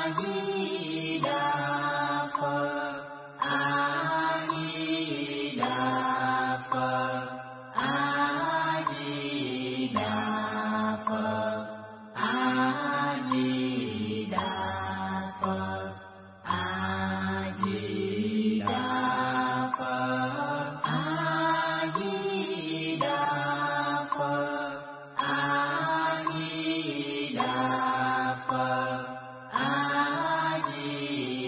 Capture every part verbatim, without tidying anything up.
Di Đà Phật, A Di Đà Phật, A Di Đà Phật, A Di Đà Phật, A Di Đà Phật, A Di Đà Phật, A Di Đà Phật, A Di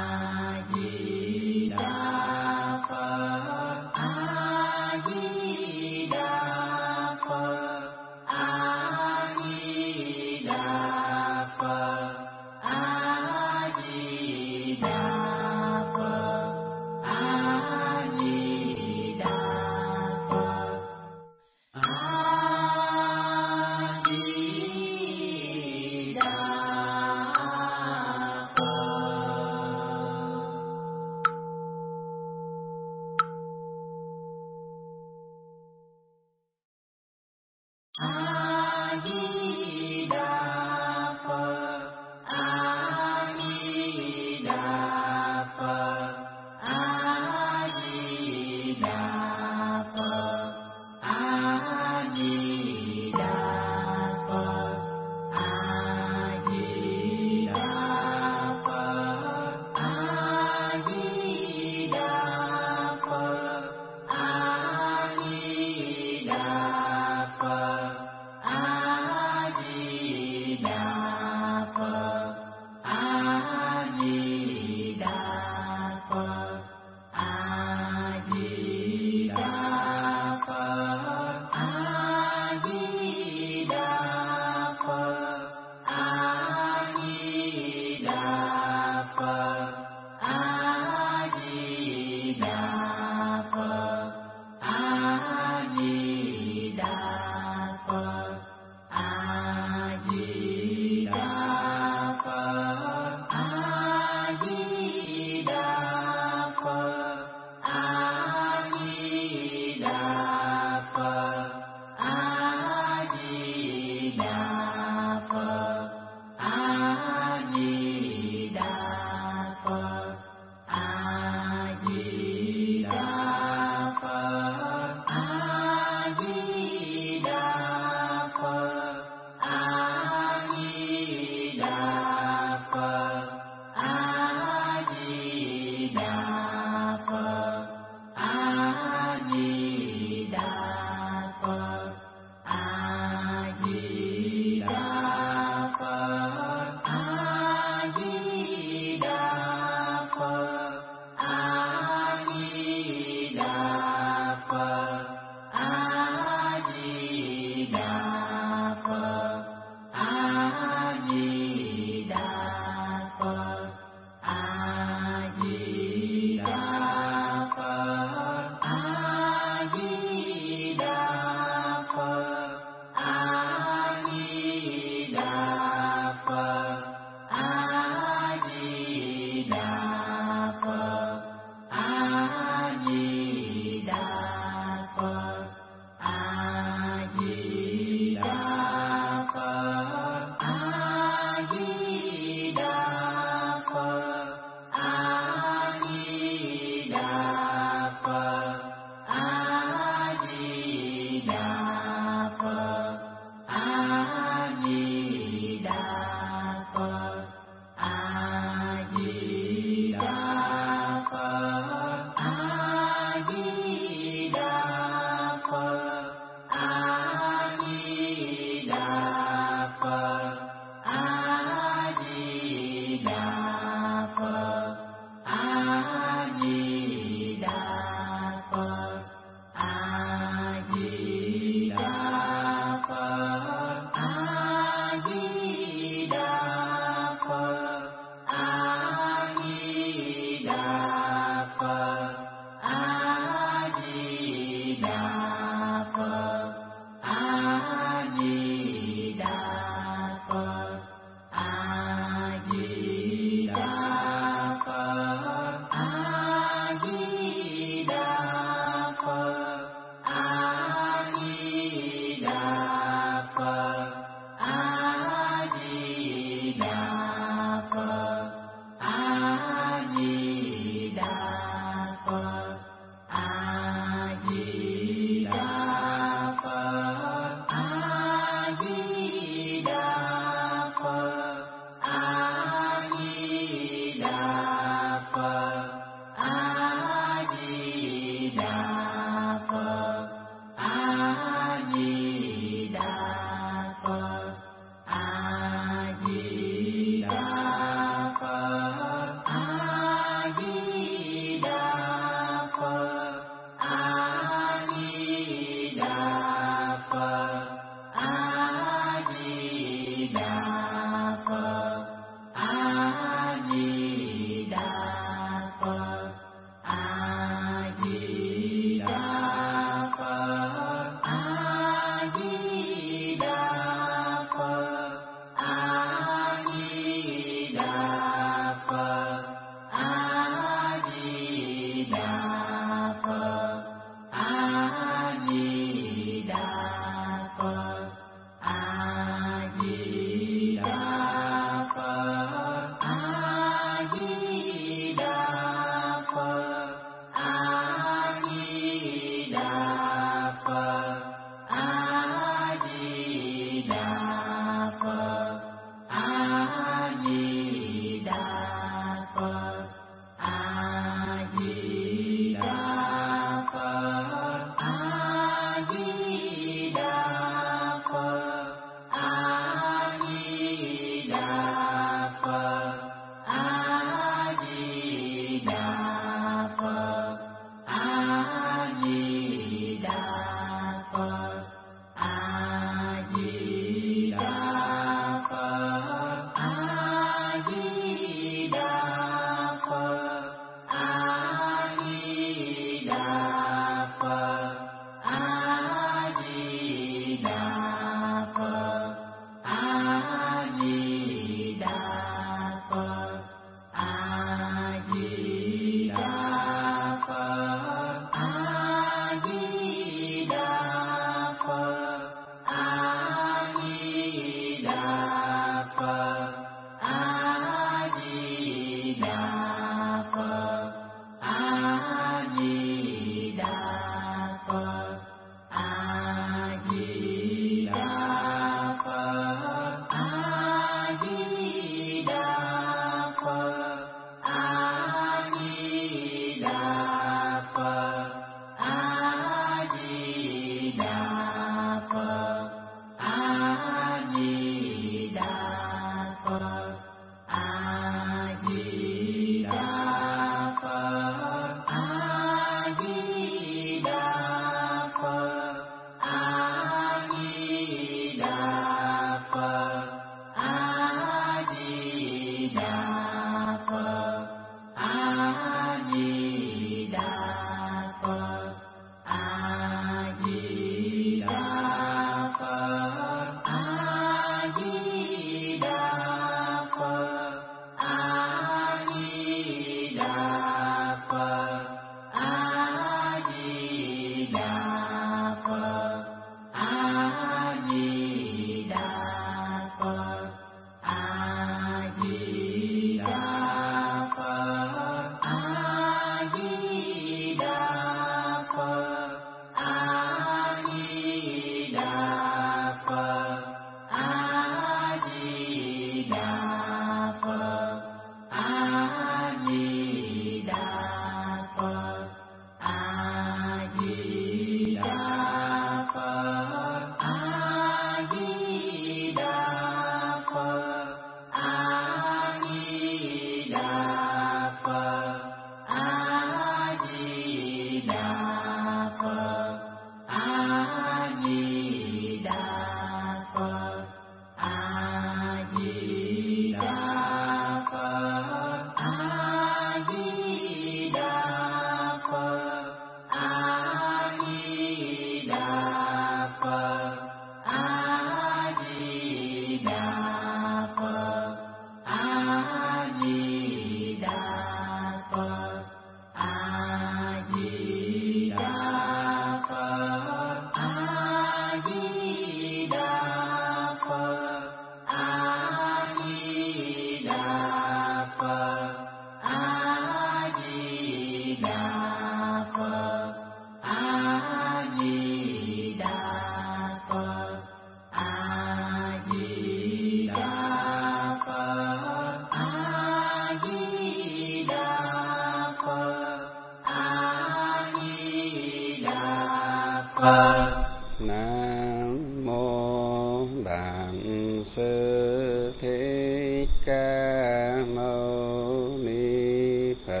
Phật. Nam mô Bản Sư Thích Ca Mâu Ni Phật.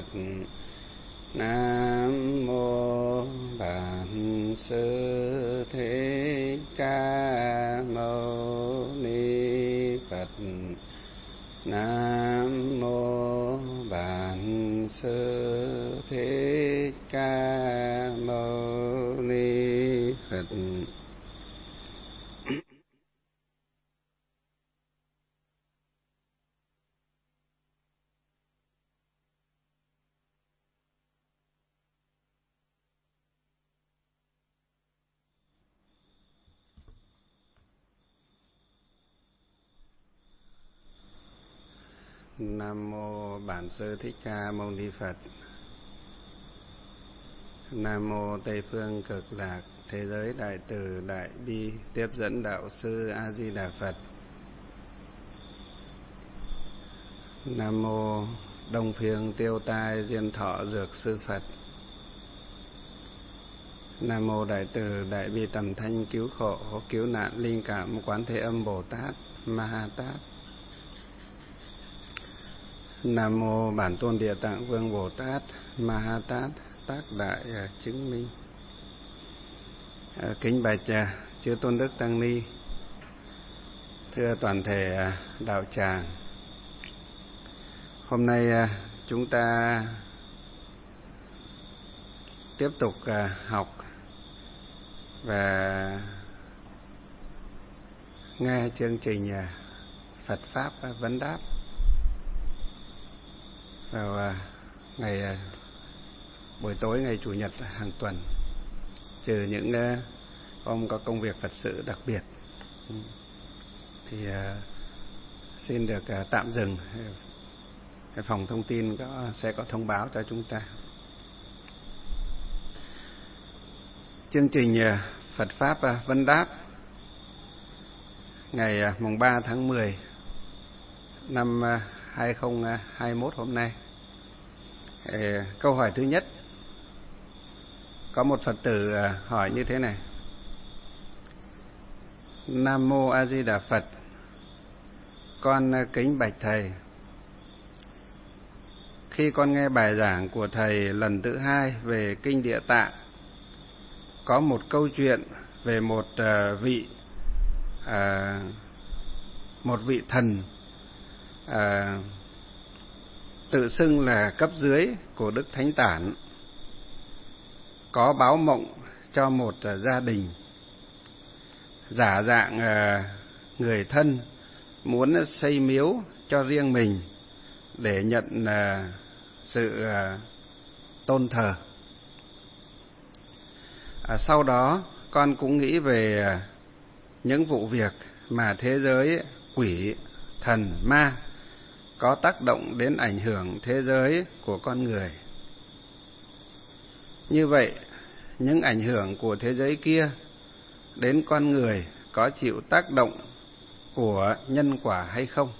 Nam mô Bản Sư Thích Ca Mâu Ni Phật. Nam mô Bản Sư Thích Ca Mâu Ni Phật. Nam mô Bản Sư Thích Ca Mâu Ni Phật. Nam mô Tây Phương Cực Lạc Thế Giới Đại Từ Đại Bi Tiếp Dẫn Đạo Sư A Di Đà Phật. Nam mô Đông Phương Tiêu Tai Diên Thọ Dược Sư Phật. Nam mô Đại Từ Đại Bi Tầm Thanh Cứu Khổ Cứu Nạn Linh Cảm Quán Thế Âm Bồ Tát Ma Ha Tát. Nam mô Bản Tôn Địa Tạng Vương Bồ Tát Ma Ha Tát Tác Đại Chứng Minh. Kính bạch chư tôn đức tăng ni, thưa toàn thể đạo tràng. Hôm nay chúng ta tiếp tục học và nghe chương trình Phật Pháp Vấn Đáp vào ngày buổi tối ngày Chủ nhật hàng tuần, trừ những hôm có công việc Phật sự đặc biệt thì xin được tạm dừng. Cái phòng thông tin có, sẽ có thông báo cho chúng ta. Chương trình Phật Pháp Vấn Đáp ngày mùng ba tháng mười năm hai không hai mốt hôm nay. Câu hỏi thứ nhất, có một Phật tử hỏi như thế này: Nam mô A Di Đà Phật, con kính bạch thầy. Khi con nghe bài giảng của thầy lần thứ hai về kinh Địa Tạng, có một câu chuyện về một vị một vị thần tự xưng là cấp dưới của Đức Thánh Tản, có báo mộng cho một gia đình, giả dạng người thân muốn xây miếu cho riêng mình để nhận sự tôn thờ. Sau đó con cũng nghĩ về những vụ việc mà thế giới quỷ, thần, ma có tác động đến ảnh hưởng thế giới của con người. Như vậy, những ảnh hưởng của thế giới kia đến con người có chịu tác động của nhân quả hay không?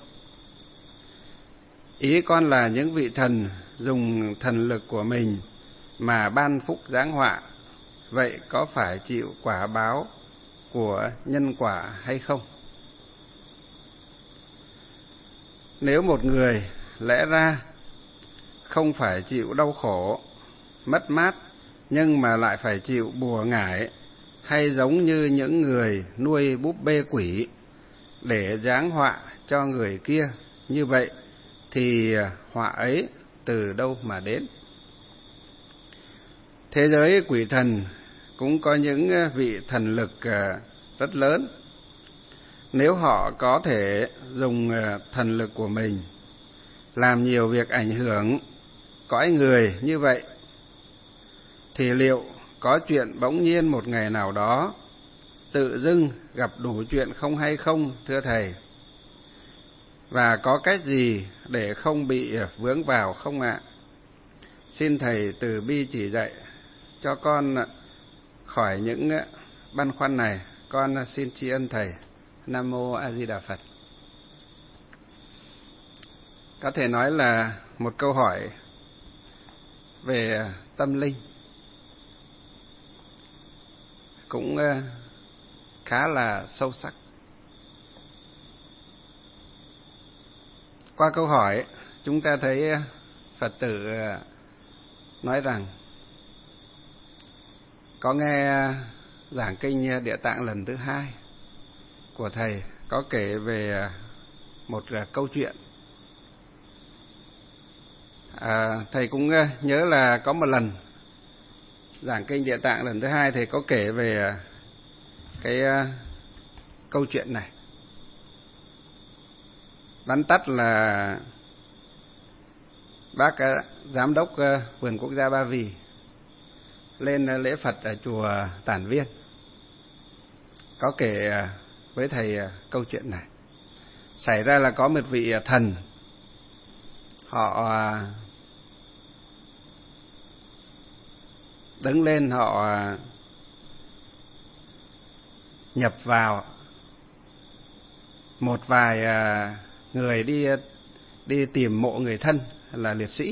Ý con là những vị thần dùng thần lực của mình mà ban phúc giáng họa, vậy có phải chịu quả báo của nhân quả hay không? Nếu một người lẽ ra không phải chịu đau khổ, mất mát, nhưng mà lại phải chịu bùa ngải, hay giống như những người nuôi búp bê quỷ để giáng họa cho người kia, như vậy thì họa ấy từ đâu mà đến? Thế giới quỷ thần cũng có những vị thần lực rất lớn. Nếu họ có thể dùng thần lực của mình làm nhiều việc ảnh hưởng cõi người như vậy, thì liệu có chuyện bỗng nhiên một ngày nào đó tự dưng gặp đủ chuyện không hay không, thưa thầy? Và có cách gì để không bị vướng vào không ạ? Xin thầy từ bi chỉ dạy cho con khỏi những băn khoăn này. Con xin tri ân thầy. Nam mô A Di Đà Phật. Có thể nói là một câu hỏi về tâm linh. cũng khá là sâu sắc. Qua câu hỏi, chúng ta thấy Phật tử nói rằng có nghe giảng kinh Địa Tạng lần thứ hai của thầy có kể về một câu chuyện. À, thầy cũng nhớ là có một lần giảng kinh Địa Tạng lần thứ hai thầy có kể về cái câu chuyện này. Vắn tắt là bác giám đốc vườn quốc gia Ba Vì lên lễ Phật ở chùa Tản Viên, có kể với thầy câu chuyện này. Xảy ra là có một vị thần, họ đứng lên, họ nhập vào một vài người đi đi tìm mộ người thân là liệt sĩ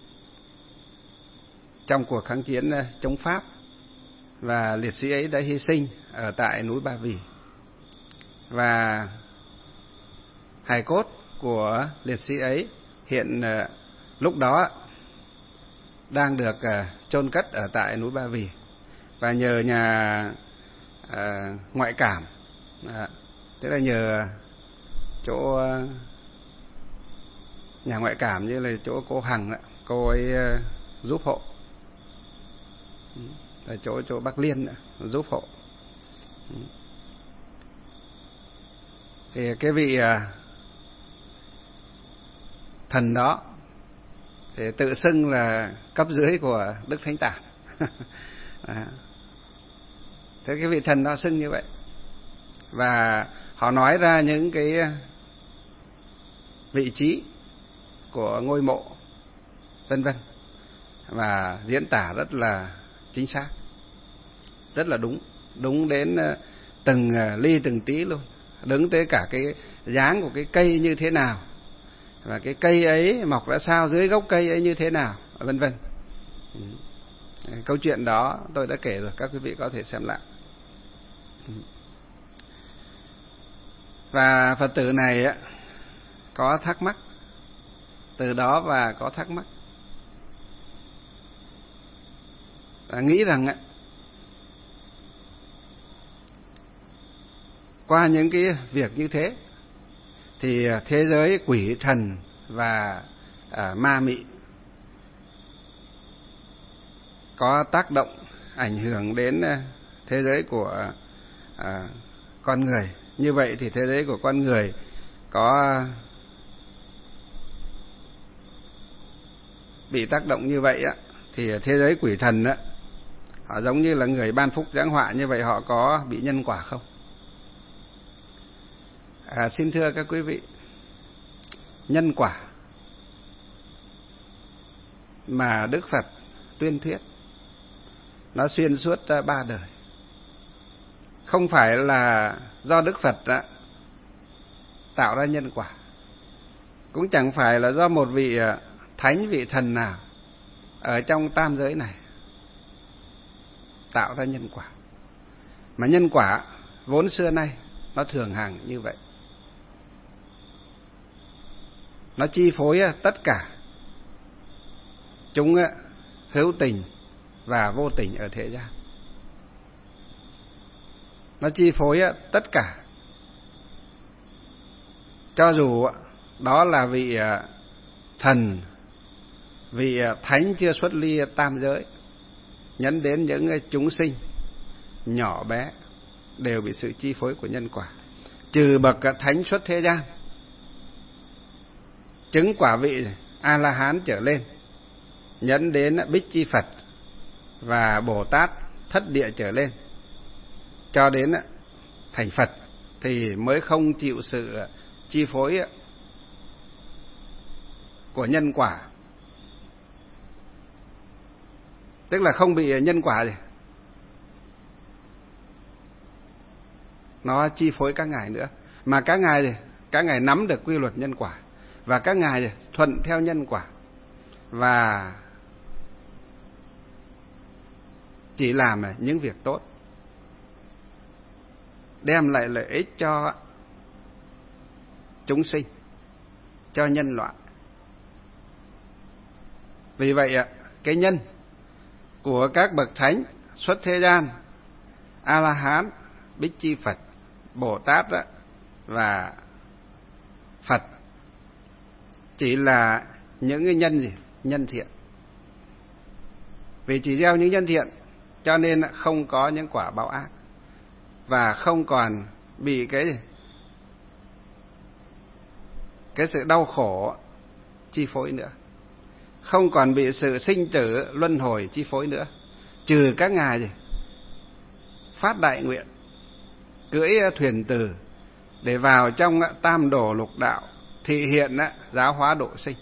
trong cuộc kháng chiến chống Pháp, và liệt sĩ ấy đã hy sinh ở tại núi Ba Vì, và hài cốt của liệt sĩ ấy hiện lúc đó đang được chôn cất ở tại núi Ba Vì. Và nhờ nhà à, ngoại cảm, à, tức là nhờ chỗ nhà ngoại cảm như là chỗ cô Hằng, cô ấy giúp hộ, ở chỗ chỗ Bắc Liên giúp hộ. Thì cái vị thần đó thì tự xưng là cấp dưới của Đức Thánh Tản. À, thế cái vị thần đó xưng như vậy, và họ nói ra những cái vị trí của ngôi mộ vân vân, và diễn tả rất là chính xác, rất là đúng, đúng đến từng ly từng tí luôn, đứng tới cả cái dáng của cái cây như thế nào, và cái cây ấy mọc ra sao, dưới gốc cây ấy như thế nào, vân vân. Câu chuyện đó tôi đã kể rồi, các quý vị có thể xem lại. Và Phật tử này có thắc mắc từ đó, và có thắc mắc và nghĩ rằng qua những cái việc như thế thì thế giới quỷ thần và à, ma mị có tác động ảnh hưởng đến thế giới của à, con người. Như vậy thì thế giới của con người có bị tác động như vậy á, thì thế giới quỷ thần á, họ giống như là người ban phúc giáng họa, như vậy họ có bị nhân quả không? À, xin thưa các quý vị, nhân quả mà Đức Phật tuyên thuyết nó xuyên suốt ba đời, không phải là do Đức Phật đã tạo ra nhân quả, cũng chẳng phải là do một vị thánh, vị thần nào ở trong tam giới này tạo ra nhân quả, mà nhân quả vốn xưa nay nó thường hằng như vậy, nó chi phối tất cả chúng hữu tình và vô tình ở thế gian, nó chi phối tất cả, cho dù đó là vị thần, vị thánh chưa xuất ly tam giới, nhấn đến những chúng sinh nhỏ bé đều bị sự chi phối của nhân quả, trừ bậc thánh xuất thế gian, chứng quả vị A La Hán trở lên, nhấn đến Bích Chi Phật và Bồ Tát thất địa trở lên, cho đến thành Phật thì mới không chịu sự chi phối của nhân quả, tức là không bị nhân quả gì nó chi phối các ngài nữa, mà các ngài gì các ngài nắm được quy luật nhân quả, và các ngài gì thuận theo nhân quả, và chỉ làm những việc tốt. đem lại lợi ích cho chúng sinh, cho nhân loại. Vì vậy cái nhân của các bậc thánh xuất thế gian, A La Hán, Bích Chi Phật, Bồ Tát đó, và Phật chỉ là những cái nhân gì? Nhân thiện. Vì chỉ gieo những nhân thiện cho nên không có những quả báo ác, và không còn bị cái cái sự đau khổ chi phối nữa, không còn bị sự sinh tử luân hồi chi phối nữa, trừ các ngài gì? Phát đại nguyện cưỡi thuyền từ để vào trong tam đồ lục đạo thị hiện giáo hóa độ sinh.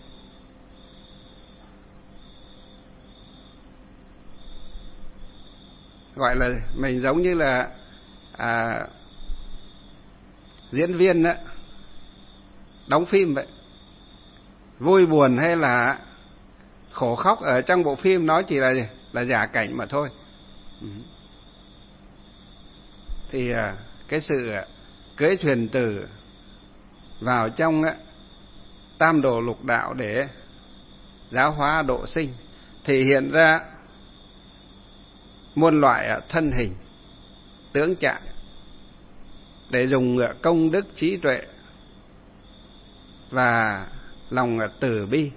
Gọi là mình giống như là à, diễn viên đó, đóng phim vậy. Vui buồn hay là khổ khóc ở trong bộ phim nó chỉ là là giả cảnh mà thôi. Thì cái sự cưỡi thuyền từ vào trong tam đồ lục đạo để giáo hóa độ sinh, thể hiện ra muôn loại thân hình, tướng trạng, để dùng công đức trí tuệ và lòng từ bi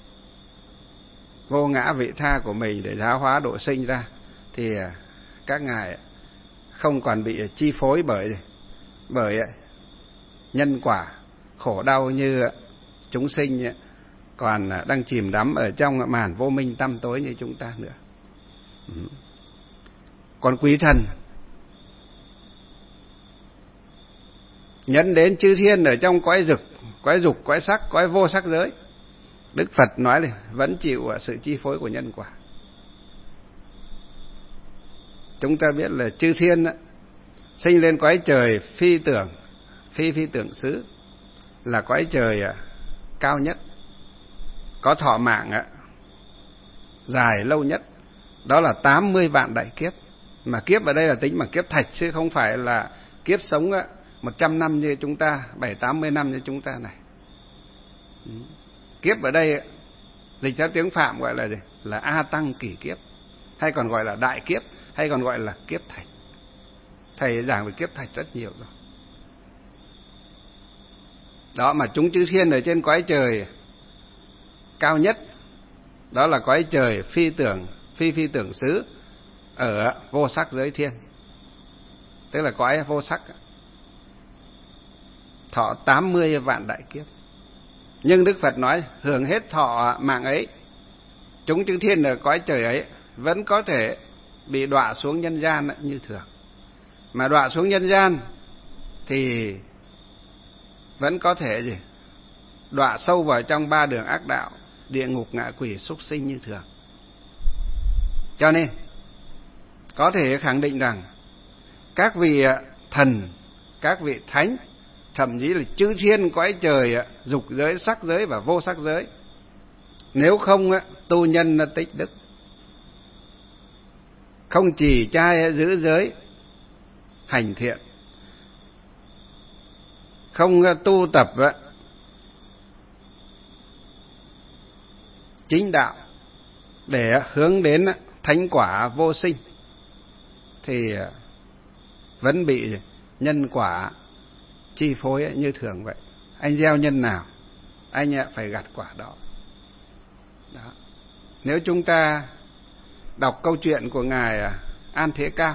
vô ngã vị tha của mình để giáo hóa độ sinh ra, thì các ngài không còn bị chi phối bởi bởi nhân quả khổ đau như chúng sinh còn đang chìm đắm ở trong màn vô minh tăm tối như chúng ta nữa. Còn quý thần nhấn đến chư thiên ở trong cõi dục, cõi dục, cõi sắc, cõi vô sắc giới, Đức Phật nói là vẫn chịu sự chi phối của nhân quả. Chúng ta biết là chư thiên sinh lên cõi trời phi tưởng, phi phi tưởng xứ, là cõi trời cao nhất, có thọ mạng dài lâu nhất, đó là tám mươi vạn đại kiếp. Mà kiếp ở đây là tính bằng kiếp thạch, chứ không phải là kiếp sống một trăm năm như chúng ta, bảy tám mươi năm như chúng ta này. Kiếp ở đây dịch ra tiếng Phạm gọi là gì? Là A Tăng kỷ kiếp, hay còn gọi là đại kiếp, hay còn gọi là kiếp thạch. Thầy giảng về kiếp thạch rất nhiều rồi. Đó, mà chúng chư thiên ở trên cõi trời cao nhất, đó là cõi trời phi tưởng, phi phi tưởng xứ, ở vô sắc giới thiên, tức là cõi vô sắc, thọ tám mươi vạn đại kiếp. Nhưng Đức Phật nói hưởng hết thọ mạng ấy, chúng chư thiên ở cõi trời ấy vẫn có thể bị đọa xuống nhân gian như thường. Mà đọa xuống nhân gian thì vẫn có thể gì? Đọa sâu vào trong ba đường ác đạo, địa ngục, ngạ quỷ, súc sinh như thường. Cho nên có thể khẳng định rằng các vị thần, các vị thánh, thậm chí là chư thiên cõi trời dục giới, sắc giới và vô sắc giới, nếu không tu nhân tích đức, không trì trai giữ giới hành thiện, không tu tập chính đạo để hướng đến thánh quả vô sinh, thì vẫn bị nhân quả chi phối như thường vậy. Anh gieo nhân nào, anh phải gặt quả đó. Đó. Nếu chúng ta đọc câu chuyện của Ngài An Thế Cao,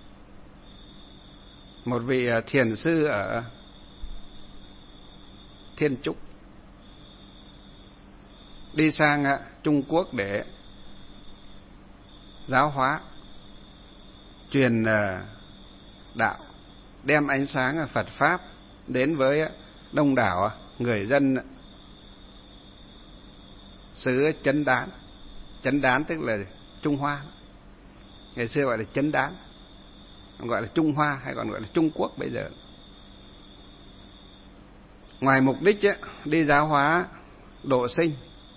một vị thiền sư ở Thiên Trúc, đi sang Trung Quốc để giáo hóa, truyền đạo, đem ánh sáng Phật Pháp đến với đông đảo người dân xứ Chấn Đán. Chấn Đán tức là Trung Hoa, ngày xưa gọi là Chấn Đán, gọi là Trung Hoa, hay còn gọi là Trung Quốc bây giờ. Ngoài mục đích ấy, đi giáo hóa độ sinh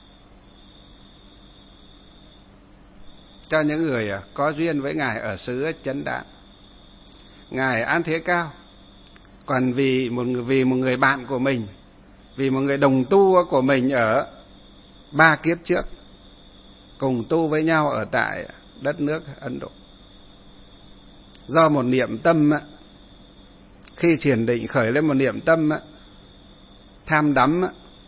cho những người có duyên với Ngài ở xứ Chấn Đán, Ngài An Thế Cao Còn vì một vì một người bạn của mình, vì một người đồng tu của mình ở ba kiếp trước, cùng tu với nhau ở tại đất nước Ấn Độ, do một niệm tâm, khi thiền định khởi lên một niệm tâm tham đắm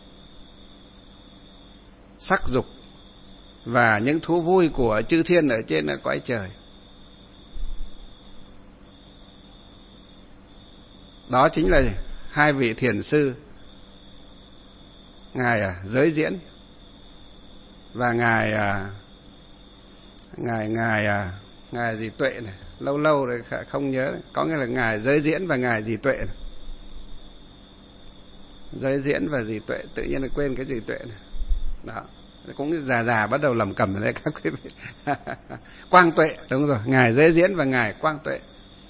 sắc dục và những thú vui của chư thiên ở trên cõi trời. Đó chính là hai vị thiền sư, ngài Giới Diễn và ngài ngài ngài ngài gì Tuệ này, lâu lâu rồi không nhớ, có nghĩa là ngài Giới Diễn và ngài gì Tuệ này. Giới Diễn và gì Tuệ, tự nhiên là quên cái gì Tuệ này. Đó, cũng già già bắt đầu lầm cầm đấy các quý vị. Quang Tuệ, đúng rồi, ngài Giới Diễn và ngài Quang Tuệ.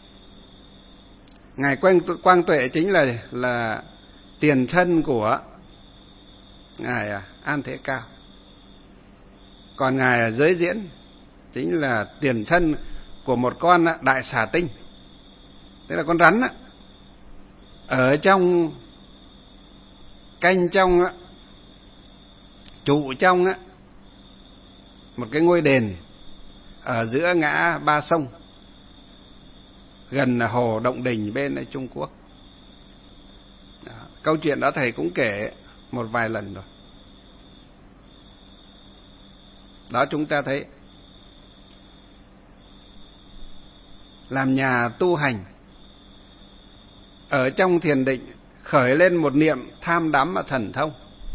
Ngài Quang Quang Tuệ chính là là tiền thân của ngài An Thế Cao. Còn ngài Giới Diễn chính là tiền thân của một con đại xà tinh, tức là con rắn ở trong canh trong trụ trong một cái ngôi đền ở giữa ngã ba sông, gần hồ Động Đình bên Trung Quốc. Đó, câu chuyện đó thầy cũng kể một vài lần rồi. Đó, chúng ta thấy làm nhà tu hành ở trong thiền định khởi lên một niệm tham đắm và thần thông,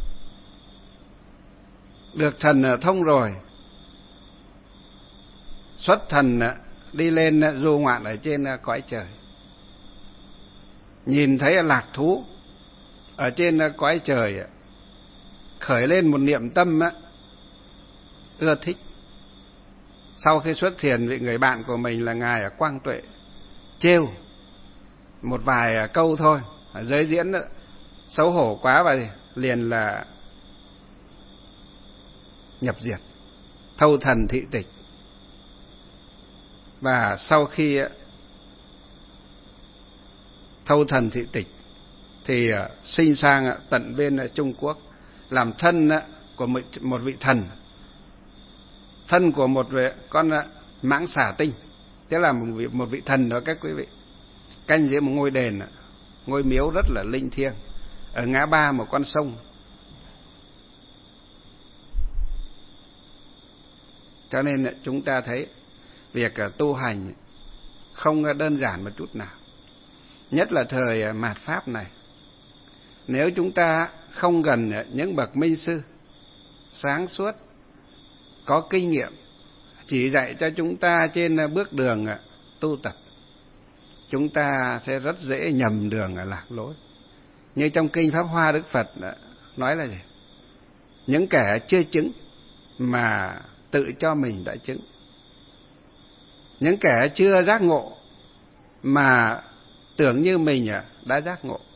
được thần thông rồi, xuất thần đi lên du ngoạn ở trên cõi trời, nhìn thấy lạc thú ở trên cõi trời, khởi lên một niệm tâm ưa thích. Sau khi xuất thiền, vị người bạn của mình là ngài Quang Tuệ trêu một vài câu thôi, Giới Diễn xấu hổ quá và liền là nhập diệt, thâu thần thị tịch. Và sau khi thâu thần thị tịch thì sinh sang tận bên Trung Quốc, làm thân của một vị thần, thân của một con mãng xà tinh, tức là một vị, một vị thần đó các quý vị, canh giữa một ngôi đền, ngôi miếu rất là linh thiêng ở ngã ba một con sông. Cho nên chúng ta thấy việc tu hành không đơn giản một chút nào, nhất là thời mạt Pháp này. Nếu chúng ta không gần những bậc minh sư sáng suốt, có kinh nghiệm, chỉ dạy cho chúng ta trên bước đường tu tập, chúng ta sẽ rất dễ nhầm đường lạc lối. Như trong kinh Pháp Hoa, Đức Phật nói là gì? Những kẻ chưa chứng mà tự cho mình đã chứng, những kẻ chưa giác ngộ mà tưởng như mình đã giác ngộ.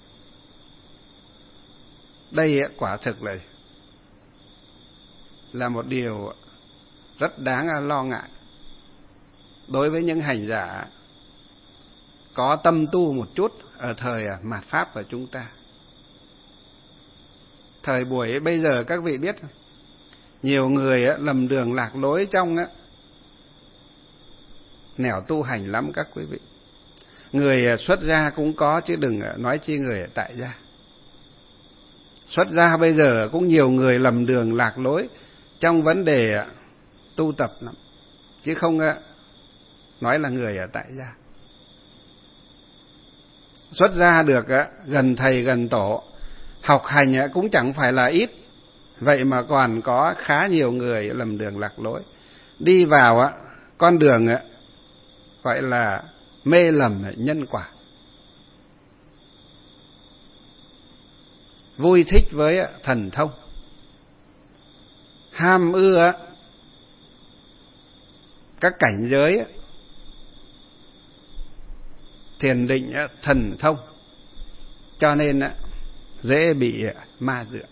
Đây quả thực là là một điều rất đáng lo ngại đối với những hành giả có tâm tu một chút ở thời mạt Pháp của chúng ta. Thời buổi bây giờ các vị biết, nhiều người lầm đường lạc lối trong nẻo tu hành lắm các quý vị. Người xuất gia cũng có, chứ đừng nói chi người tại gia. Xuất gia bây giờ cũng nhiều người lầm đường lạc lối trong vấn đề tu tập lắm, chứ không nói là người ở tại gia. Xuất gia được gần thầy gần tổ, học hành cũng chẳng phải là ít, vậy mà còn có khá nhiều người lầm đường lạc lối, đi vào con đường gọi là mê lầm nhân quả, vui thích với thần thông, ham ưa các cảnh giới thiền định thần thông, cho nên dễ bị ma dựa.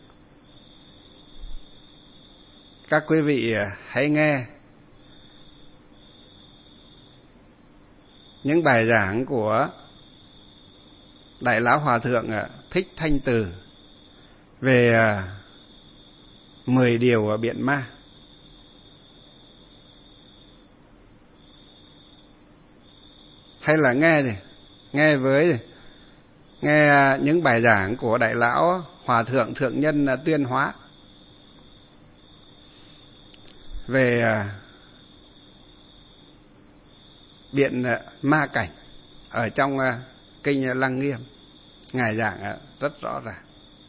Các quý vị hãy nghe những bài giảng của Đại lão Hòa thượng Thích Thanh Từ về mười điều biện ma. Hay là nghe gì? Nghe với gì? Nghe những bài giảng của Đại lão Hòa thượng Thượng Nhân Tuyên Hóa về biện ma cảnh ở trong kinh Lăng Nghiêm. Ngài giảng rất rõ ràng.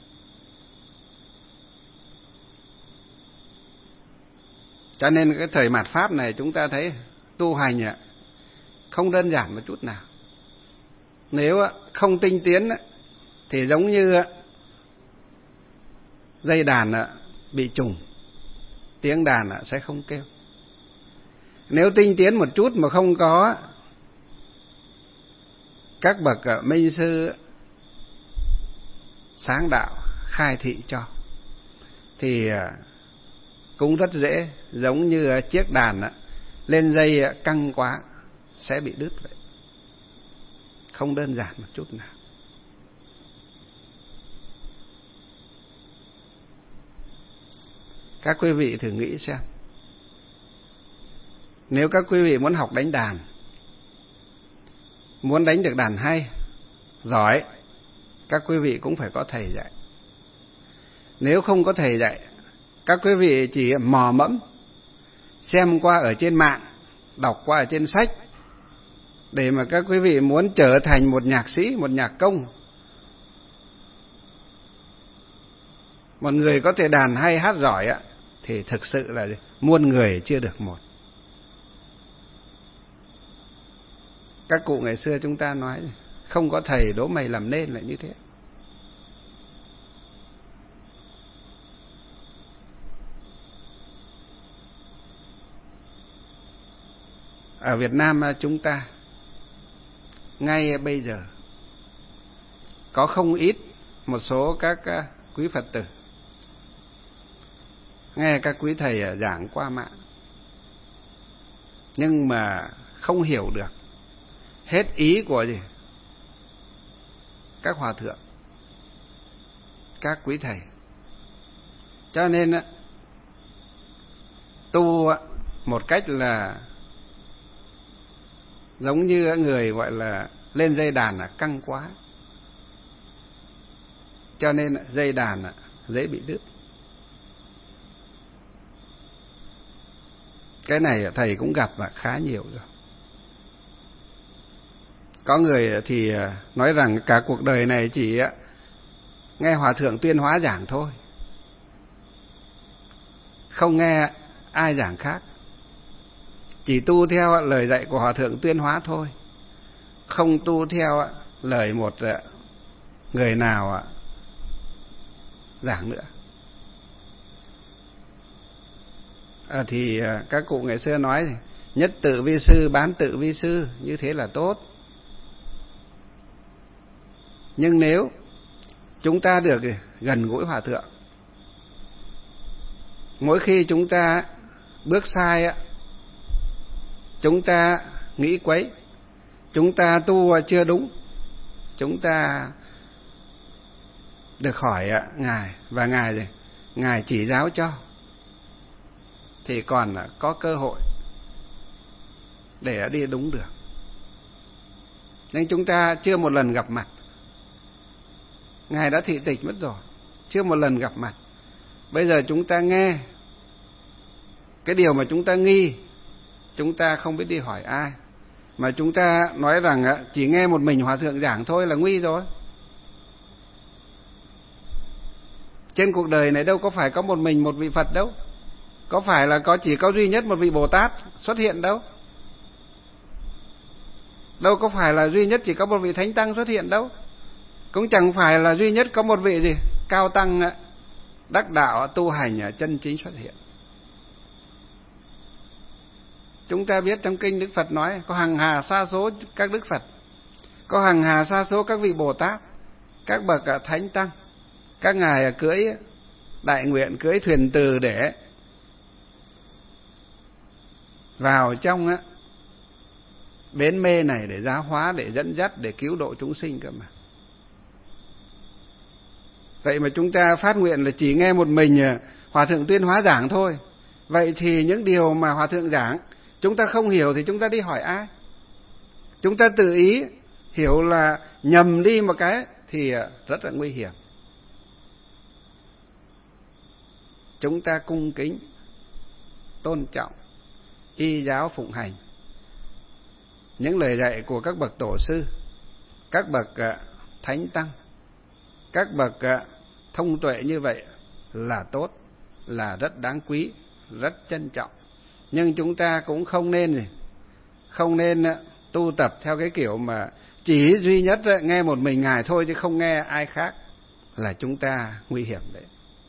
Cho nên cái thời mạt Pháp này chúng ta thấy tu hành không đơn giản một chút nào. Nếu không tinh tiến thì giống như dây đàn bị trùng, tiếng đàn sẽ không kêu. Nếu tinh tiến một chút mà không có các bậc minh sư sáng đạo khai thị cho thì cũng rất dễ, giống như chiếc đàn lên dây căng quá sẽ bị đứt vậy. Không đơn giản một chút nào. Các quý vị thử nghĩ xem, nếu các quý vị muốn học đánh đàn, muốn đánh được đàn hay, giỏi, các quý vị cũng phải có thầy dạy. Nếu không có thầy dạy, các quý vị chỉ mò mẫm, xem qua ở trên mạng, đọc qua ở trên sách, để mà các quý vị muốn trở thành một nhạc sĩ, một nhạc công, một người có thể đàn hay hát giỏi á, thì thực sự là muôn người chưa được một. Các cụ ngày xưa chúng ta nói không có thầy đố mày làm nên là như thế. Ở Việt Nam chúng ta ngay bây giờ có không ít một số các quý Phật tử nghe các quý thầy giảng qua mạng, nhưng mà không hiểu được hết ý của gì các hòa thượng, các quý thầy. Cho nên tu một cách là giống như người gọi là lên dây đàn là căng quá, cho nên dây đàn dễ bị đứt. Cái này thầy cũng gặp và khá nhiều rồi. Có người thì nói rằng cả cuộc đời này chỉ nghe Hòa thượng Tuyên Hóa giảng thôi, không nghe ai giảng khác, chỉ tu theo lời dạy của Hòa thượng Tuyên Hóa thôi, không tu theo lời một người nào giảng nữa. À, thì các cụ ngày xưa nói nhất tự vi sư, bán tự vi sư, như thế là tốt. Nhưng nếu chúng ta được gần gũi Hòa thượng, mỗi khi chúng ta bước sai, chúng ta nghĩ quấy, chúng ta tu chưa đúng, chúng ta được hỏi Ngài và Ngài gì? Ngài chỉ giáo cho, thì còn có cơ hội để đi đúng được. Nhưng chúng ta chưa một lần gặp mặt, Ngài đã thị tịch mất rồi, chưa một lần gặp mặt. Bây giờ chúng ta nghe cái điều mà chúng ta nghi, chúng ta không biết đi hỏi ai, mà chúng ta nói rằng chỉ nghe một mình Hòa thượng giảng thôi là nguy rồi. Trên cuộc đời này đâu có phải có một mình một vị Phật đâu, có phải là có chỉ có duy nhất một vị Bồ Tát xuất hiện đâu, đâu có phải là duy nhất chỉ có một vị Thánh Tăng xuất hiện đâu, cũng chẳng phải là duy nhất có một vị gì cao tăng đắc đạo tu hành chân chính xuất hiện. Chúng ta biết trong kinh Đức Phật nói có hàng hà sa số các Đức Phật, có hàng hà sa số các vị Bồ Tát, các bậc Thánh Tăng, các ngài cưỡi đại nguyện, cưỡi thuyền từ để vào trong á, bến mê này để giáo hóa, để dẫn dắt, để cứu độ chúng sinh cơ mà. Vậy mà chúng ta phát nguyện là chỉ nghe một mình Hòa thượng Tuyên Hóa giảng thôi. Vậy thì những điều mà Hòa thượng giảng chúng ta không hiểu thì chúng ta đi hỏi ai? Chúng ta tự ý hiểu là nhầm đi một cái thì rất là nguy hiểm. Chúng ta cung kính, tôn trọng, y giáo phụng hành những lời dạy của các bậc tổ sư, các bậc thánh tăng, các bậc thông tuệ như vậy là tốt, là rất đáng quý, rất trân trọng. Nhưng chúng ta cũng không nên gì, không nên tu tập theo cái kiểu mà chỉ duy nhất nghe một mình Ngài thôi chứ không nghe ai khác, là chúng ta nguy hiểm đấy.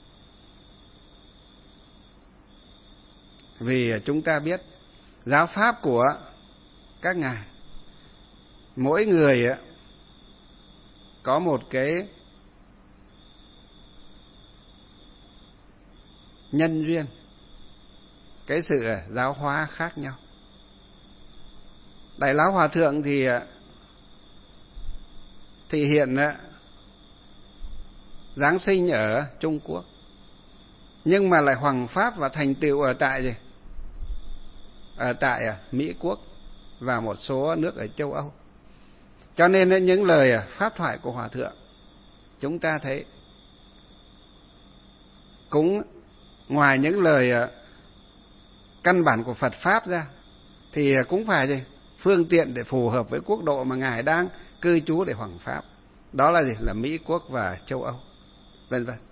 Vì chúng ta biết giáo pháp của các ngài, mỗi người có một cái nhân duyên, cái sự giáo hóa khác nhau. Đại Lão Hòa Thượng thì thì hiện giáng sinh ở Trung Quốc, nhưng mà lại hoằng pháp và thành tựu ở tại gì? Ở tại Mỹ Quốc và một số nước ở châu Âu. Cho nên những lời pháp thoại của Hòa Thượng chúng ta thấy cũng ngoài những lời căn bản của Phật Pháp ra thì cũng phải gì? Phương tiện để phù hợp với quốc độ mà Ngài đang cư trú để hoằng pháp. Đó là gì? Là Mỹ Quốc và châu Âu, vân vân.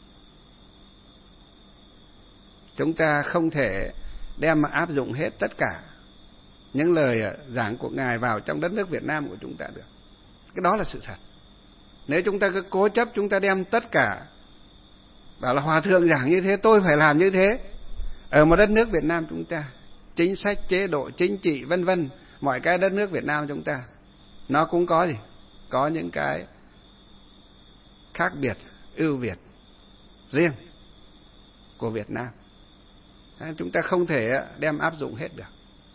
Chúng ta không thể đem mà áp dụng hết tất cả những lời giảng của Ngài vào trong đất nước Việt Nam của chúng ta được. Cái đó là sự thật. Nếu chúng ta cứ cố chấp chúng ta đem tất cả, bảo là Hòa Thượng giảng như thế tôi phải làm như thế, ở một đất nước Việt Nam chúng ta, chính sách, chế độ, chính trị, vân vân, mọi cái đất nước Việt Nam chúng ta nó cũng có gì? Có những cái khác biệt, ưu việt riêng của Việt Nam. Chúng ta không thể đem áp dụng hết được.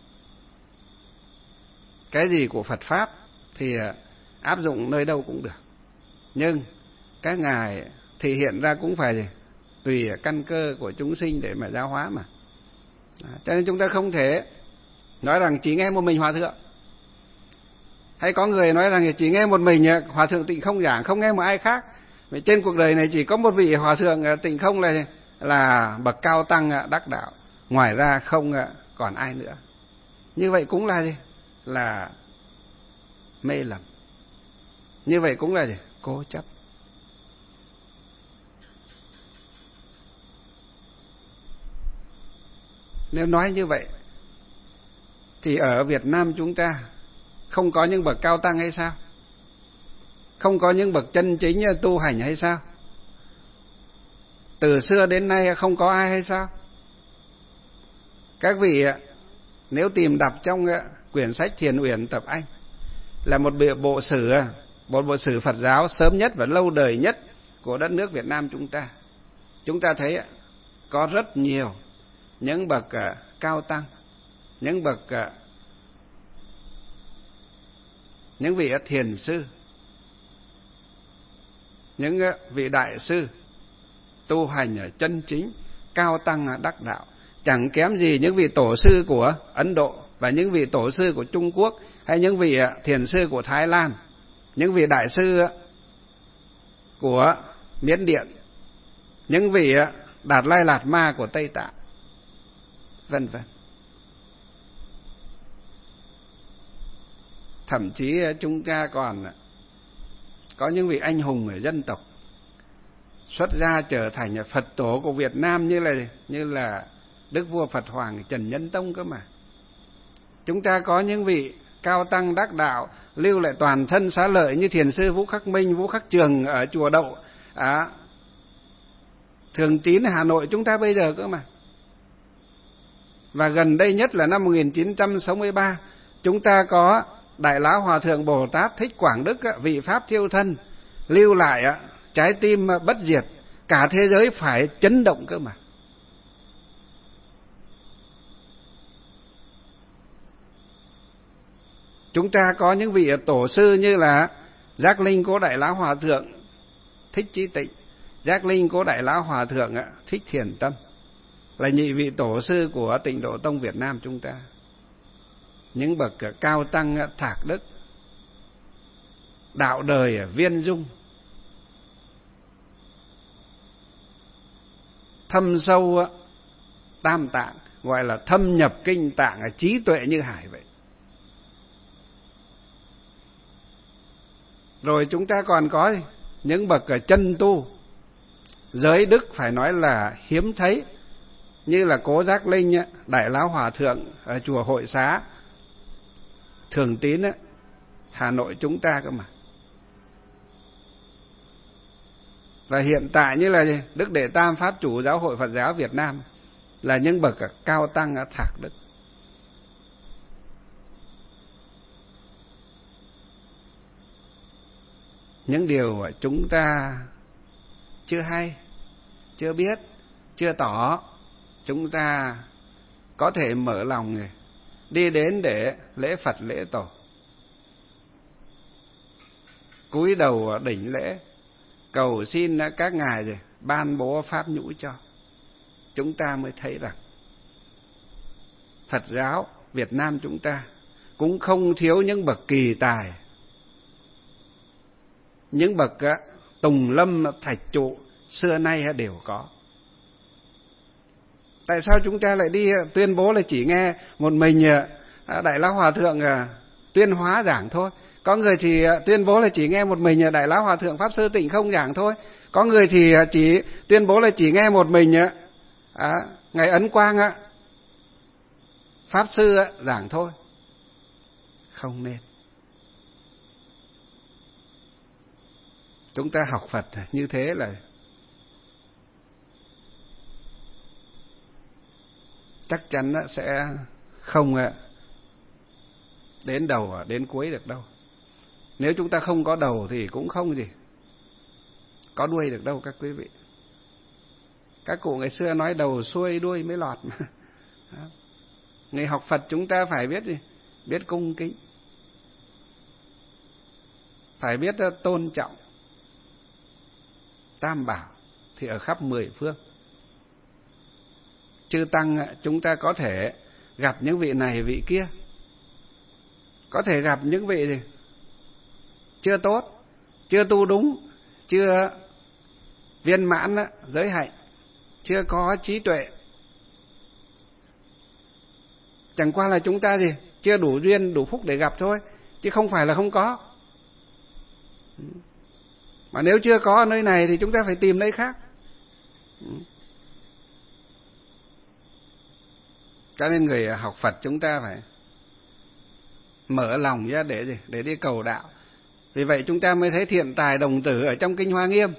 Cái gì của Phật Pháp thì áp dụng nơi đâu cũng được. Nhưng các ngài thì hiện ra cũng phải gì? Tùy căn cơ của chúng sinh để mà giáo hóa mà. Cho nên chúng ta không thể nói rằng chỉ nghe một mình Hòa Thượng. Hay có người nói rằng chỉ nghe một mình Hòa Thượng Tịnh Không giảng, không nghe một ai khác. Vì trên cuộc đời này chỉ có một vị Hòa Thượng Tịnh Không là, là bậc cao tăng đắc đạo. Ngoài ra không còn ai nữa. Như vậy cũng là gì? Là mê lầm. Như vậy cũng là gì? Cố chấp. Nếu nói như vậy thì ở Việt Nam chúng ta không có những bậc cao tăng hay sao? Không có những bậc chân chính tu hành hay sao? Từ xưa đến nay không có ai hay sao? Các vị nếu tìm đọc trong quyển sách Thiền Uyển Tập Anh, là một bộ sử, một bộ sử Phật giáo sớm nhất và lâu đời nhất của đất nước Việt Nam chúng ta, chúng ta thấy có rất nhiều những bậc cao tăng, những bậc những vị thiền sư, những vị đại sư tu hành chân chính, cao tăng đắc đạo, chẳng kém gì những vị tổ sư của Ấn Độ và những vị tổ sư của Trung Quốc, hay những vị thiền sư của Thái Lan, những vị đại sư của Miến Điện, những vị Đạt Lai Lạt Ma của Tây Tạng, vân vân. Thậm chí chúng ta còn có những vị anh hùng ở dân tộc xuất gia trở thành Phật tổ của Việt Nam, như là như là Đức vua Phật Hoàng Trần Nhân Tông cơ mà. Chúng ta có những vị cao tăng đắc đạo lưu lại toàn thân xá lợi như thiền sư Vũ Khắc Minh, Vũ Khắc Trường ở chùa Đậu, à, Thường Tín Hà Nội chúng ta bây giờ cơ mà. Và gần đây nhất là năm một nghìn chín trăm sáu mươi ba, chúng ta có Đại Lão Hòa Thượng Bồ Tát Thích Quảng Đức, vị Pháp thiêu thân, lưu lại trái tim bất diệt, cả thế giới phải chấn động cơ mà. Chúng ta có những vị tổ sư như là Giác Linh của Đại Lão Hòa Thượng Thích Chí Tịnh, Giác linh của Đại Lão Hòa Thượng Thích Thiền Tâm, là nhị vị tổ sư của Tịnh Độ Tông Việt Nam chúng ta. Những bậc cao tăng thạc đức, đạo đời viên dung, thâm sâu tam tạng, gọi là thâm nhập kinh tạng, trí tuệ như hải vậy. Rồi chúng ta còn có những bậc chân tu, giới đức phải nói là hiếm thấy, như là Cố Giác Linh, Đại Lão Hòa Thượng ở chùa Hội Xá Thường Tín, Hà Nội chúng ta cơ mà. Và hiện tại như là Đức Đệ Tam Pháp Chủ Giáo hội Phật giáo Việt Nam, là những bậc cao tăng thạc đức. Những điều chúng ta chưa hay, chưa biết, chưa tỏ, chúng ta có thể mở lòng đi đến để lễ Phật lễ Tổ, cúi đầu đỉnh lễ, cầu xin các ngài ban bố pháp nhũ cho. Chúng ta mới thấy rằng Phật giáo Việt Nam chúng ta cũng không thiếu những bậc kỳ tài, những bậc tùng lâm thạch trụ xưa nay đều có. Tại sao chúng ta lại đi tuyên bố là chỉ nghe một mình Đại Lão Hòa Thượng tuyên hóa giảng thôi? Có người thì tuyên bố là chỉ nghe một mình Đại Lão Hòa Thượng Pháp Sư Tịnh Không giảng thôi. Có người thì chỉ tuyên bố là chỉ nghe một mình à, Ngài Ấn Quang Pháp Sư giảng thôi. Không nên. Chúng ta học Phật như thế là chắc chắn sẽ không đến đầu đến cuối được đâu. Nếu chúng ta không có đầu thì cũng không gì có đuôi được đâu các quý vị. Các cụ ngày xưa nói đầu xuôi đuôi mới lọt mà. Người học Phật chúng ta phải biết gì? Biết cung kính, phải biết tôn trọng Tam Bảo thì ở khắp mười phương. Chư tăng chúng ta có thể gặp những vị này vị kia, có thể gặp những vị gì chưa tốt, chưa tu đúng, chưa viên mãn giới hạnh, chưa có trí tuệ. Chẳng qua là chúng ta gì chưa đủ duyên đủ phúc để gặp thôi, chứ không phải là không có. Mà nếu chưa có ở nơi này thì chúng ta phải tìm nơi khác. Cho nên người học Phật chúng ta phải mở lòng ra để gì? Để đi cầu đạo. Vì vậy chúng ta mới thấy thiện tài đồng tử ở trong Kinh Hoa Nghiêm.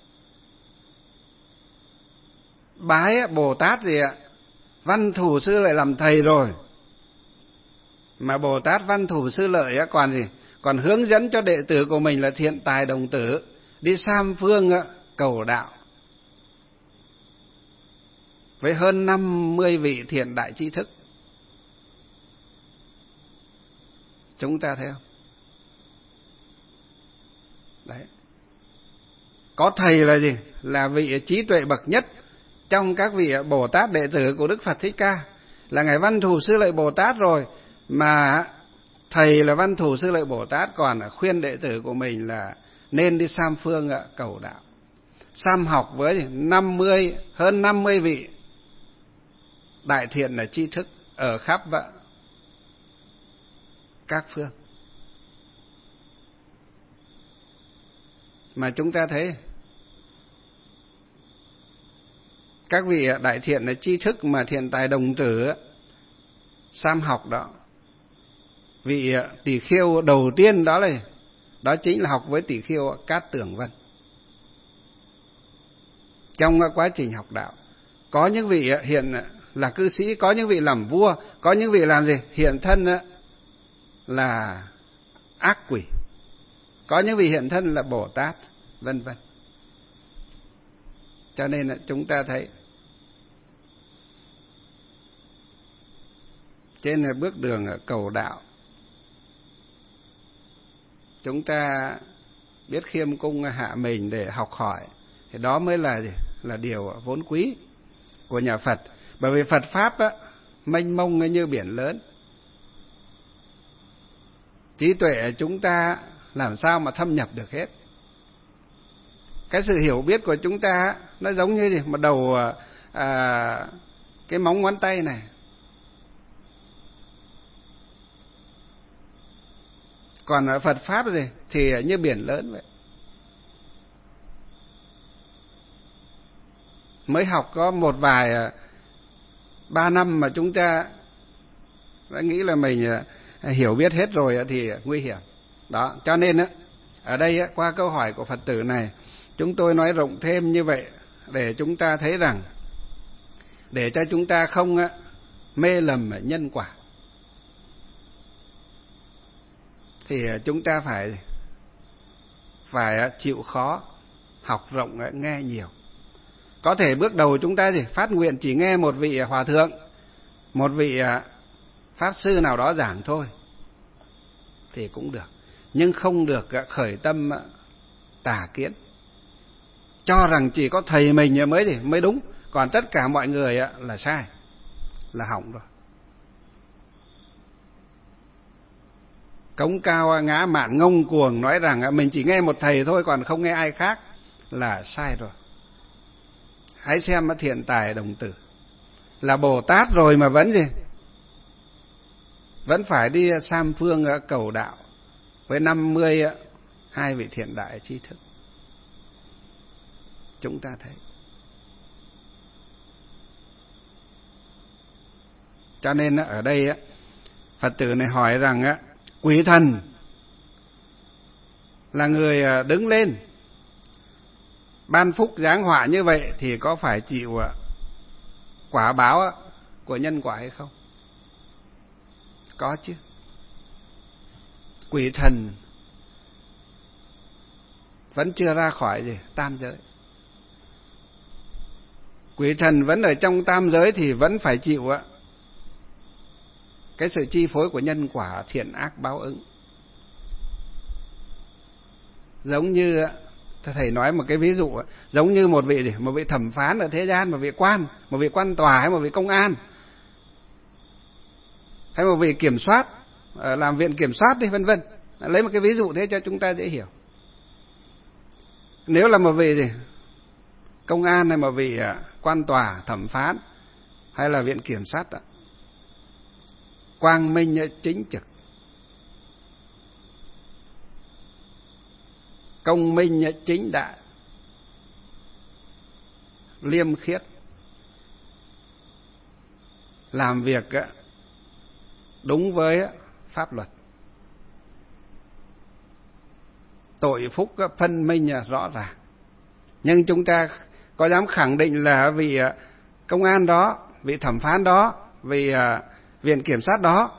Bái Bồ Tát gì ạ? Văn Thù Sư Lợi làm thầy rồi. Mà Bồ Tát Văn Thù Sư Lợi còn gì? Còn hướng dẫn cho đệ tử của mình là thiện tài đồng tử đi sam phương cầu đạo. Với hơn năm mươi vị thiện đại tri thức. Chúng ta thấy không? Đấy. Có thầy là gì? Là vị trí tuệ bậc nhất trong các vị Bồ Tát đệ tử của Đức Phật Thích Ca, là Ngài Văn Thù Sư Lợi Bồ Tát rồi, mà thầy là Văn Thù Sư Lợi Bồ Tát còn khuyên đệ tử của mình là nên đi sam phương cầu đạo. Sam học với năm mươi, hơn năm mươi vị đại thiện là tri thức ở khắp các phương. Mà chúng ta thấy các vị đại thiện là tri thức mà thiện tài đồng tử sam học đó, vị Tỷ Khiêu đầu tiên đó là đó chính là học với Tỷ Khiêu Cát Tường Vân. Trong quá trình học đạo, có những vị hiện là cư sĩ, có những vị làm vua, có những vị làm gì? Hiện thân là ác quỷ, có những vị hiện thân là Bồ Tát, vân vân. Cho nên chúng ta thấy trên bước đường cầu đạo, chúng ta biết khiêm cung hạ mình để học hỏi, Thì đó mới là là điều vốn quý của nhà Phật. Bởi vì Phật pháp á, mênh mông như biển lớn. Trí tuệ chúng ta làm sao mà thâm nhập được hết. Cái sự hiểu biết của chúng ta nó giống như gì? Một đầu à, cái móng ngón tay này. Còn ở Phật pháp gì thì như biển lớn vậy. Mới học có một vài ba năm mà chúng ta đã nghĩ là mình hiểu biết hết rồi thì nguy hiểm. Đó, cho nên á, ở đây á, qua câu hỏi của Phật tử này, chúng tôi nói rộng thêm như vậy để chúng ta thấy rằng, để cho chúng ta không á, mê lầm nhân quả, thì chúng ta phải phải chịu khó, học rộng nghe nhiều. Có thể bước đầu chúng ta gì phát nguyện chỉ nghe một vị hòa thượng, một vị pháp sư nào đó giảng thôi thì cũng được, nhưng không được khởi tâm tà kiến, cho rằng chỉ có thầy mình mới gì mới đúng, còn tất cả mọi người là sai, là hỏng rồi. Cống cao ngã mạn ngông cuồng nói rằng mình chỉ nghe một thầy thôi còn không nghe ai khác là sai rồi. Hãy xem Thiện Tài Đồng Tử, là Bồ Tát rồi mà vẫn gì, vẫn phải đi Sam Phương cầu đạo với năm mươi hai vị thiện đại tri thức. Chúng ta thấy. Cho nên ở đây Phật tử này hỏi rằng quỷ thần là người đứng lên ban phúc giáng họa như vậy thì có phải chịu quả báo của nhân quả hay không? Có chứ. Quỷ thần vẫn chưa ra khỏi gì tam giới. Quỷ thần vẫn ở trong tam giới thì vẫn phải chịu cái sự chi phối của nhân quả thiện ác báo ứng. Giống như thầy nói một cái ví dụ, giống như một vị gì, một vị thẩm phán ở thế gian, một vị quan, một vị quan tòa hay một vị công an, hay một vị kiểm soát, làm viện kiểm soát đi vân vân. Lấy một cái ví dụ thế cho chúng ta dễ hiểu. Nếu là một vị gì, công an hay một vị quan tòa, thẩm phán hay là viện kiểm sát, quang minh chính trực, công minh chính đại, liêm khiết, làm việc đúng với pháp luật, tội phúc phân minh rõ ràng. Nhưng chúng ta có dám khẳng định là vị công an đó, vị thẩm phán đó, vị viện kiểm sát đó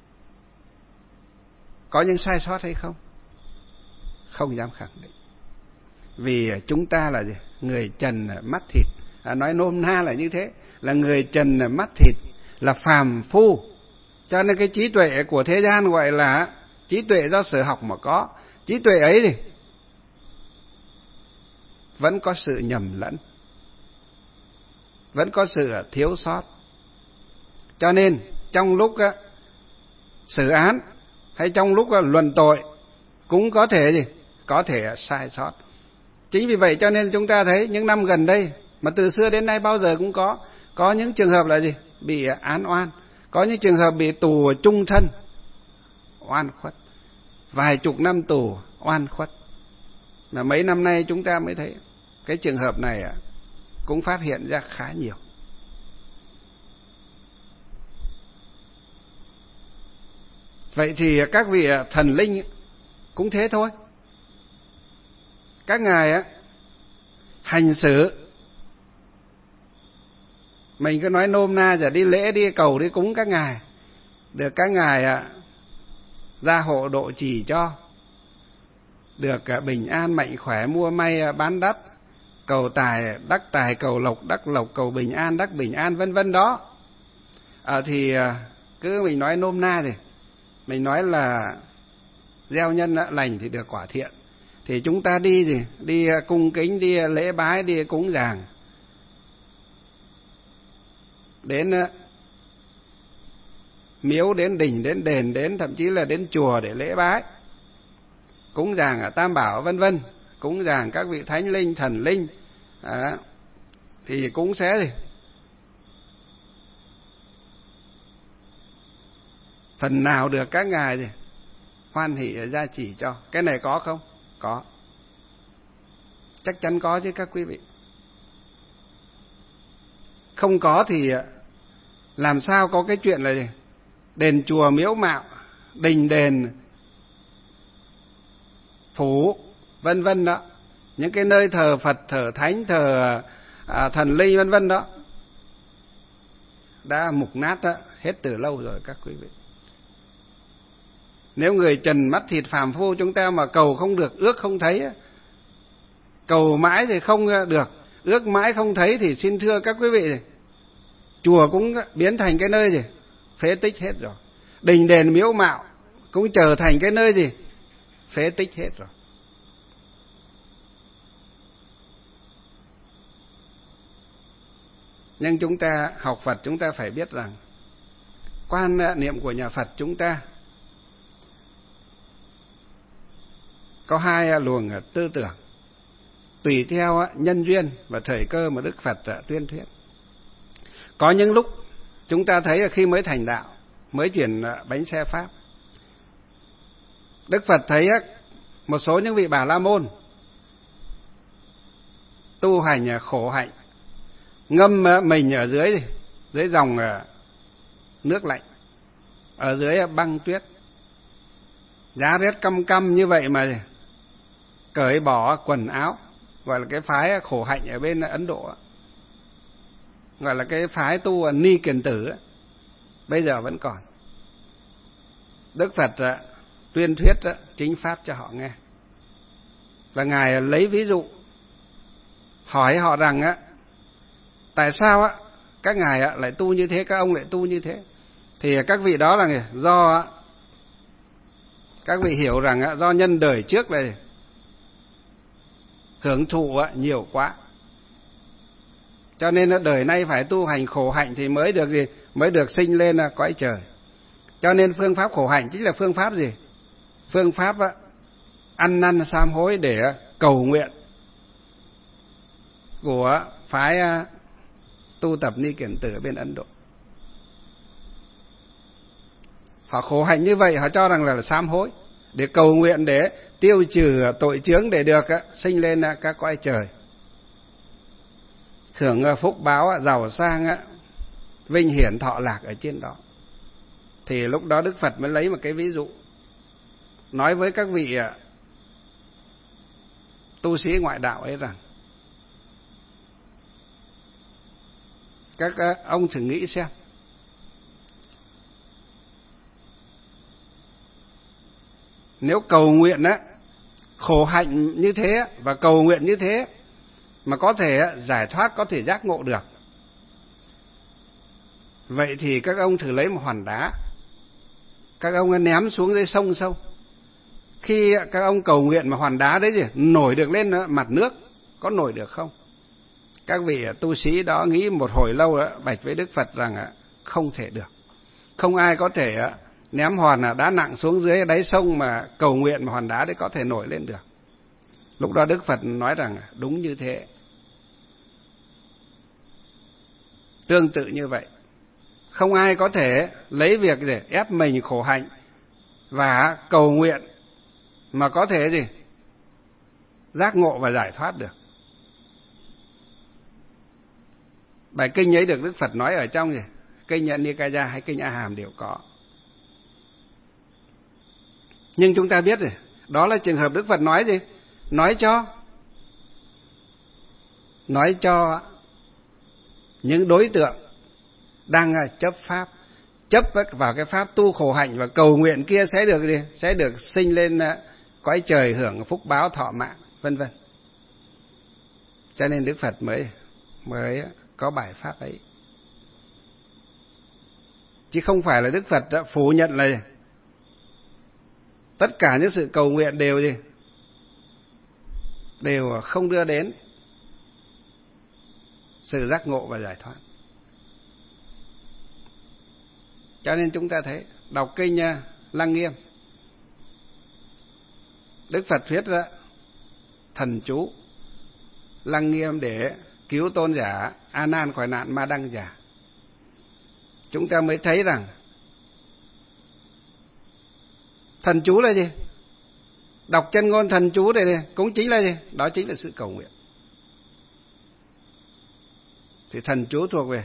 có những sai sót hay không? Không dám khẳng định. Vì chúng ta là gì? Người trần mắt thịt. À, nói nôm na là như thế, là người trần mắt thịt, là phàm phu. Cho nên cái trí tuệ của thế gian gọi là trí tuệ do sở học mà có. Trí tuệ ấy thì vẫn có sự nhầm lẫn, vẫn có sự thiếu sót. Cho nên trong lúc á, xử án hay trong lúc á, luận tội cũng có thể gì? Có thể sai sót. Chính vì vậy cho nên chúng ta thấy những năm gần đây, mà từ xưa đến nay bao giờ cũng có, có những trường hợp là gì? Bị án oan, có những trường hợp bị tù chung thân, oan khuất, vài chục năm tù, oan khuất. Là mấy năm nay chúng ta mới thấy cái trường hợp này cũng phát hiện ra khá nhiều. Vậy thì các vị thần linh cũng thế thôi. Các ngài á hành xử, mình cứ nói nôm na giờ đi lễ đi cầu đi cúng các ngài, được các ngài á gia hộ độ trì cho, được bình an mạnh khỏe mua may bán đắt, cầu tài đắc tài, cầu lộc đắc lộc, cầu bình an đắc bình an vân vân đó. À, thì cứ mình nói nôm na thì mình nói là gieo nhân lành thì được quả thiện. thì chúng ta đi gì? Đi cung kính, đi lễ bái, đi cúng dường. Đến miếu, đến đình, đến đền, đến thậm chí là đến chùa để lễ bái, cúng dường ở Tam Bảo vân vân, cúng dường các vị thánh linh, thần linh, à, thì cũng sẽ gì? Phần nào được các ngài gì? Hoan hỷ gia chỉ cho. Cái này có không? Có. Chắc chắn có chứ các quý vị. Không có thì làm sao có cái chuyện là gì? Đền chùa miếu mạo, đình đền, phủ, vân vân đó. Những cái nơi thờ Phật, thờ Thánh, thờ à, thần linh vân vân đó đã mục nát đó, hết từ lâu rồi các quý vị. Nếu người trần mắt thịt phàm phu chúng ta mà cầu không được, ước không thấy, cầu mãi thì không được, ước mãi không thấy, thì xin thưa các quý vị, chùa cũng biến thành cái nơi gì? Phế tích hết rồi. Đình đền miếu mạo cũng trở thành cái nơi gì? Phế tích hết rồi. Nhưng chúng ta học Phật, chúng ta phải biết rằng quan niệm của nhà Phật chúng ta có hai luồng tư tưởng, tùy theo nhân duyên và thời cơ mà Đức Phật tuyên thuyết. Có những lúc chúng ta thấy khi mới thành đạo, mới chuyển bánh xe Pháp, Đức Phật thấy một số những vị Bà La Môn tu hành khổ hạnh, ngâm mình ở dưới dưới dòng nước lạnh, ở dưới băng tuyết, giá rét căm căm như vậy mà cởi bỏ quần áo, gọi là cái phái khổ hạnh ở bên Ấn Độ, gọi là cái phái tu Ni Kiền Tử, bây giờ vẫn còn. Đức Phật tuyên thuyết chính pháp cho họ nghe, và ngài lấy ví dụ hỏi họ rằng á, tại sao á các ngài lại tu như thế, các ông lại tu như thế? Thì các vị đó là do các vị hiểu rằng do nhân đời trước này hưởng thụ nhiều quá, cho nên đời nay phải tu hành khổ hạnh thì mới được gì? Mới được sinh lên cõi trời. Cho nên phương pháp khổ hạnh chính là phương pháp gì? Phương pháp ăn năn sám hối để cầu nguyện của phái tu tập Ni Kiền Tử ở bên Ấn Độ. Họ khổ hạnh như vậy, họ cho rằng là, là sám hối, để cầu nguyện, để tiêu trừ tội chướng, để được sinh lên các cõi trời, hưởng phúc báo giàu sang, vinh hiển thọ lạc ở trên đó. Thì lúc đó Đức Phật mới lấy một cái ví dụ, nói với các vị tu sĩ ngoại đạo ấy rằng, các ông thử nghĩ xem, nếu cầu nguyện á, khổ hạnh như thế và cầu nguyện như thế mà có thể giải thoát, có thể giác ngộ được, vậy thì các ông thử lấy một hòn đá, các ông ném xuống dưới sông sâu. Khi các ông cầu nguyện mà hòn đá đấy gì nổi được lên mặt nước, có nổi được không? Các vị tu sĩ đó nghĩ một hồi lâu đó, bạch với Đức Phật rằng không thể được. Không ai có thể ném hòn đá nặng xuống dưới đáy sông mà cầu nguyện mà hòn đá đấy có thể nổi lên được. Lúc đó Đức Phật nói rằng đúng như thế. Tương tự như vậy, không ai có thể lấy việc để ép mình khổ hạnh và cầu nguyện mà có thể gì giác ngộ và giải thoát được. Bài kinh ấy được Đức Phật nói ở trong gì kinh Nikaya hay kinh A Hàm đều có. Nhưng chúng ta biết rồi, đó là trường hợp Đức Phật nói gì? Nói cho nói cho những đối tượng đang chấp pháp, chấp vào cái pháp tu khổ hạnh và cầu nguyện kia sẽ được gì? Sẽ được sinh lên cõi trời hưởng phúc báo thọ mạng, vân vân. Cho nên Đức Phật mới mới có bài pháp ấy, chứ không phải là Đức Phật đã phủ nhận là tất cả những sự cầu nguyện đều gì đều không đưa đến sự giác ngộ và giải thoát. Cho nên chúng ta thấy đọc kinh Lăng Nghiêm, Đức Phật viết ra thần chú Lăng Nghiêm để cứu tôn giả A Nan khỏi nạn ma đăng giả. Chúng ta mới thấy rằng thần chú là gì? Đọc chân ngôn thần chú này cũng chính là gì? Đó chính là sự cầu nguyện. Thì thần chú thuộc về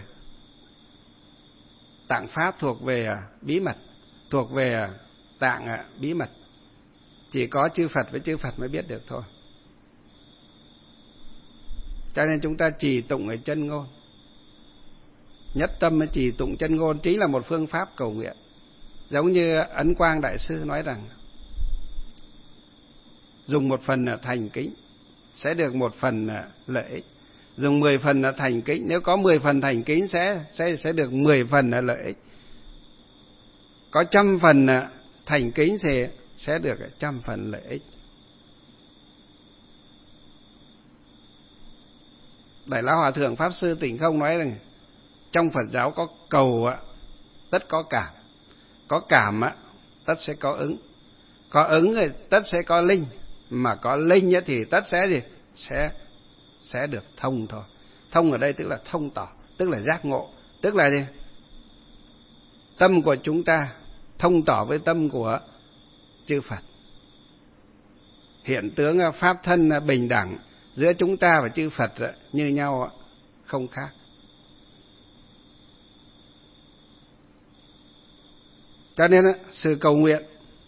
tạng pháp, thuộc về bí mật, thuộc về tạng bí mật. Chỉ có chư Phật với chư Phật mới biết được thôi. Cho nên chúng ta trì tụng ở chân ngôn. Nhất tâm mới trì tụng chân ngôn chính là một phương pháp cầu nguyện. Giống như Ấn Quang Đại Sư nói rằng dùng một phần thành kính sẽ được một phần lợi ích. Dùng mười phần thành kính, nếu có mười phần thành kính sẽ sẽ sẽ được mười phần lợi ích. Có trăm phần thành kính thì sẽ được trăm phần lợi ích. Đại Lão Hòa Thượng Pháp Sư Tịnh Không nói rằng trong Phật giáo có cầu tất có cảm, có cảm tất sẽ có ứng, có ứng thì tất sẽ có linh, mà có linh thì tất sẽ gì? Sẽ sẽ được thông thôi. Thông ở đây tức là thông tỏ, tức là giác ngộ, tức là gì? Tâm của chúng ta thông tỏ với tâm của chư Phật. Hiện tướng pháp thân bình đẳng giữa chúng ta và chư Phật như nhau, không khác. Cho nên sự cầu nguyện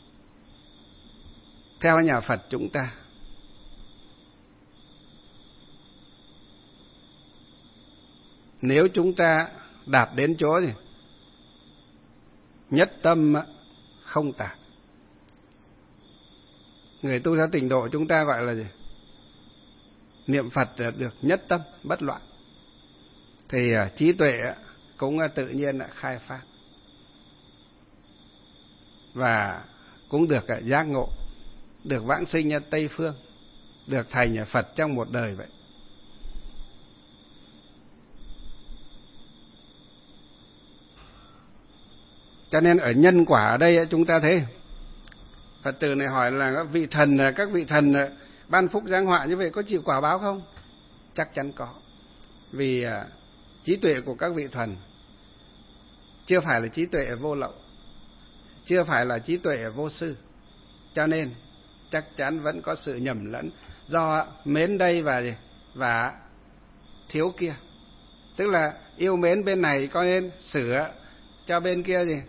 theo nhà Phật chúng ta nếu chúng ta đạt đến chỗ gì? Nhất tâm không tạp. Người tu theo tịnh độ chúng ta gọi là gì? Niệm Phật được nhất tâm bất loạn. Thì trí tuệ cũng tự nhiên khai phát. Và cũng được giác ngộ, được vãng sinh Tây Phương, được thành Phật trong một đời vậy. Cho nên ở nhân quả ở đây chúng ta thấy Phật tử này hỏi là các vị thần, các vị thần ban phúc giáng họa như vậy có chịu quả báo không? Chắc chắn có. Vì trí tuệ của các vị thần chưa phải là trí tuệ vô lậu, chưa phải là trí tuệ vô sư. Cho nên chắc chắn vẫn có sự nhầm lẫn do mến đây và và thiếu kia. Tức là yêu mến bên này có nên sửa cho bên kia gì?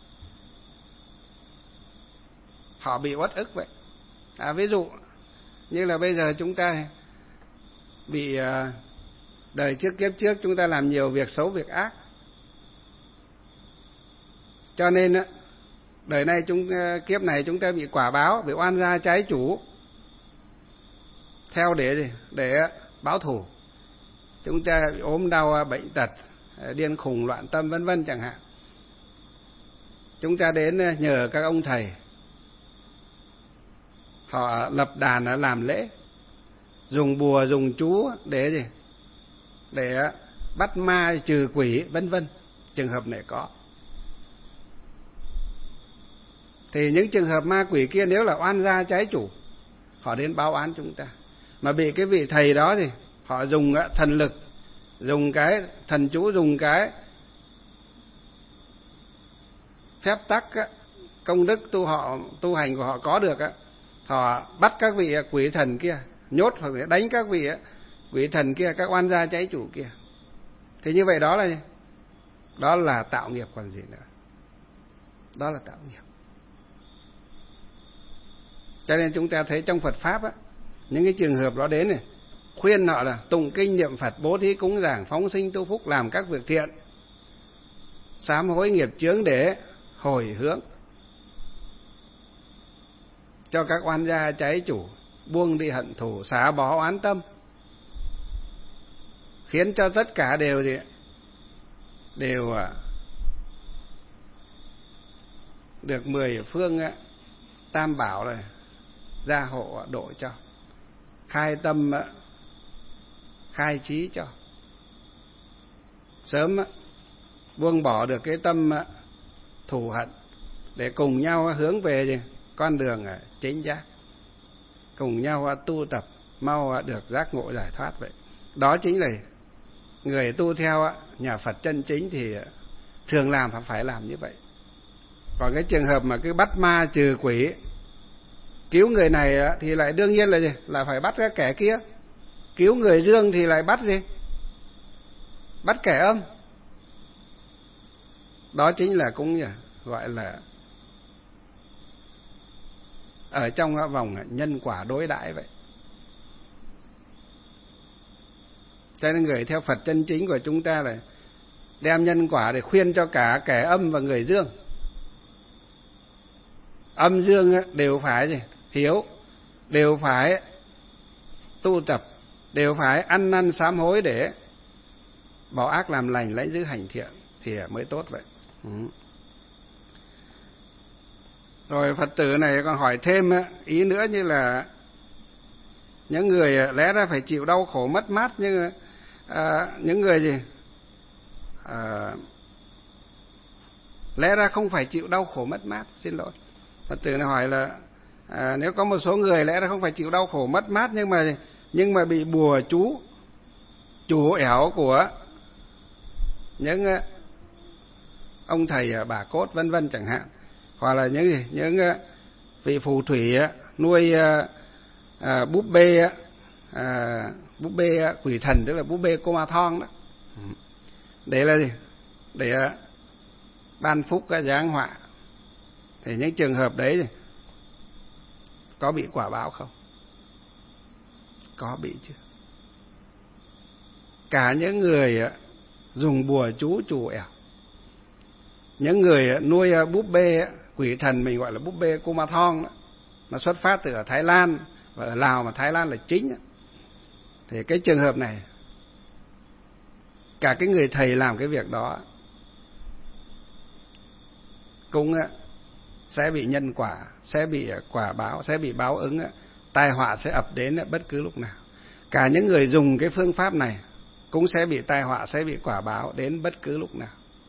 Họ bị uất ức vậy. À, ví dụ như là bây giờ chúng ta bị đời trước kiếp trước chúng ta làm nhiều việc xấu việc ác, cho nên đời này chúng kiếp này chúng ta bị quả báo, bị oan gia trái chủ, theo để gì? Để báo thù. Chúng ta bị ốm đau bệnh tật, điên khùng loạn tâm vân vân chẳng hạn. Chúng ta đến nhờ các ông thầy, họ lập đàn làm lễ, dùng bùa dùng chú để gì? Để bắt ma trừ quỷ vân vân. Trường hợp này có. Thì những trường hợp ma quỷ kia nếu là oan gia trái chủ, họ đến báo án chúng ta. Mà bị cái vị thầy đó thì họ dùng thần lực, dùng cái thần chú, dùng cái phép tắc công đức tu họ tu hành của họ có được á, họ bắt các vị quỷ thần kia, nhốt hoặc là đánh các vị quỷ thần kia, các oan gia trái chủ kia. Thì như vậy đó là gì? Đó là tạo nghiệp còn gì nữa. Đó là tạo nghiệp. Cho nên chúng ta thấy trong Phật Pháp á, những cái trường hợp đó đến này, khuyên họ là tụng kinh niệm Phật, bố thí cúng dường, phóng sinh tu phúc, làm các việc thiện, sám hối nghiệp chướng để hồi hướng cho các oan gia trái chủ, buông đi hận thù, xả bỏ oán tâm, khiến cho tất cả đều gì? Đều được mười phương tam bảo rồi gia hộ độ cho. khai tâm, khai trí cho. Sớm buông bỏ được cái tâm thù hận để cùng nhau hướng về gì? Con đường chính giác, cùng nhau tu tập mau được giác ngộ giải thoát vậy. Đó chính là người tu theo nhà Phật chân chính thì thường làm phải phải làm như vậy. Còn cái trường hợp mà cứ bắt ma trừ quỷ, cứu người này thì lại đương nhiên là gì? Là phải bắt cái kẻ kia. Cứu người dương thì lại bắt gì? Bắt kẻ âm. Đó chính là cũng gọi là ở trong vòng nhân quả đối đãi vậy. Cho nên người theo Phật chân chính của chúng ta là đem nhân quả để khuyên cho cả kẻ âm và người dương. Âm dương đều phải gì? Hiểu, đều phải tu tập, đều phải ăn năn sám hối để bỏ ác làm lành, lấy giữ hành thiện thì mới tốt vậy. Ừ. Rồi Phật tử này còn hỏi thêm ý nữa, như là những người lẽ ra phải chịu đau khổ mất mát, nhưng à, những người gì à, lẽ ra không phải chịu đau khổ mất mát. Xin lỗi, Phật tử này hỏi là à, nếu có một số người lẽ ra không phải chịu đau khổ mất mát, nhưng mà nhưng mà bị bùa chú chủ ẻo của những ông thầy bà cốt vân vân chẳng hạn, hoặc là những gì những vị phù thủy nuôi à, búp bê à, búp bê quỷ thần, tức là búp bê cô ma thong đó, để là gì? Để ban phúc giáng họa. Thì những trường hợp đấy có bị quả báo không? Có bị chứ. Cả những người dùng bùa chú chủ ẻo, những người nuôi búp bê quỷ thần mình gọi là búp bê cô ma thong đó, nó xuất phát từ ở Thái Lan và ở Lào, mà Thái Lan là chính. Thì cái trường hợp này, cả cái người thầy làm cái việc đó cũng sẽ bị nhân quả, sẽ bị quả báo, sẽ bị báo ứng, tai họa sẽ ập đến bất cứ lúc nào. Cả những người dùng cái phương pháp này cũng sẽ bị tai họa, sẽ bị quả báo đến bất cứ lúc nào.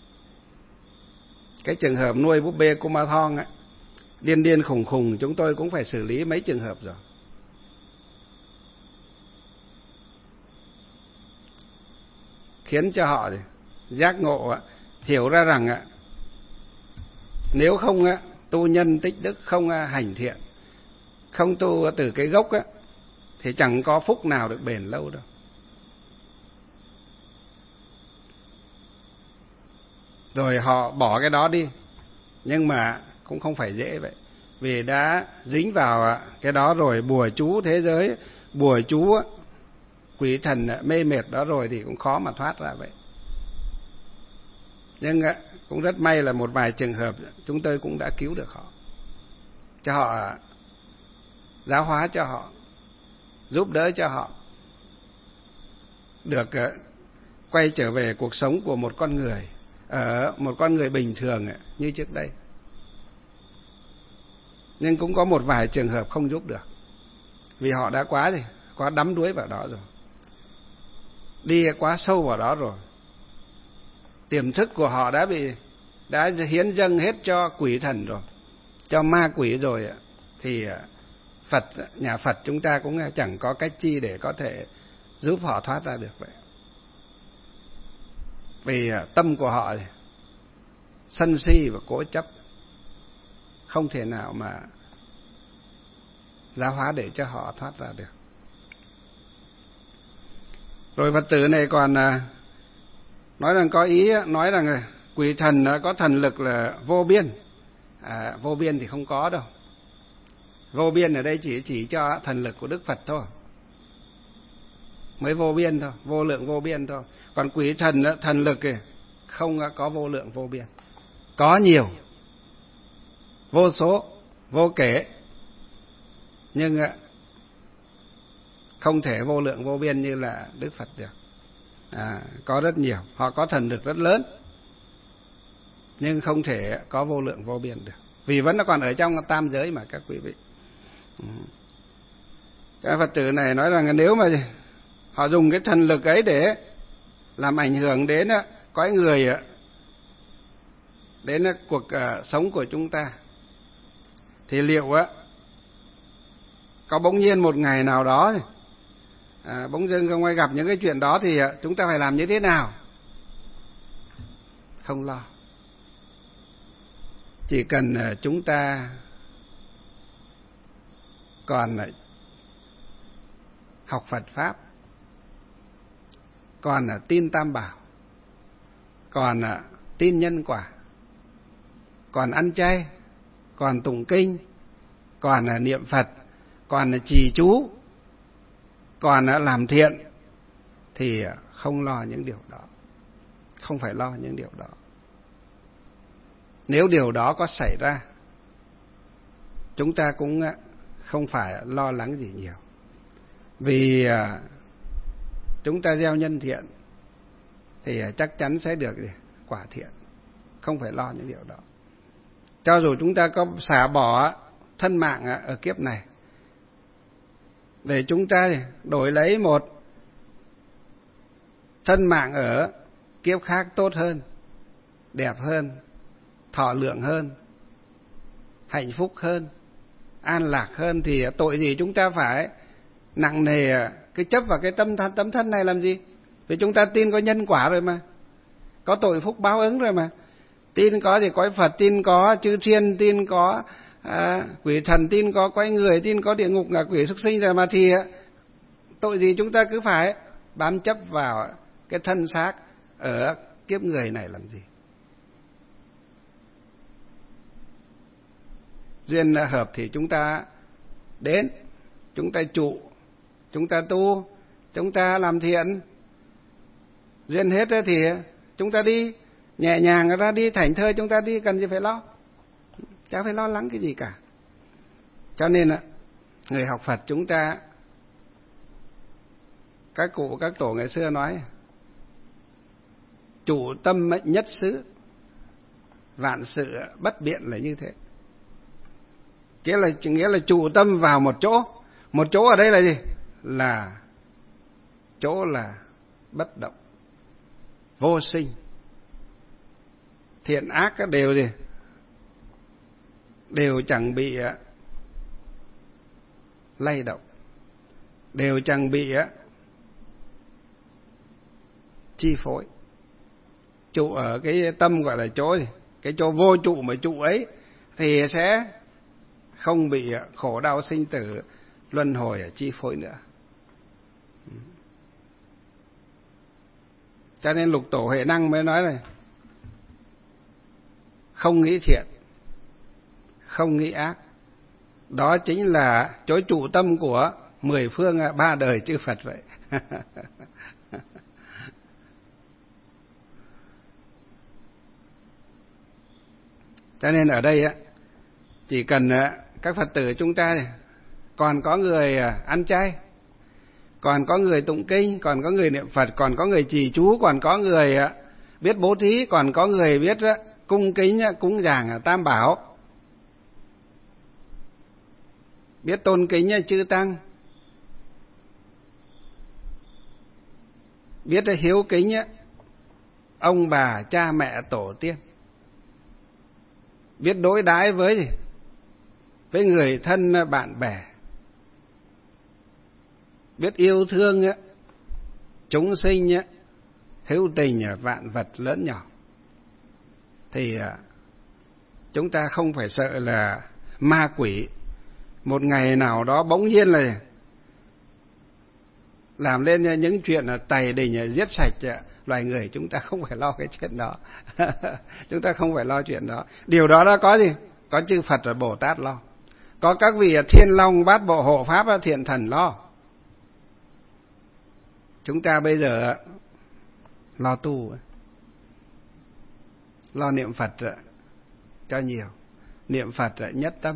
Cái trường hợp nuôi búp bê cô ma thong ấy, điên điên khùng khùng, chúng tôi cũng phải xử lý mấy trường hợp rồi. Khiến cho họ giác ngộ, hiểu ra rằng nếu không tu nhân tích đức, không hành thiện, không tu từ cái gốc thì chẳng có phúc nào được bền lâu đâu. Rồi họ bỏ cái đó đi, nhưng mà cũng không phải dễ vậy, vì đã dính vào cái đó rồi, bùa chú thế giới, bùa chú quỷ thần mê mệt đó rồi thì cũng khó mà thoát ra vậy. Nhưng cũng rất may là một vài trường hợp chúng tôi cũng đã cứu được họ, cho họ giáo hóa, cho họ giúp đỡ, cho họ được quay trở về cuộc sống của một con người, ở một con người bình thường như trước đây. Nhưng cũng có một vài trường hợp không giúp được, vì họ đã quá gì, quá đắm đuối vào đó rồi, đi quá sâu vào đó rồi. Tiềm thức của họ đã bị đã hiến dâng hết cho quỷ thần rồi, cho ma quỷ rồi, thì Phật, nhà Phật chúng ta cũng chẳng có cách chi để có thể giúp họ thoát ra được vậy. Vì tâm của họ sân si và cố chấp, không thể nào mà giáo hóa để cho họ thoát ra được. Rồi Phật tử này còn nói rằng có ý nói rằng quỷ thần có thần lực là vô biên. À, vô biên thì không có đâu. Vô biên ở đây chỉ chỉ cho thần lực của Đức Phật thôi, mới vô biên thôi, vô lượng vô biên thôi. Còn quỷ thần thần lực kìa, không có vô lượng vô biên, có nhiều, vô số, vô kể, nhưng không thể vô lượng vô biên như là Đức Phật được. À, có rất nhiều, họ có thần lực rất lớn, nhưng không thể có vô lượng vô biên được, vì vẫn nó còn ở trong tam giới mà các quý vị. Các Phật tử này nói rằng nếu mà họ dùng cái thần lực ấy để làm ảnh hưởng đến cõi người, đến cuộc sống của chúng ta, thì liệu á có bỗng nhiên một ngày nào đó à, bỗng dưng không ai gặp những cái chuyện đó thì chúng ta phải làm như thế nào? Không lo. Chỉ cần chúng ta còn học Phật Pháp, còn tin Tam Bảo, còn tin nhân quả, còn ăn chay, còn tụng kinh, còn niệm Phật, còn trì chú, còn làm thiện, thì không lo những điều đó. Không phải lo những điều đó. Nếu điều đó có xảy ra, chúng ta cũng không phải lo lắng gì nhiều. Vì chúng ta gieo nhân thiện thì chắc chắn sẽ được quả thiện. Không phải lo những điều đó. Cho dù chúng ta có xả bỏ thân mạng ở kiếp này để chúng ta đổi lấy một thân mạng ở kiếp khác tốt hơn, đẹp hơn, thọ lượng hơn, hạnh phúc hơn, an lạc hơn, thì tội gì chúng ta phải nặng nề cái chấp vào cái tâm thân, tâm thân này làm gì? Vì chúng ta tin có nhân quả rồi mà, có tội phúc báo ứng rồi mà. Tin có thì cõi Phật, tin có chư thiên, tin có à, quỷ thần, tin có cõi người, tin có địa ngục, ngạ quỷ, súc sinh rồi mà, thì tội gì chúng ta cứ phải bám chấp vào cái thân xác ở kiếp người này làm gì? Duyên hợp thì chúng ta đến, chúng ta trụ, chúng ta tu, chúng ta làm thiện. Duyên hết thì chúng ta đi nhẹ nhàng, ra đi thảnh thơi, chúng ta đi, cần gì phải lo, chả phải lo lắng cái gì cả. Cho nên người học Phật chúng ta, các cụ các tổ ngày xưa nói chủ tâm nhất xứ, vạn sự bất biện là như thế. Nghĩa là nghĩa là trụ tâm vào một chỗ. Một chỗ ở đây là gì? Là chỗ là bất động, vô sinh. Thiện ác đều gì? Đều chẳng bị lay động, đều chẳng bị chi phối. Trụ ở cái tâm gọi là chỗ gì? Cái chỗ vô trụ mà trụ ấy thì sẽ không bị khổ đau sinh tử luân hồi ở chi phối nữa. Cho nên Lục Tổ Huệ Năng mới nói này: không nghĩ thiện, không nghĩ ác, đó chính là chỗ trụ tâm của mười phương ba đời chư Phật vậy. Cho nên ở đây chỉ cần các Phật tử chúng ta còn có người ăn chay, còn có người tụng kinh, còn có người niệm Phật, còn có người trì chú, còn có người biết bố thí, còn có người biết cung kính cúng dường Tam Bảo, biết tôn kính chư tăng, biết hiếu kính ông bà cha mẹ tổ tiên, biết đối đãi với với người thân bạn bè, biết yêu thương chúng sinh, hữu tình vạn vật lớn nhỏ, thì chúng ta không phải sợ là ma quỷ một ngày nào đó bỗng nhiên là làm lên những chuyện tày đình giết sạch loài người. Chúng ta không phải lo cái chuyện đó. Chúng ta không phải lo chuyện đó. Điều đó đã có gì? Có chư Phật và Bồ Tát lo, có các vị Thiên Long Bát Bộ Hộ Pháp Thiện Thần lo. Chúng ta bây giờ lo tu, lo niệm Phật cho nhiều, niệm Phật nhất tâm,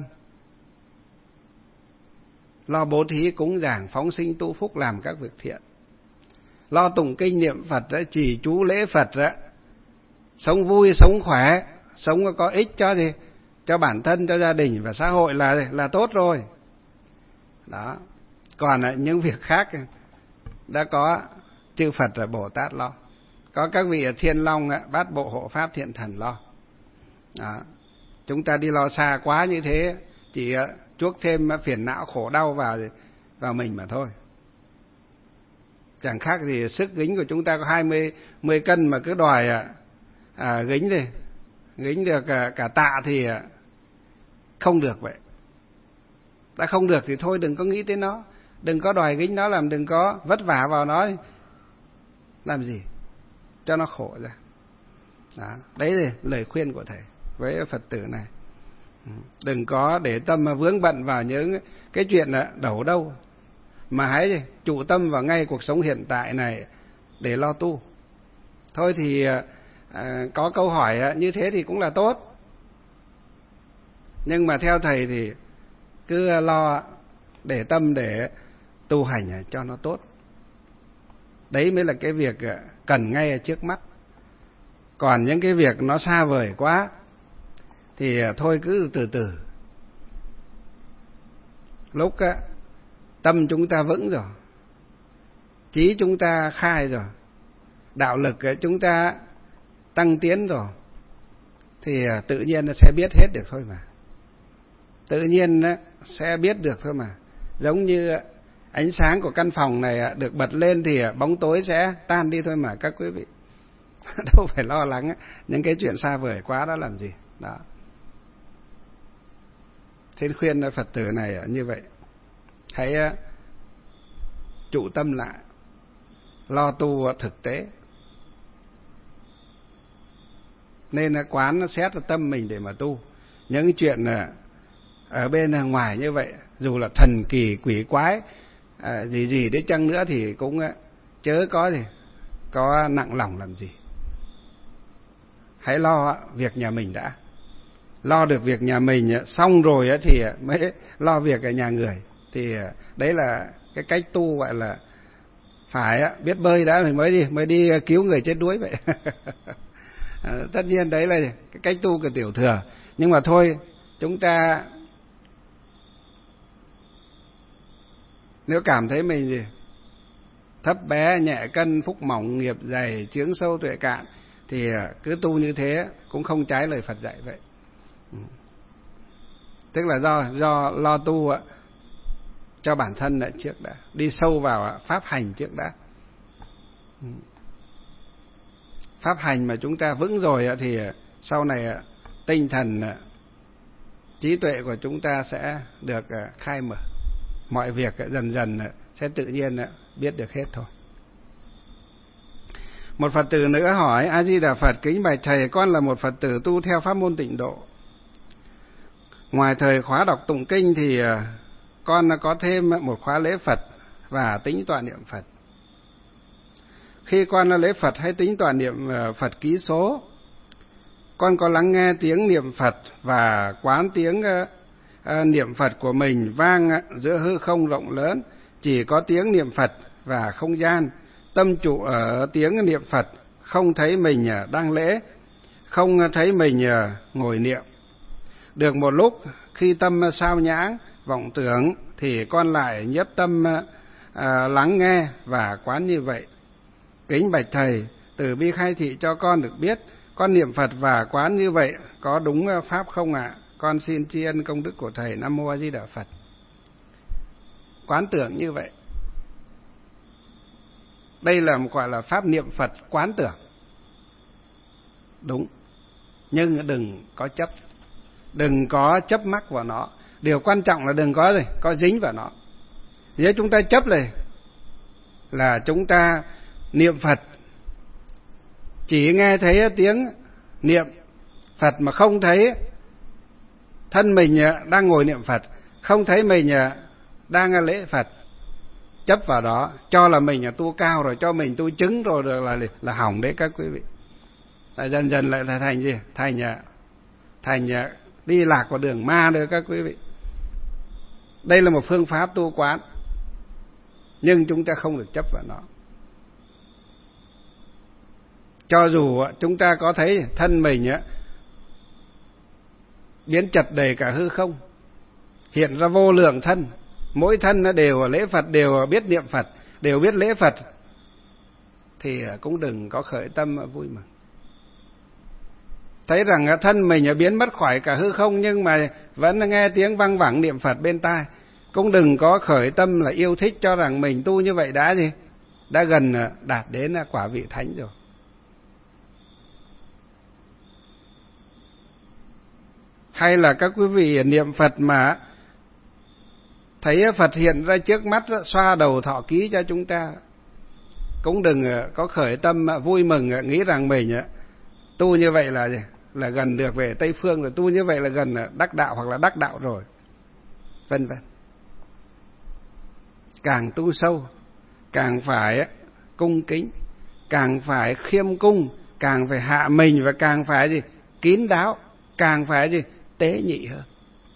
lo bố thí cúng dường phóng sinh tu phúc làm các việc thiện, lo tụng kinh niệm Phật, trì chú lễ Phật, sống vui sống khỏe, sống có ích cho gì, cho bản thân, cho gia đình và xã hội là là tốt rồi. Đó. Còn những việc khác đã có chư Phật và Bồ Tát lo, có các vị Thiên Long, Bát Bộ Hộ Pháp Thiện Thần lo. Đó. Chúng ta đi lo xa quá như thế, chỉ chuốc thêm phiền não khổ đau vào vào mình mà thôi. Chẳng khác gì sức gính của chúng ta có hai mươi mười cân mà cứ đòi à, gính đi, gính được cả, cả tạ thì không được vậy. Đã không được thì thôi đừng có nghĩ tới nó, đừng có đòi gính nó, làm đừng có vất vả vào nó, làm gì cho nó khổ ra. Đó. Đấy là lời khuyên của thầy với Phật tử này. Đừng có để tâm mà vướng bận vào những cái chuyện đầu đâu, mà hãy trụ tâm vào ngay cuộc sống hiện tại này để lo tu. Thôi thì à, có câu hỏi như thế thì cũng là tốt, nhưng mà theo thầy thì cứ lo để tâm để tu hành cho nó tốt. Đấy mới là cái việc cần ngay ở trước mắt. Còn những cái việc nó xa vời quá thì thôi cứ từ từ. Lúc á, tâm chúng ta vững rồi, trí chúng ta khai rồi, đạo lực chúng ta tăng tiến rồi, thì tự nhiên nó sẽ biết hết được thôi mà. Tự nhiên nó sẽ biết được thôi mà. Giống như ánh sáng của căn phòng này được bật lên thì bóng tối sẽ tan đi thôi mà các quý vị. Đâu phải lo lắng những cái chuyện xa vời quá đó làm gì. Đó. Xin khuyên Phật tử này như vậy. Hãy trụ tâm lại, lo tu thực tế. Nên quán xét tâm mình để mà tu. Những chuyện ở bên ngoài như vậy, dù là thần kỳ quỷ quái à, gì gì đấy chăng nữa thì cũng chớ có gì có nặng lòng làm gì. Hãy lo việc nhà mình đã. Lo được việc nhà mình xong rồi thì mới lo việc ở nhà người. Thì đấy là cái cách tu gọi là phải biết bơi đã mình mới đi mới đi cứu người chết đuối vậy. Tất nhiên đấy là cái cách tu của tiểu thừa. Nhưng mà thôi, chúng ta nếu cảm thấy mình gì thấp bé, nhẹ cân, phúc mỏng, nghiệp dày, chướng sâu, tuệ cạn thì cứ tu như thế cũng không trái lời Phật dạy vậy. Tức là do do lo tu cho bản thân lại trước đã, đi sâu vào pháp hành trước đã. Pháp hành mà chúng ta vững rồi thì sau này tinh thần, trí tuệ của chúng ta sẽ được khai mở. Mọi việc dần dần sẽ tự nhiên biết được hết thôi. Một Phật tử nữa hỏi: A Di Đà Phật, kính bạch thầy, con là một Phật tử tu theo pháp môn Tịnh Độ. Ngoài thời khóa đọc tụng kinh thì con có thêm một khóa lễ Phật và tính tọa niệm Phật. Khi con lễ Phật hay tính tọa niệm Phật ký số, con có lắng nghe tiếng niệm Phật và quán tiếng niệm Phật của mình vang giữa hư không rộng lớn, chỉ có tiếng niệm Phật và không gian. Tâm trụ ở tiếng niệm Phật, không thấy mình đang lễ, không thấy mình ngồi niệm. Được một lúc, khi tâm sao nhãng, vọng tưởng, thì con lại nhiếp tâm à, lắng nghe và quán như vậy. Kính bạch thầy, từ bi khai thị cho con được biết, con niệm Phật và quán như vậy có đúng pháp không ạ? À? Con xin tri ân công đức của thầy. Nam mô A Di Đà Phật. Quán tưởng như vậy, đây là một gọi là pháp niệm Phật quán tưởng. Đúng, nhưng đừng có chấp, đừng có chấp mắc vào nó. Điều quan trọng là đừng có gì, có dính vào nó. Nếu chúng ta chấp này là chúng ta niệm Phật, chỉ nghe thấy tiếng niệm Phật mà không thấy thân mình đang ngồi niệm Phật, không thấy mình đang lễ Phật, chấp vào đó, cho là mình tu cao rồi, cho mình tu chứng rồi là là hỏng đấy các quý vị. Lại dần dần lại là thành gì? Thành thành đi lạc vào đường ma đấy các quý vị. Đây là một phương pháp tu quán, nhưng chúng ta không được chấp vào nó. Cho dù chúng ta có thấy thân mình biến chật đầy cả hư không, hiện ra vô lượng thân, mỗi thân nó đều lễ Phật, đều biết niệm Phật, đều biết lễ Phật, thì cũng đừng có khởi tâm vui mừng. Thấy rằng thân mình biến mất khỏi cả hư không, nhưng mà vẫn nghe tiếng văng vẳng niệm Phật bên tai, cũng đừng có khởi tâm là yêu thích, cho rằng mình tu như vậy đã gì, đã gần đạt đến quả vị thánh rồi. Hay là các quý vị niệm Phật mà thấy Phật hiện ra trước mắt, xoa đầu thọ ký cho chúng ta, cũng đừng có khởi tâm vui mừng, nghĩ rằng mình tu như vậy là gì, là gần được về Tây Phương rồi, tu như vậy là gần đắc đạo hoặc là đắc đạo rồi, vân vân. Càng tu sâu, càng phải cung kính, càng phải khiêm cung, càng phải hạ mình, và càng phải gì, kín đáo, càng phải gì, tế nhị hơn.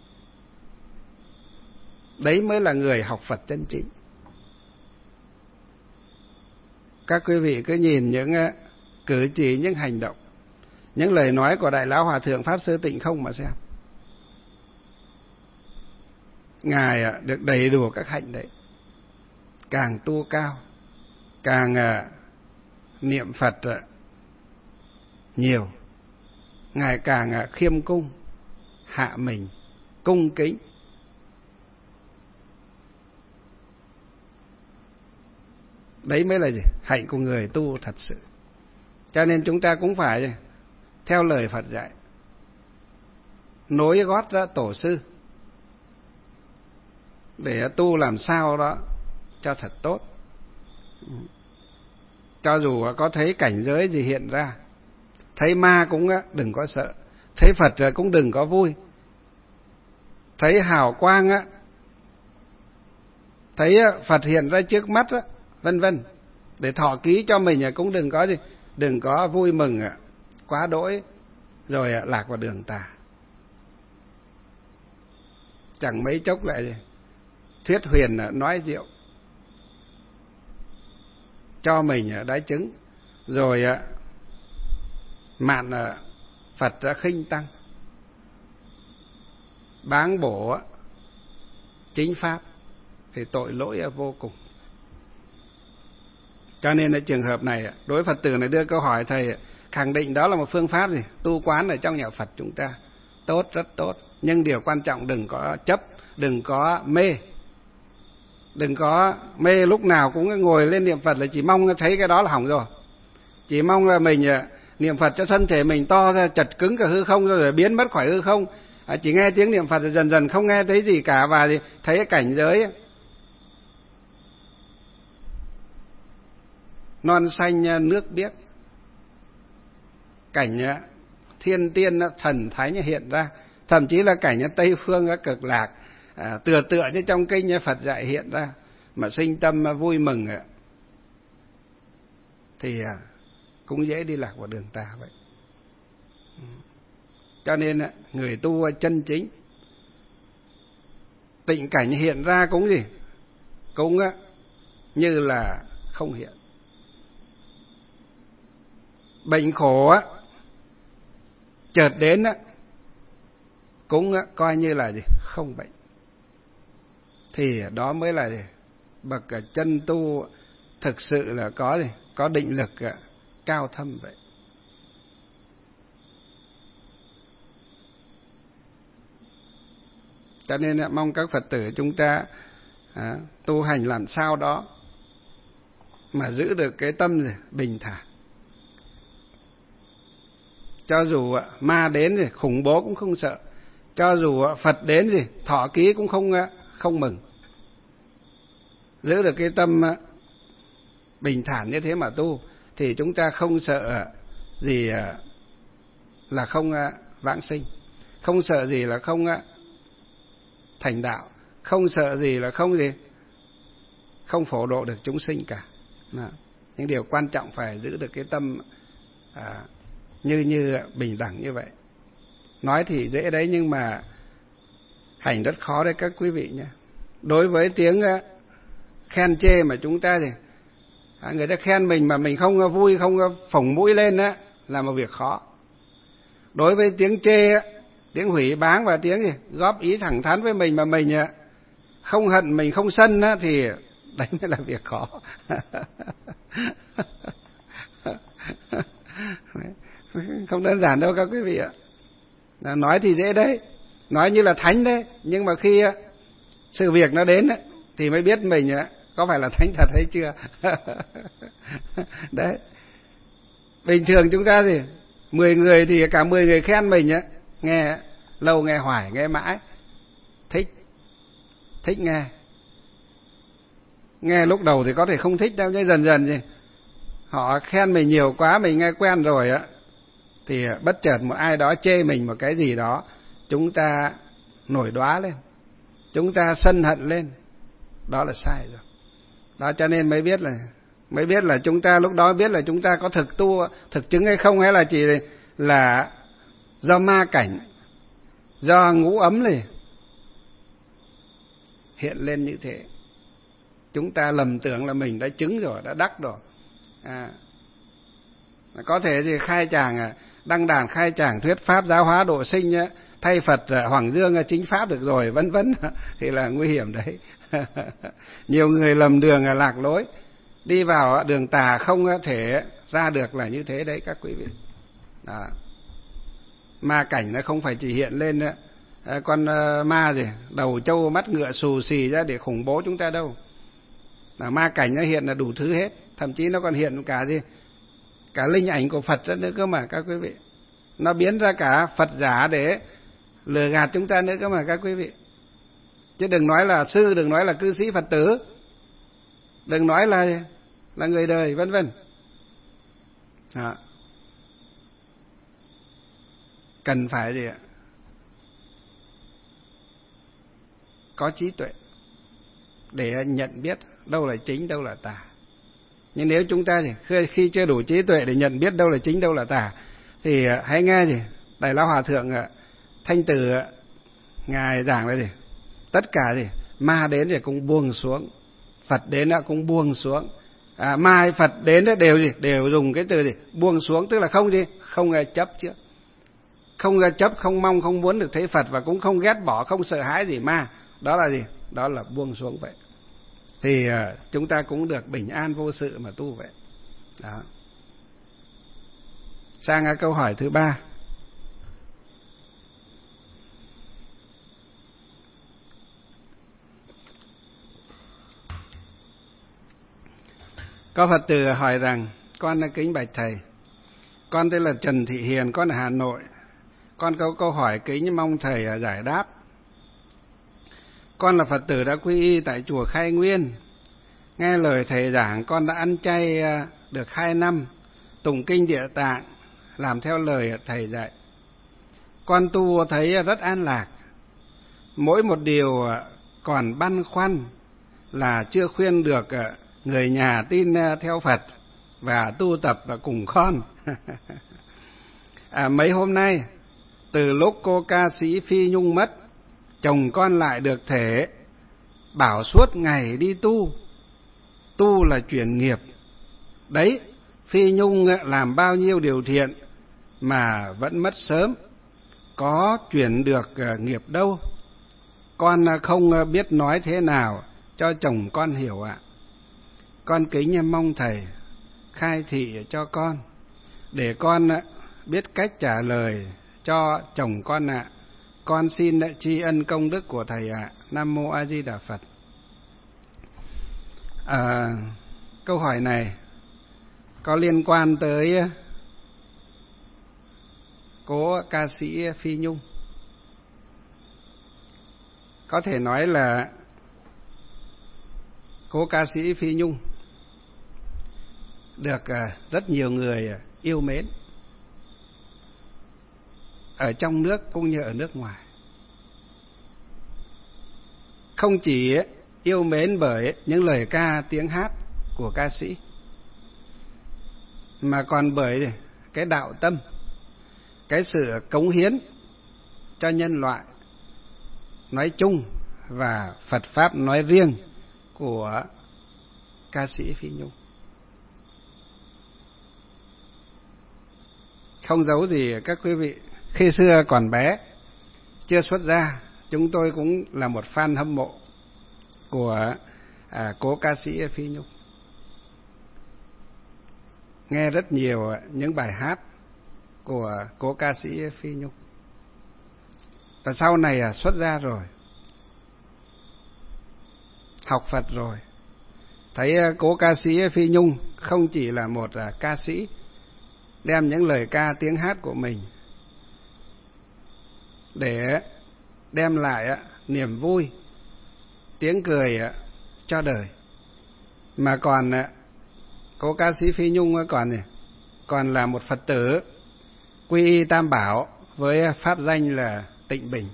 Đấy mới là người học Phật chân chính. Các quý vị cứ nhìn những cử chỉ, những hành động, những lời nói của Đại Lão Hòa Thượng Pháp Sư Tịnh Không mà xem. Ngài được đầy đủ các hạnh đấy. Càng tu cao, càng niệm Phật nhiều, Ngài càng khiêm cung, hạ mình, cung kính. Đấy mới là gì? Hạnh của người tu thật sự. Cho nên chúng ta cũng phải theo lời Phật dạy, nối gót ra tổ sư, để tu làm sao đó cho thật tốt. Cho dù có thấy cảnh giới gì hiện ra, thấy ma cũng đừng có sợ, thấy Phật cũng đừng có vui, thấy hào quang á, thấy Phật hiện ra trước mắt á, vân vân, để thọ ký cho mình cũng đừng có gì, đừng có vui mừng quá đỗi rồi lạc vào đường tà. Chẳng mấy chốc lại gì, thuyết huyền nói diệu cho mình đái chứng, rồi mạn Phật khinh tăng, báng bổ chính pháp, thì tội lỗi vô cùng. Cho nên là trường hợp này, đối Phật tử này đưa câu hỏi, thầy khẳng định đó là một phương pháp gì tu quán ở trong nhà Phật chúng ta, tốt, rất tốt. Nhưng điều quan trọng đừng có chấp, đừng có mê. Đừng có mê lúc nào cũng ngồi lên niệm Phật là chỉ mong thấy cái đó là hỏng rồi. Chỉ mong là mình niệm Phật cho thân thể mình to ra, chật cứng cả hư không rồi, rồi biến mất khỏi hư không. À, chỉ nghe tiếng niệm Phật rồi dần dần không nghe thấy gì cả, và thấy cái cảnh giới non xanh nước biếc, cảnh thiên tiên thần thánh hiện ra, thậm chí là cảnh Tây Phương cực lạc, à, tựa tựa như trong kinh Phật dạy hiện ra, mà sinh tâm vui mừng thì cũng dễ đi lạc vào đường tà vậy. Cho nên người tu chân chính, tịnh cảnh hiện ra cũng gì, cũng như là không hiện. Bệnh khổ á chợt đến á cũng coi như là gì, không bệnh. Thì đó mới là gì, bậc chân tu thực sự là có gì, có định lực cao thâm vậy. Cho nên mong các Phật tử chúng ta à, tu hành làm sao đó mà giữ được cái tâm gì, bình thản. Cho dù ma đến gì, khủng bố cũng không sợ. Cho dù Phật đến gì, thọ ký cũng không không mừng. Giữ được cái tâm bình thản như thế mà tu, thì chúng ta không sợ gì là không vãng sinh, không sợ gì là không thành đạo, không sợ gì là không gì không phổ độ được chúng sinh cả. Những điều quan trọng phải giữ được cái tâm à, như như bình đẳng như vậy. Nói thì dễ đấy, nhưng mà hành rất khó đấy các quý vị nhé. Đối với tiếng khen chê mà chúng ta thì à, người ta khen mình mà mình không vui, không phồng mũi lên á, là một việc khó. Đối với tiếng chê, tiếng hủy báng và tiếng gì góp ý thẳng thắn với mình mà mình không hận mình, không sân á, thì đấy mới là việc khó. Không đơn giản đâu các quý vị ạ. Nói thì dễ đấy, nói như là thánh đấy, nhưng mà khi sự việc nó đến ấy, thì mới biết mình có phải là thánh thật hay chưa. Đấy. Bình thường chúng ta thì mười người thì cả mười người khen mình á, nghe lâu nghe hoài nghe mãi, thích thích nghe. Nghe lúc đầu thì có thể không thích đâu, nhưng dần dần thì họ khen mình nhiều quá, mình nghe quen rồi á, thì bất chợt một ai đó chê mình một cái gì đó, chúng ta nổi đoá lên, chúng ta sân hận lên, đó là sai rồi. Đó cho nên mới biết là mới biết là chúng ta lúc đó biết là chúng ta có thực tu, thực chứng hay không, hay là chỉ là do ma cảnh, do ngũ ấm này hiện lên như thế. Chúng ta lầm tưởng là mình đã chứng rồi, đã đắc rồi. À, có thể thì khai tràng, đăng đàn khai tràng thuyết pháp giáo hóa độ sinh, thay Phật Hoàng Dương chính pháp được rồi, vân vân, thì là nguy hiểm đấy. Nhiều người lầm đường lạc lối, đi vào đường tà không thể ra được là như thế đấy các quý vị. Đó. Ma cảnh nó không phải chỉ hiện lên con ma gì đầu trâu mắt ngựa xù xì ra để khủng bố chúng ta đâu. Là ma cảnh nó hiện là đủ thứ hết, thậm chí nó còn hiện cả gì cả linh ảnh của Phật nữa cơ mà các quý vị. Nó biến ra cả Phật giả để lừa gạt chúng ta nữa cơ mà các quý vị. Chứ đừng nói là sư, đừng nói là cư sĩ Phật tử, đừng nói là là người đời, vân vân. Đó. Cần phải gì ạ? Có trí tuệ để nhận biết đâu là chính, đâu là tà. Nhưng nếu chúng ta thì khi chưa đủ trí tuệ để nhận biết đâu là chính, đâu là tà, thì hãy nghe gì Đại Lão Hòa Thượng Thanh Từ ngài giảng là gì, tất cả gì ma đến thì cũng buông xuống, Phật đến cũng buông xuống. À, ma Phật đến đều gì đều dùng cái từ gì buông xuống, tức là không gì không chấp trước, không chấp, không mong, không muốn được thấy Phật, và cũng không ghét bỏ, không sợ hãi gì ma. Đó là gì? Đó là buông xuống vậy. Thì uh, chúng ta cũng được bình an vô sự mà tu vậy. Đó. Sang uh, câu hỏi thứ ba. Có Phật tử hỏi rằng: con kính bạch thầy, con tên là Trần Thị Hiền, con ở Hà Nội. Con có câu hỏi kính mong thầy giải đáp. Con là Phật tử đã quy y tại chùa Khai Nguyên. Nghe lời thầy giảng, con đã ăn chay được hai năm, tụng kinh Địa Tạng, làm theo lời thầy dạy. Con tu thấy rất an lạc. Mỗi một điều còn băn khoăn là chưa khuyên được người nhà tin theo Phật và tu tập cùng con. À, mấy hôm nay, từ lúc cô ca sĩ Phi Nhung mất, chồng con lại được thể bảo suốt ngày đi tu. Tu là chuyển nghiệp. Đấy, Phi Nhung làm bao nhiêu điều thiện mà vẫn mất sớm, có chuyển được nghiệp đâu. Con không biết nói thế nào cho chồng con hiểu ạ. Con kính mong thầy khai thị cho con, để con biết cách trả lời cho chồng con ạ. Con xin tri ân công đức của thầy ạ. Nam mô A Di Đà Phật. À, câu hỏi này có liên quan tới cố ca sĩ Phi Nhung. Có thể nói là cố ca sĩ Phi Nhung được rất nhiều người yêu mến, ở trong nước cũng như ở nước ngoài. Không chỉ yêu mến bởi những lời ca tiếng hát của ca sĩ, mà còn bởi cái đạo tâm, cái sự cống hiến cho nhân loại nói chung và Phật Pháp nói riêng của ca sĩ Phi Nhung. Không giấu gì các quý vị, khi xưa còn bé, chưa xuất gia, chúng tôi cũng là một fan hâm mộ của à, cố ca sĩ Phi Nhung. Nghe rất nhiều những bài hát của cố ca sĩ Phi Nhung. Và sau này à, xuất gia rồi, học Phật rồi, thấy cố ca sĩ Phi Nhung không chỉ là một à, ca sĩ đem những lời ca tiếng hát của mình để đem lại à, niềm vui, tiếng cười à, cho đời, mà còn à, cố ca sĩ Phi Nhung còn còn là một Phật tử quy y Tam Bảo với pháp danh là Tịnh Bình,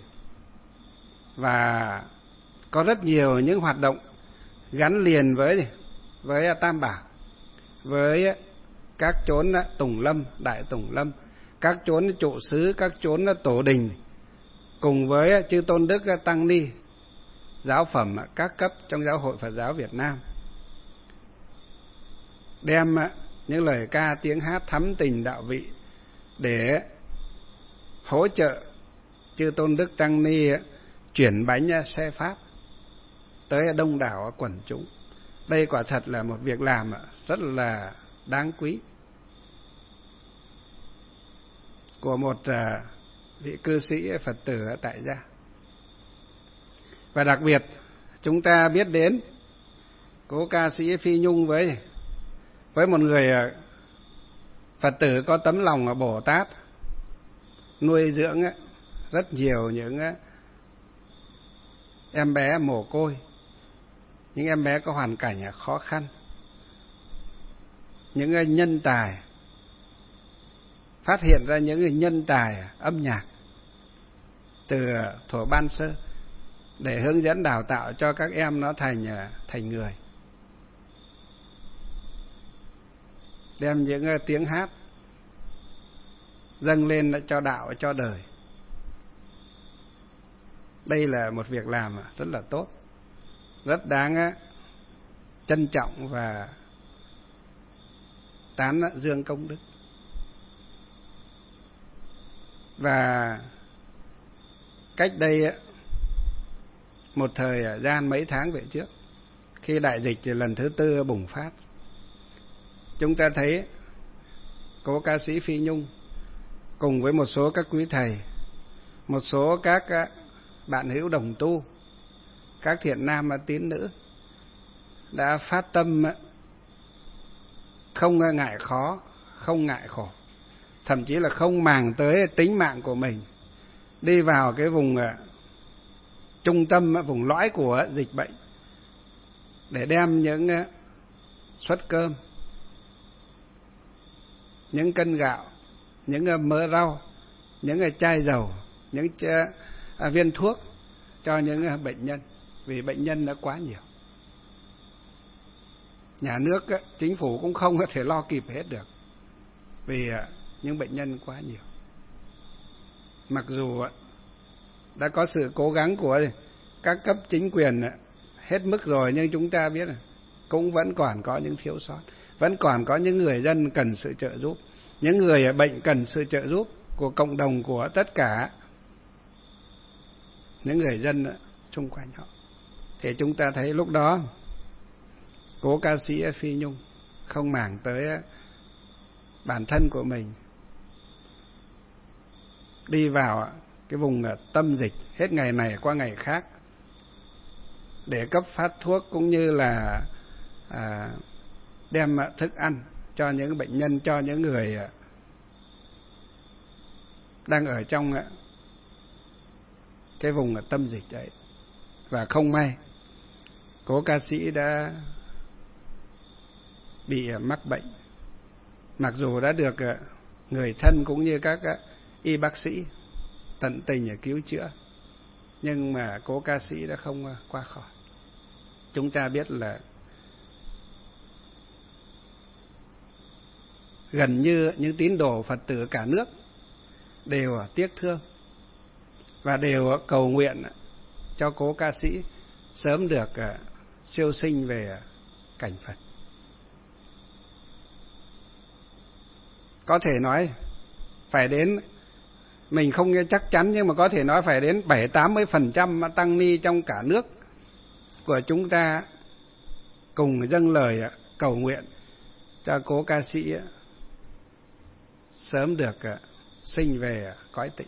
và có rất nhiều những hoạt động gắn liền với với Tam Bảo, với các chốn Tùng Lâm, Đại Tùng Lâm, các chốn trụ xứ, các chốn tổ đình, cùng với chư tôn đức tăng ni giáo phẩm các cấp trong giáo hội Phật giáo Việt Nam, đem những lời ca tiếng hát thắm tình đạo vị để hỗ trợ chư tôn đức tăng ni chuyển bánh xe pháp tới đông đảo quần chúng. Đây quả thật là một việc làm rất là đáng quý của một vị cư sĩ Phật tử tại gia. Và đặc biệt chúng ta biết đến cố ca sĩ Phi Nhung với với một người Phật tử có tấm lòng Bồ Tát, nuôi dưỡng rất nhiều những em bé mồ côi, những em bé có hoàn cảnh khó khăn, những nhân tài, phát hiện ra những nhân tài âm nhạc từ thuở ban sơ để hướng dẫn đào tạo cho các em nó thành thành người, đem những tiếng hát dâng lên cho đạo cho đời. Đây là một việc làm rất là tốt, rất đáng trân trọng và tán dương công đức. Và cách đây một thời gian mấy tháng về trước, khi đại dịch lần thứ tư bùng phát, chúng ta thấy cố ca sĩ Phi Nhung cùng với một số các quý thầy, một số các bạn hữu đồng tu, các thiện nam tín nữ đã phát tâm không ngại khó, không ngại khổ, thậm chí là không màng tới tính mạng của mình, đi vào cái vùng trung tâm, vùng lõi của dịch bệnh để đem những suất cơm, những cân gạo, những mớ rau, những chai dầu, những viên thuốc cho những bệnh nhân, vì bệnh nhân đã quá nhiều. Nhà nước, chính phủ cũng không có thể lo kịp hết được, vì những bệnh nhân quá nhiều. Mặc dù đã có sự cố gắng của các cấp chính quyền hết mức rồi, nhưng chúng ta biết cũng vẫn còn có những thiếu sót, vẫn còn có những người dân cần sự trợ giúp, những người bệnh cần sự trợ giúp của cộng đồng, của tất cả những người dân xung quanh họ. Thì chúng ta thấy lúc đó cố ca sĩ Phi Nhung không màng tới bản thân của mình, đi vào cái vùng tâm dịch hết ngày này qua ngày khác để cấp phát thuốc, cũng như là à, đem thức ăn cho những bệnh nhân, cho những người đang ở trong cái vùng tâm dịch ấy. Và không may cố ca sĩ đã bị mắc bệnh, mặc dù đã được người thân cũng như các y bác sĩ tận tình cứu chữa, nhưng mà cố ca sĩ đã không qua khỏi. Chúng ta biết là gần như những tín đồ Phật tử cả nước đều tiếc thương và đều cầu nguyện cho cố ca sĩ sớm được siêu sinh về cảnh Phật. Có thể nói phải đến, mình không chắc chắn, nhưng mà có thể nói phải đến bảy tám mươi phần trăm tăng ni trong cả nước của chúng ta cùng dâng lời cầu nguyện cho cố ca sĩ sớm được sinh về cõi tịnh.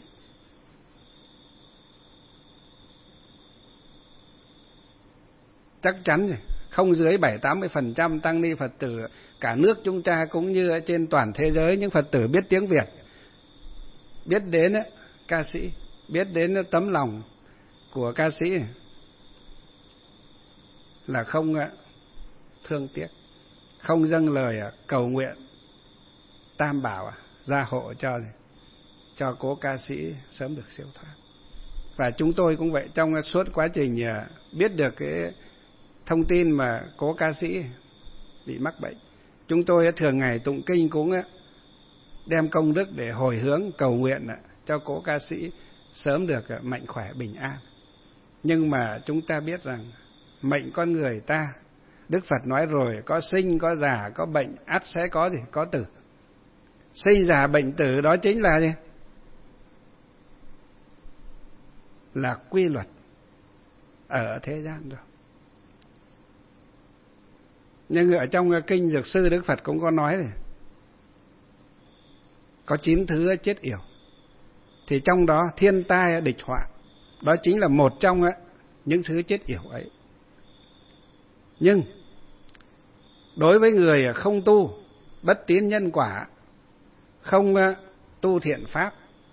Chắc chắn rồi, không dưới bảy tám mươi phần trăm tăng ni Phật tử cả nước chúng ta cũng như trên toàn thế giới, những Phật tử biết tiếng Việt, biết đến ca sĩ, biết đến tấm lòng của ca sĩ là không thương tiếc, không dâng lời cầu nguyện Tam Bảo gia hộ cho cho cố ca sĩ sớm được siêu thoát. Và chúng tôi cũng vậy, trong suốt quá trình biết được cái thông tin mà cố ca sĩ bị mắc bệnh, chúng tôi thường ngày tụng kinh cũng đem công đức để hồi hướng cầu nguyện cho cố ca sĩ sớm được mạnh khỏe bình an. Nhưng mà chúng ta biết rằng mệnh con người ta, Đức Phật nói rồi, có sinh, có già, có bệnh, ắt sẽ có gì? Có tử. Sinh già bệnh tử đó chính là gì? Là quy luật ở thế gian rồi. Nhưng ở trong kinh Dược Sư, Đức Phật cũng có nói rồi, có chín thứ chết yểu. Thì trong đó thiên tai địch họa, đó chính là một trong những thứ chết yểu ấy. Nhưng đối với người không tu, bất tín nhân quả, không tu thiện pháp,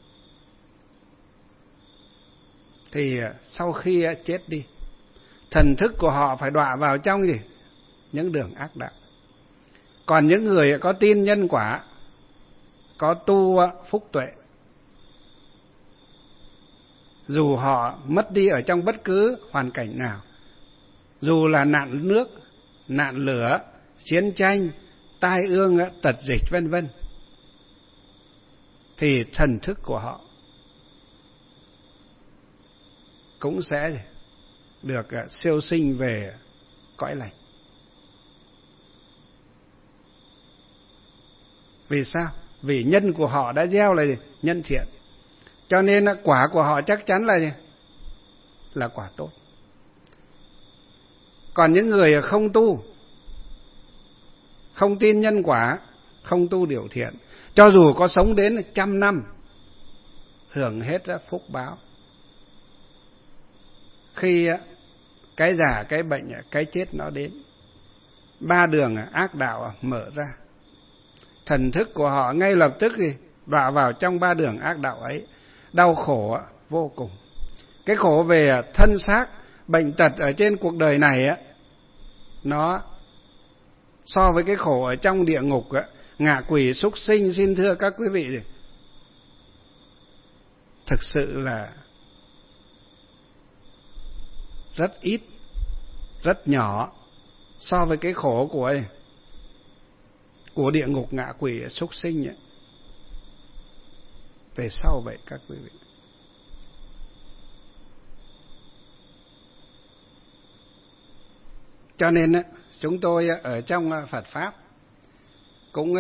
thì sau khi chết đi, thần thức của họ phải đọa vào trong gì? Những đường ác đạo. Còn những người có tin nhân quả, có tu phúc tuệ, dù họ mất đi ở trong bất cứ hoàn cảnh nào, dù là nạn nước, nạn lửa, chiến tranh, tai ương, tật dịch vân vân, thì thần thức của họ cũng sẽ được siêu sinh về cõi lành. Vì sao? Vì nhân của họ đã gieo là gì? Nhân thiện. Cho nên quả của họ chắc chắn là gì? Là quả tốt. Còn những người không tu, không tin nhân quả, không tu điều thiện, cho dù có sống đến trăm năm, hưởng hết phúc báo, khi cái già, cái bệnh, cái chết nó đến, ba đường ác đạo mở ra, thần thức của họ ngay lập tức thì đọa vào trong ba đường ác đạo ấy, đau khổ vô cùng. Cái khổ về thân xác, bệnh tật ở trên cuộc đời này á, nó so với cái khổ ở trong địa ngục á, ngạ quỷ súc sinh, xin thưa các quý vị, thực sự là rất ít, rất nhỏ so với cái khổ của ấy, của địa ngục, ngạ quỷ, súc sinh ấy. Về sau vậy các quý vị. Cho nên chúng tôi ở trong Phật Pháp cũng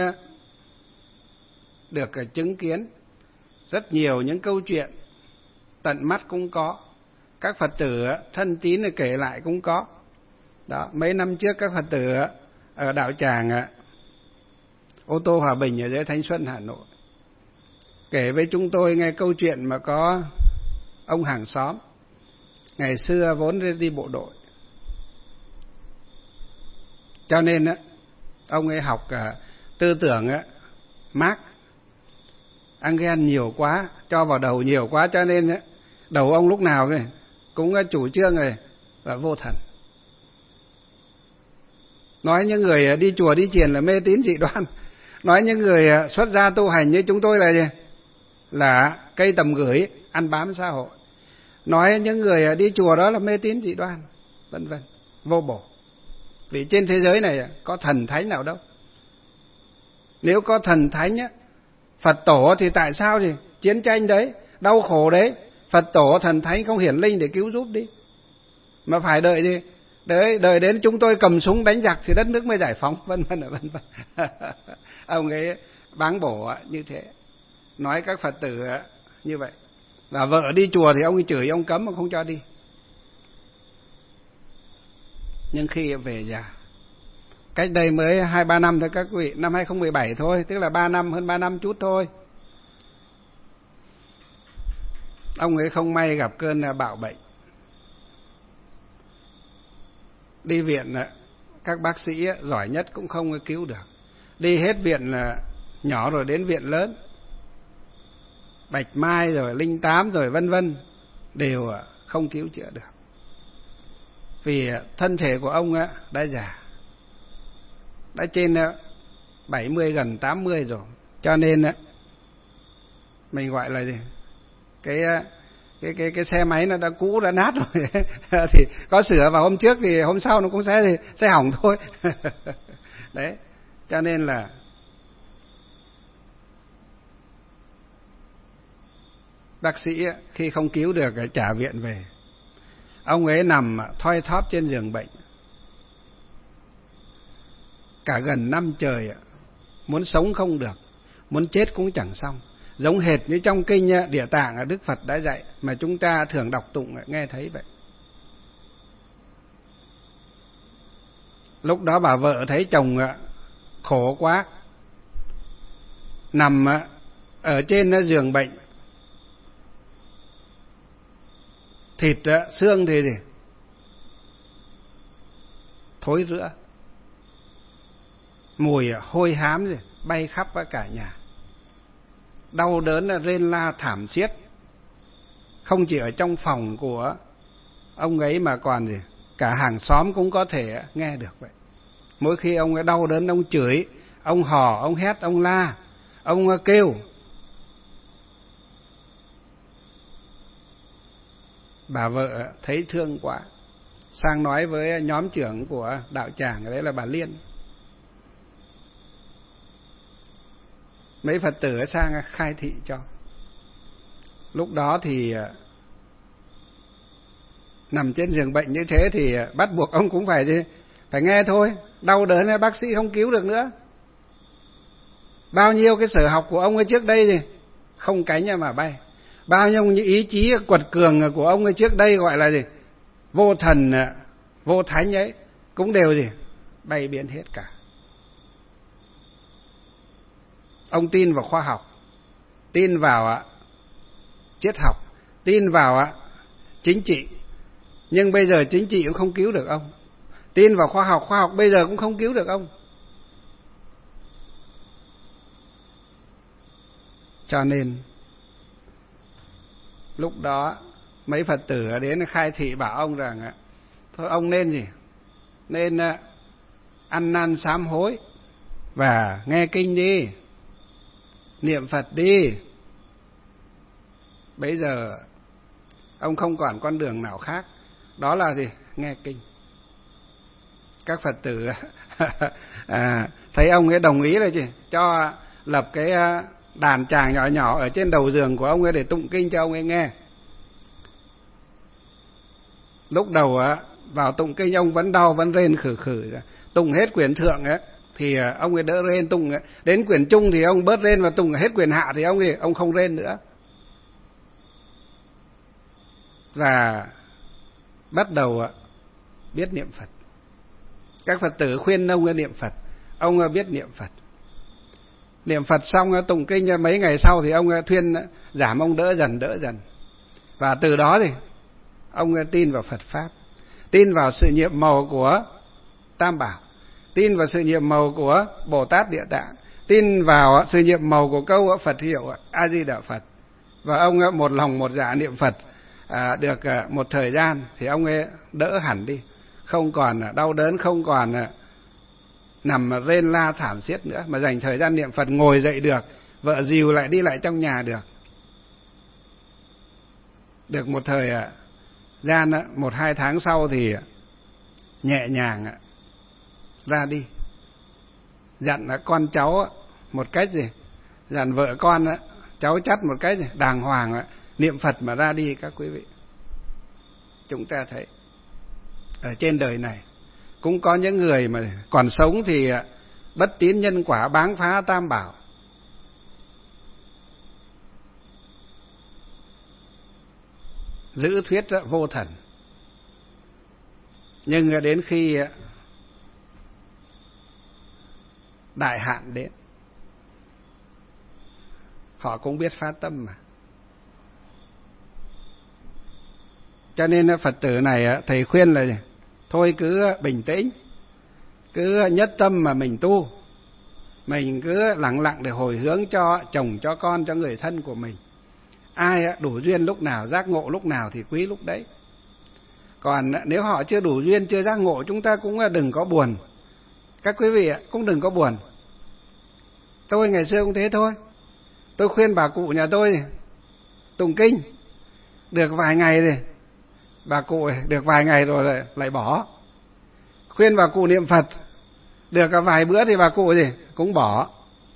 được chứng kiến rất nhiều những câu chuyện, tận mắt cũng có, các Phật tử thân tín kể lại cũng có. Đó, mấy năm trước các Phật tử ở đạo tràng Ô Tô Hòa Bình ở dưới Thanh Xuân, Hà Nội kể với chúng tôi nghe câu chuyện mà có ông hàng xóm ngày xưa vốn đi bộ đội, cho nên ông ấy học tư tưởng Mác, Engel nhiều quá, cho vào đầu nhiều quá, cho nên đầu ông lúc nào cũng chủ trương rồi là vô thần. Nói những người đi chùa đi chiền là mê tín dị đoan, nói những người xuất gia tu hành như chúng tôi là gì? Là cây tầm gửi, ăn bám xã hội. Nói những người đi chùa đó là mê tín dị đoan, vân vân, vô bổ. Vì trên thế giới này có thần thánh nào đâu. Nếu có thần thánh á, Phật tổ thì tại sao thì chiến tranh đấy, đau khổ đấy, Phật tổ thần thánh không hiển linh để cứu giúp đi, mà phải đợi gì? Đợi, đợi đến chúng tôi cầm súng đánh giặc thì đất nước mới giải phóng, vân vân vân vân. Ông ấy báng bổ như thế, nói các Phật tử như vậy. Và vợ đi chùa thì ông ấy chửi, ông cấm, ông không cho đi. Nhưng khi về già, cách đây mới hai ba năm thôi các quý vị, năm hai không một bảy thôi, tức là ba năm, hơn ba năm chút thôi. Ông ấy không may gặp cơn bạo bệnh. Đi viện, các bác sĩ giỏi nhất cũng không cứu được. Đi hết viện là nhỏ rồi đến viện lớn, Bạch Mai rồi Linh Tám rồi vân vân, đều không cứu chữa được. Vì thân thể của ông đã già, đã trên bảy mươi gần tám mươi rồi, cho nên mình gọi là gì? Cái cái cái cái xe máy nó đã cũ, đã nát rồi thì có sửa vào hôm trước thì hôm sau nó cũng sẽ thì sẽ hỏng thôi. Đấy, cho nên là bác sĩ khi không cứu được trả viện về. Ông ấy nằm thoi thóp trên giường bệnh cả gần năm trời, muốn sống không được, muốn chết cũng chẳng xong. Giống hệt như trong kinh Địa Tạng Đức Phật đã dạy, mà chúng ta thường đọc tụng nghe thấy vậy. Lúc đó bà vợ thấy chồng khổ quá, nằm ở trên giường bệnh, thịt xương thì gì thối rữa, mùi hôi hám gì bay khắp cả nhà, đau đớn rên la thảm thiết, không chỉ ở trong phòng của ông ấy mà còn gì cả hàng xóm cũng có thể nghe được vậy. Mỗi khi ông ấy đau đớn, ông chửi, ông hò, ông hét, ông la, ông kêu. Bà vợ thấy thương quá, sang nói với nhóm trưởng của đạo tràng, đấy là bà Liên. Mấy Phật tử sang khai thị cho. Lúc đó thì nằm trên giường bệnh như thế thì bắt buộc ông cũng phải gì phải nghe thôi. Đau đớn bác sĩ không cứu được nữa. Bao nhiêu cái sở học của ông ấy trước đây gì không cánh mà bay. Bao nhiêu những ý chí quật cường của ông ấy trước đây gọi là gì vô thần vô thánh ấy cũng đều gì bay biến hết cả. Ông tin vào khoa học, tin vào triết học, tin vào chính trị, nhưng bây giờ chính trị cũng không cứu được ông. Tin vào khoa học, khoa học bây giờ cũng không cứu được ông. Cho nên lúc đó mấy Phật tử đến khai thị bảo ông rằng thôi ông nên gì nên ăn năn sám hối và nghe kinh đi, niệm Phật đi. Bây giờ ông không còn con đường nào khác, đó là gì nghe kinh. Các Phật tử à, thấy ông ấy đồng ý là gì cho lập cái đàn tràng nhỏ nhỏ ở trên đầu giường của ông ấy để tụng kinh cho ông ấy nghe. Lúc đầu vào tụng kinh ông vẫn đau, vẫn rên khử khử, tụng hết quyển thượng ấy thì ông ấy đỡ rên, tụng đến quyển trung thì ông bớt rên, và tụng hết quyển hạ thì ông ấy ông không rên nữa. Và bắt đầu biết niệm Phật. Các Phật tử khuyên ông ấy niệm Phật, ông biết niệm Phật. Niệm Phật xong tụng kinh mấy ngày sau thì ông thuyên giảm, ông đỡ dần đỡ dần. Và từ đó thì ông tin vào Phật Pháp, tin vào sự nhiệm màu của Tam Bảo, tin vào sự nhiệm màu của Bồ Tát Địa Tạng, tin vào sự nhiệm màu của câu Phật hiệu A Di Đà Phật. Và ông một lòng một dạ niệm Phật à, được một thời gian thì ông ấy đỡ hẳn đi, không còn đau đớn, không còn nằm rên la thảm thiết nữa, mà dành thời gian niệm Phật, ngồi dậy được, vợ dìu lại đi lại trong nhà được. Được một thời gian, một hai tháng sau thì nhẹ nhàng ra đi. Dặn con cháu một cách gì, dặn vợ con cháu chắt một cách gì đàng hoàng, niệm Phật mà ra đi. Các quý vị, chúng ta thấy ở trên đời này cũng có những người mà còn sống thì bất tín nhân quả, báng phá Tam Bảo. Giữ thuyết vô thần. Nhưng đến khi đại hạn đến, họ cũng biết phát tâm mà. Cho nên Phật tử này thầy khuyên là thôi cứ bình tĩnh, cứ nhất tâm mà mình tu, mình cứ lặng lặng để hồi hướng cho chồng, cho con, cho người thân của mình. Ai đủ duyên lúc nào, giác ngộ lúc nào thì quý lúc đấy. Còn nếu họ chưa đủ duyên, chưa giác ngộ, chúng ta cũng đừng có buồn. Các quý vị cũng đừng có buồn. Tôi ngày xưa cũng thế thôi. Tôi khuyên bà cụ nhà tôi tụng kinh được vài ngày rồi, bà cụ được vài ngày rồi lại, lại bỏ. Khuyên bà cụ niệm Phật được cả vài bữa thì bà cụ gì cũng bỏ.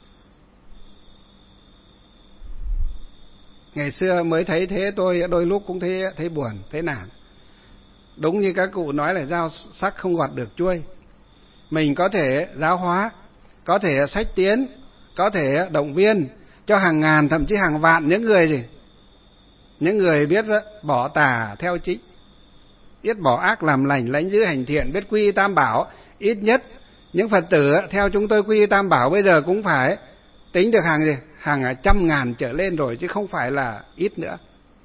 Ngày xưa mới thấy thế, tôi đôi lúc cũng thấy thấy buồn, thấy nản. Đúng như các cụ nói là dao sắc không gọt được chuôi. Mình có thể giáo hóa, có thể sách tiến, có thể động viên cho hàng ngàn thậm chí hàng vạn những người gì, những người biết bỏ tà theo chính, biết bỏ ác làm lành, lãnh giữ hành thiện, biết quy y tam bảo. Ít nhất những Phật tử theo chúng tôi quy y tam bảo bây giờ cũng phải tính được hàng gì, hàng trăm ngàn trở lên rồi, chứ không phải là ít nữa.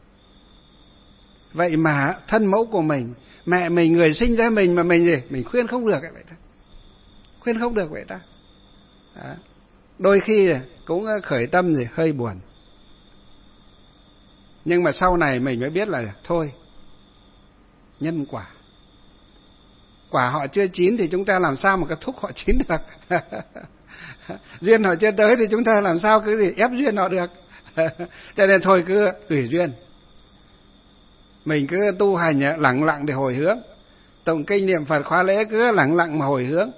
Vậy mà thân mẫu của mình, mẹ mình, người sinh ra mình mà mình gì, mình khuyên không được vậy ta, khuyên không được vậy ta. Đó. Đôi khi cũng khởi tâm gì hơi buồn, nhưng mà sau này mình mới biết là thôi, nhân quả, quả họ chưa chín thì chúng ta làm sao mà có thúc họ chín được. Duyên họ chưa tới thì chúng ta làm sao cứ gì ép duyên họ được. Cho nên thôi cứ tùy duyên, mình cứ tu hành lặng lặng để hồi hướng, tụng kinh niệm Phật khóa lễ cứ lặng lặng mà hồi hướng.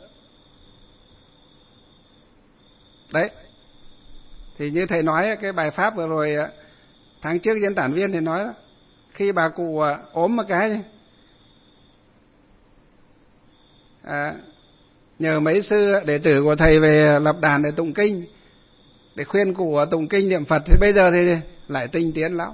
Đấy, thì như thầy nói cái bài pháp vừa rồi tháng trước diễn tản viên thì nói đó, khi bà cụ ốm một cái à, nhờ mấy sư đệ tử của thầy về lập đàn để tụng kinh, để khuyên cụ tụng kinh niệm Phật, thì bây giờ thì lại tinh tiến lắm.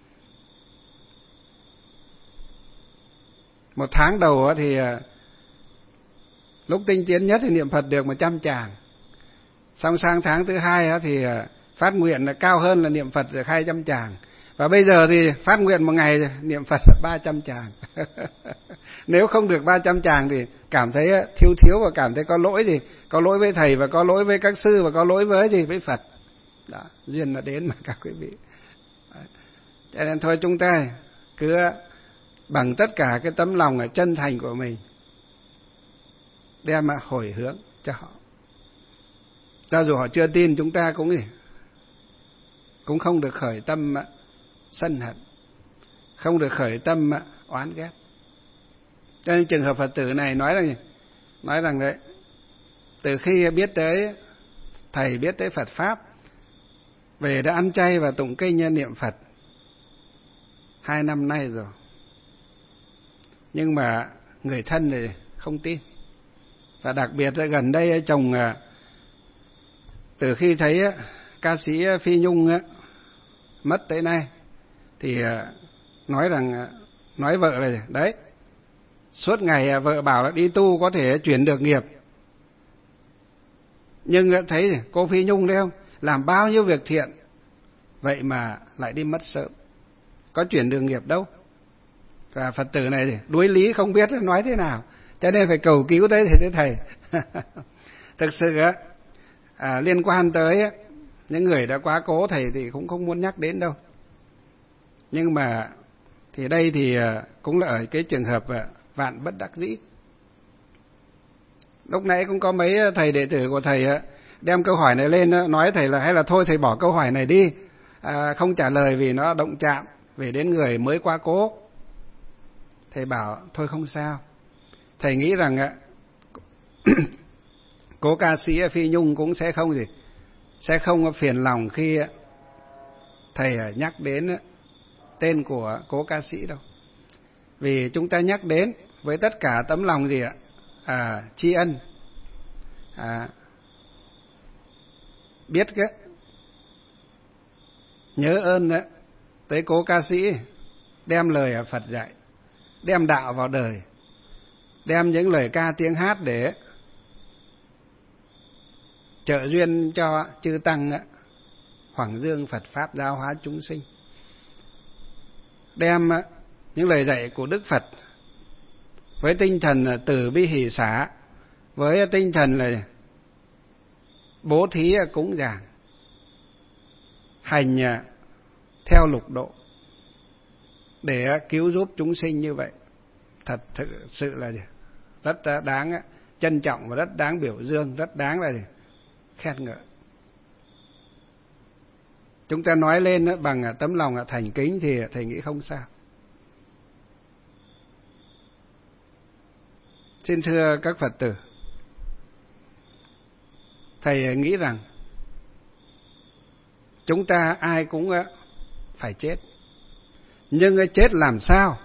Một tháng đầu thì lúc tinh tiến nhất thì niệm Phật được một trăm tràng, xong sang tháng thứ hai thì phát nguyện là cao hơn là niệm Phật được hai trăm tràng, và bây giờ thì phát nguyện một ngày niệm Phật ba trăm tràng. Nếu không được ba trăm tràng thì cảm thấy thiếu thiếu và cảm thấy có lỗi gì, có lỗi với thầy và có lỗi với các sư và có lỗi với gì với Phật. Đó, duyên là đến mà các quý vị. Cho nên thôi chúng ta cứ bằng tất cả cái tấm lòng ở chân thành của mình đem mà hồi hướng cho họ. Cho dù họ chưa tin, chúng ta cũng cũng không được khởi tâm sân hận, không được khởi tâm oán ghét. Cho nên trường hợp Phật tử này nói rằng nói rằng đấy, từ khi biết tới thầy, biết tới Phật pháp, về đã ăn chay và tụng kinh niệm Phật hai năm nay rồi, nhưng mà người thân thì không tin. Và đặc biệt là gần đây chồng, từ khi thấy ca sĩ Phi Nhung mất tới nay thì nói rằng, nói vợ là đấy, suốt ngày vợ bảo là đi tu có thể chuyển được nghiệp, nhưng thấy cô Phi Nhung đấy không, làm bao nhiêu việc thiện vậy mà lại đi mất sớm, có chuyển được nghiệp đâu. Và Phật tử này thì đuối lý không biết nói thế nào, cho nên phải cầu cứu tới thầy. thầy. Thực sự à, liên quan tới những người đã quá cố thầy thì cũng không muốn nhắc đến đâu. Nhưng mà thì đây thì cũng là ở cái trường hợp vạn bất đắc dĩ. Lúc nãy cũng có mấy thầy đệ tử của thầy đem câu hỏi này lên, nói thầy là hay là thôi thầy bỏ câu hỏi này đi, à, không trả lời vì nó động chạm về đến người mới quá cố. Thầy bảo thôi không sao. Thầy nghĩ rằng cố ca sĩ Phi Nhung cũng sẽ không gì, sẽ không phiền lòng khi thầy nhắc đến tên của cố ca sĩ đâu. Vì chúng ta nhắc đến với tất cả tấm lòng gì ạ? À, tri ân, à, biết cái nhớ ơn đó, tới cố ca sĩ đem lời Phật dạy, đem đạo vào đời, đem những lời ca tiếng hát để trợ duyên cho chư tăng hoằng dương Phật pháp giáo hóa chúng sinh, đem những lời dạy của Đức Phật với tinh thần từ bi hỷ xả, với tinh thần là bố thí cúng dường, hành theo lục độ để cứu giúp chúng sinh như vậy, thật sự là rất đáng trân trọng và rất đáng biểu dương, rất đáng là khen ngợi. Chúng ta nói lên bằng tấm lòng thành kính thì thầy nghĩ không sao. Xin thưa các Phật tử, thầy nghĩ rằng chúng ta ai cũng phải chết, nhưng chết làm sao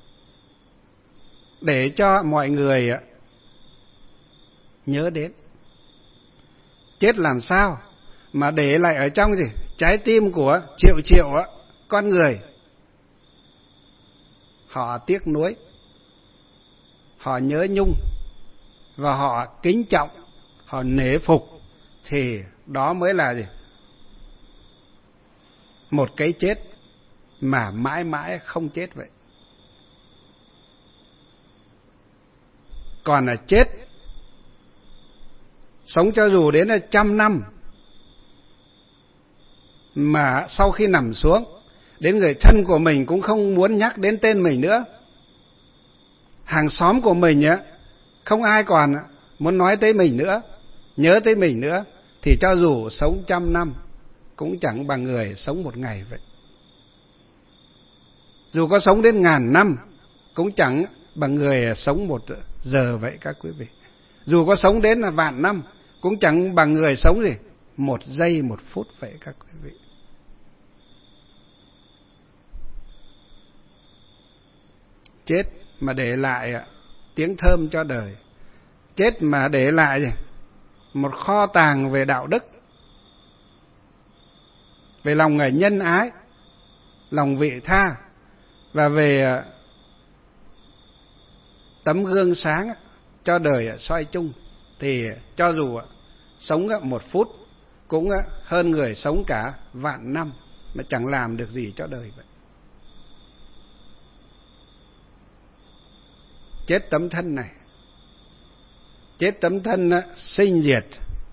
để cho mọi người nhớ đến? Chết làm sao mà để lại ở trong gì trái tim của triệu triệu con người, họ tiếc nuối, họ nhớ nhung và họ kính trọng, họ nể phục, thì đó mới là gì? Một cái chết mà mãi mãi không chết vậy. Còn là chết sống cho dù đến là trăm năm mà sau khi nằm xuống, đến người thân của mình cũng không muốn nhắc đến tên mình nữa, hàng xóm của mình á không ai còn muốn nói tới mình nữa, nhớ tới mình nữa, thì cho dù sống trăm năm cũng chẳng bằng người sống một ngày vậy. Dù có sống đến ngàn năm cũng chẳng bằng người sống một giờ vậy các quý vị. Dù có sống đến là vạn năm cũng chẳng bằng người sống gì một giây một phút vậy các quý vị. Chết mà để lại tiếng thơm cho đời, chết mà để lại gì? Một kho tàng về đạo đức, về lòng nhân ái, lòng vị tha, và về tấm gương sáng cho đời soi chung, thì cho dù sống một phút cũng hơn người sống cả vạn năm mà chẳng làm được gì cho đời vậy. Chết tấm thân này, chết tấm thân sinh diệt,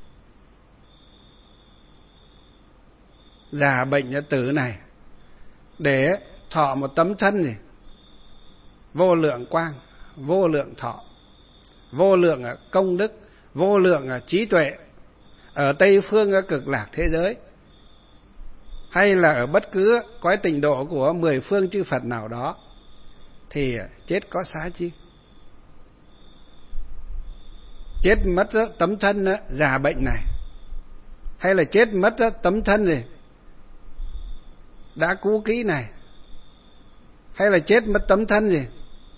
già bệnh tử này, để thọ một tấm thân này vô lượng quang, vô lượng thọ, vô lượng công đức, vô lượng trí tuệ ở Tây phương cực lạc thế giới, hay là ở bất cứ cõi tịnh độ của mười phương chư Phật nào đó, thì chết có xá chi? Chết mất tấm thân già bệnh này, hay là chết mất tấm thân này đã cũ kỹ này, hay là chết mất tấm thân gì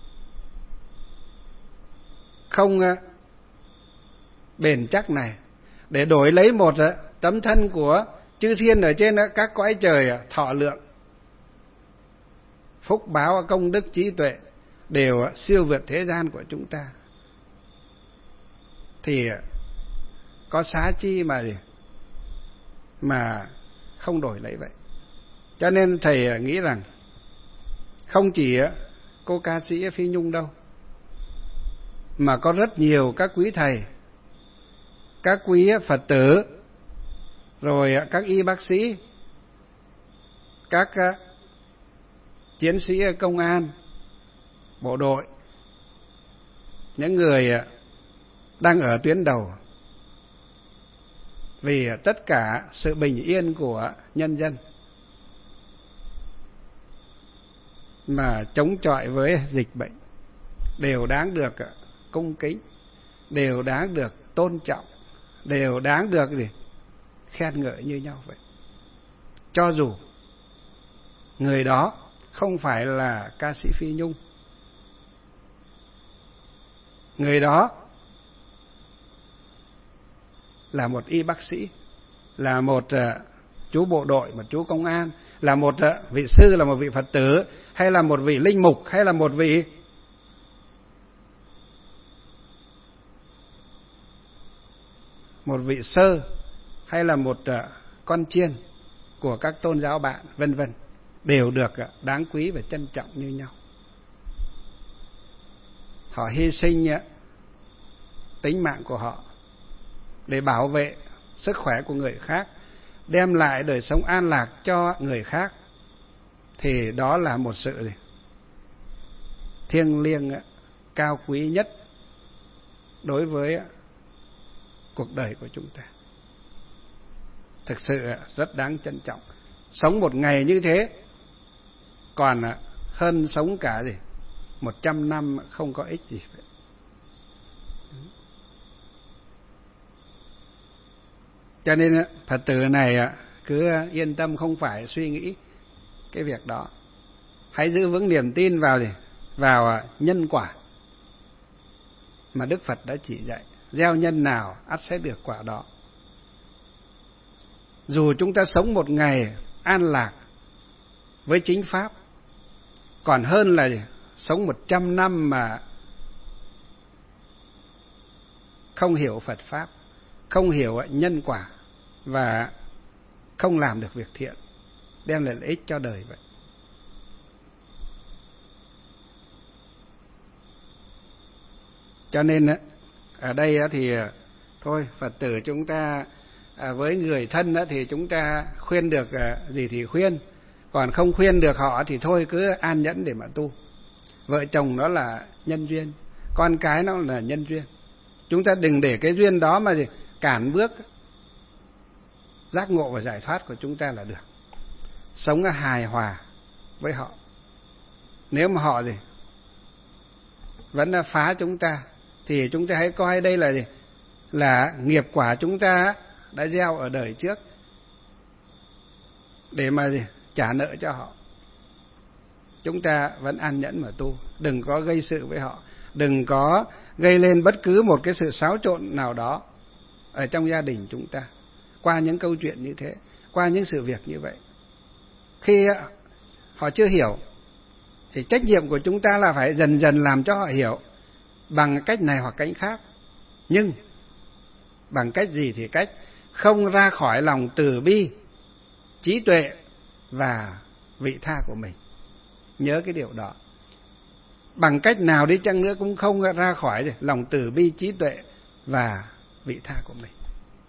không bền chắc này, để đổi lấy một tấm thân của chư thiên ở trên các cõi trời thọ lượng, phúc báo công đức trí tuệ đều siêu vượt thế gian của chúng ta, thì có xá chi mà gì mà không đổi lấy vậy. Cho nên thầy nghĩ rằng không chỉ cô ca sĩ Phi Nhung đâu, mà có rất nhiều các quý thầy, các quý Phật tử, rồi các y bác sĩ, các chiến sĩ công an, bộ đội, những người đang ở tuyến đầu vì tất cả sự bình yên của nhân dân, mà chống chọi với dịch bệnh, đều đáng được cung kính, đều đáng được tôn trọng, đều đáng được gì khen ngợi như nhau vậy. Cho dù người đó không phải là ca sĩ Phi Nhung, người đó là một y bác sĩ, là một uh, chú bộ đội, một chú công an, là một uh, vị sư, là một vị Phật tử, hay là một vị linh mục, hay là một vị một vị sơ hay là một con chiên của các tôn giáo bạn, vân vân, đều được đáng quý và trân trọng như nhau. Họ hy sinh tính mạng của họ để bảo vệ sức khỏe của người khác, đem lại đời sống an lạc cho người khác, thì đó là một sự gì? Thiêng liêng cao quý nhất đối với cuộc đời của chúng ta. Thực sự rất đáng trân trọng. Sống một ngày như thế còn hơn sống cả gì một trăm năm không có ích gì vậy. Cho nên Phật tử này cứ yên tâm, không phải suy nghĩ cái việc đó. Hãy giữ vững niềm tin vào gì? Vào nhân quả mà Đức Phật đã chỉ dạy. Gieo nhân nào ắt sẽ được quả đó. Dù chúng ta sống một ngày an lạc với chính pháp, còn hơn là gì? Sống một trăm năm mà không hiểu Phật pháp, không hiểu nhân quả và không làm được việc thiện, đem lại lợi ích cho đời vậy. Cho nên ở đây thì thôi, Phật tử chúng ta với người thân thì chúng ta khuyên được gì thì khuyên, còn không khuyên được họ thì thôi cứ an nhẫn để mà tu. Vợ chồng nó là nhân duyên, con cái nó là nhân duyên. Chúng ta đừng để cái duyên đó mà gì cản bước giác ngộ và giải thoát của chúng ta là được. Sống hài hòa với họ. Nếu mà họ gì vẫn phá chúng ta thì chúng ta hãy coi đây là gì? Là nghiệp quả chúng ta đã gieo ở đời trước để mà gì? Trả nợ cho họ. Chúng ta vẫn an nhẫn mà tu, đừng có gây sự với họ, đừng có gây lên bất cứ một cái sự xáo trộn nào đó ở trong gia đình chúng ta qua những câu chuyện như thế, qua những sự việc như vậy. Khi họ chưa hiểu thì trách nhiệm của chúng ta là phải dần dần làm cho họ hiểu bằng cách này hoặc cách khác. Nhưng bằng cách gì thì cách, không ra khỏi lòng từ bi, trí tuệ và vị tha của mình. Nhớ cái điều đó. Bằng cách nào đi chăng nữa cũng không ra khỏi lòng từ bi, trí tuệ và vị tha của mình.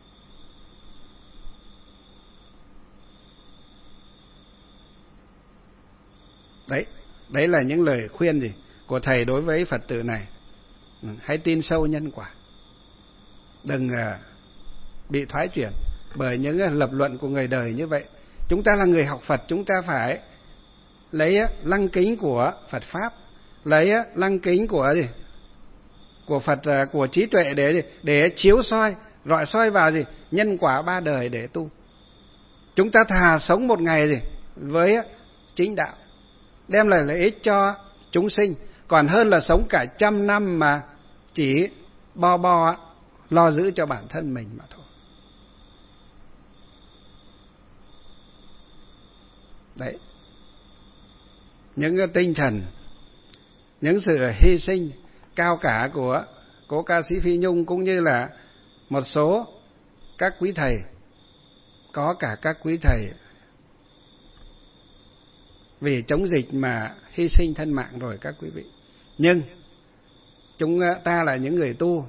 Đấy, đấy là những lời khuyên gì của thầy đối với Phật tử này. Hãy tin sâu nhân quả, đừng bị thoái chuyển bởi những lập luận của người đời như vậy. Chúng ta là người học Phật, chúng ta phải lấy lăng kính của Phật pháp, lấy lăng kính của gì? Của Phật, của trí tuệ để để chiếu soi, rọi soi vào gì? Nhân quả ba đời để tu. Chúng ta thà sống một ngày gì? Với chính đạo, đem lại lợi ích cho chúng sinh, còn hơn là sống cả trăm năm mà chỉ bo bo lo giữ cho bản thân mình mà thôi. Đấy, những cái tinh thần, những sự hy sinh cao cả của cố ca sĩ Phi Nhung, cũng như là một số các quý thầy, có cả các quý thầy vì chống dịch mà hy sinh thân mạng rồi các quý vị. Nhưng chúng ta là những người tu,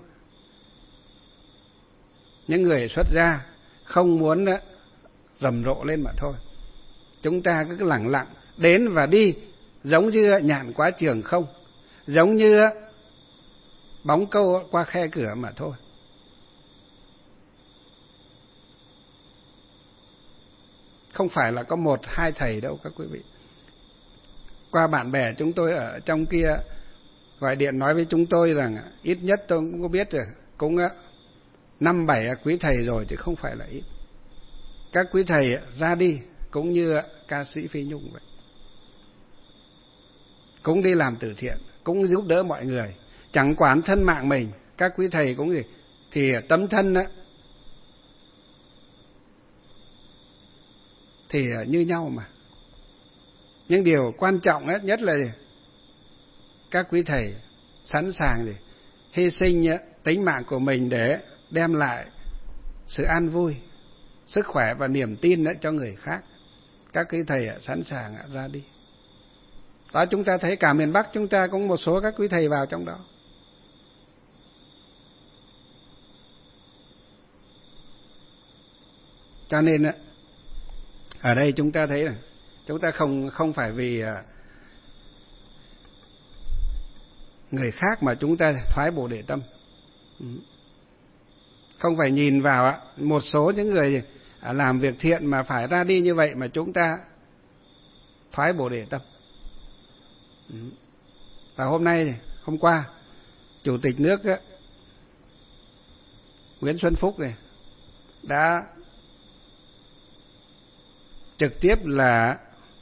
những người xuất gia, không muốn rầm rộ lên mà thôi. Chúng ta cứ lẳng lặng đến và đi, giống như nhạn qua trường không, giống như bóng câu qua khe cửa mà thôi. Không phải là có một hai thầy đâu các quý vị. Qua bạn bè chúng tôi ở trong kia gọi điện nói với chúng tôi rằng ít nhất tôi cũng có biết rồi, cũng năm bảy quý thầy rồi chứ không phải là ít. Các quý thầy ra đi cũng như ca sĩ Phi Nhung vậy, cũng đi làm từ thiện, cũng giúp đỡ mọi người, chẳng quản thân mạng mình. Các quý thầy cũng gì thì tấm thân á thì như nhau mà. Nhưng điều quan trọng nhất là gì? Các quý thầy sẵn sàng gì hy sinh tính mạng của mình để đem lại sự an vui, sức khỏe và niềm tin cho người khác. Các quý thầy sẵn sàng ra đi. Đó, chúng ta thấy cả miền Bắc chúng ta cũng một số các quý thầy vào trong đó. Cho nên ở đây chúng ta thấy là chúng ta không không phải vì người khác mà chúng ta thoái Bồ Đề tâm. Không phải nhìn vào một số những người làm việc thiện mà phải ra đi như vậy mà chúng ta thoái Bồ Đề tâm. Và hôm nay, hôm qua, Chủ tịch nước Nguyễn Xuân Phúc này đã trực tiếp là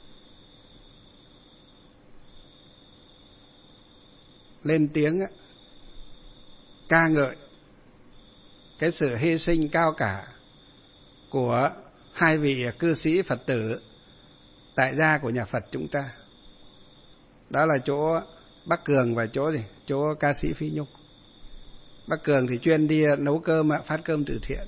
lên tiếng ca ngợi cái sự hy sinh cao cả của hai vị cư sĩ Phật tử tại gia của nhà Phật chúng ta. Đó là chỗ Bắc Cường và chỗ gì? Chỗ ca sĩ Phi Nhung. Bắc Cường thì chuyên đi nấu cơm, phát cơm từ thiện.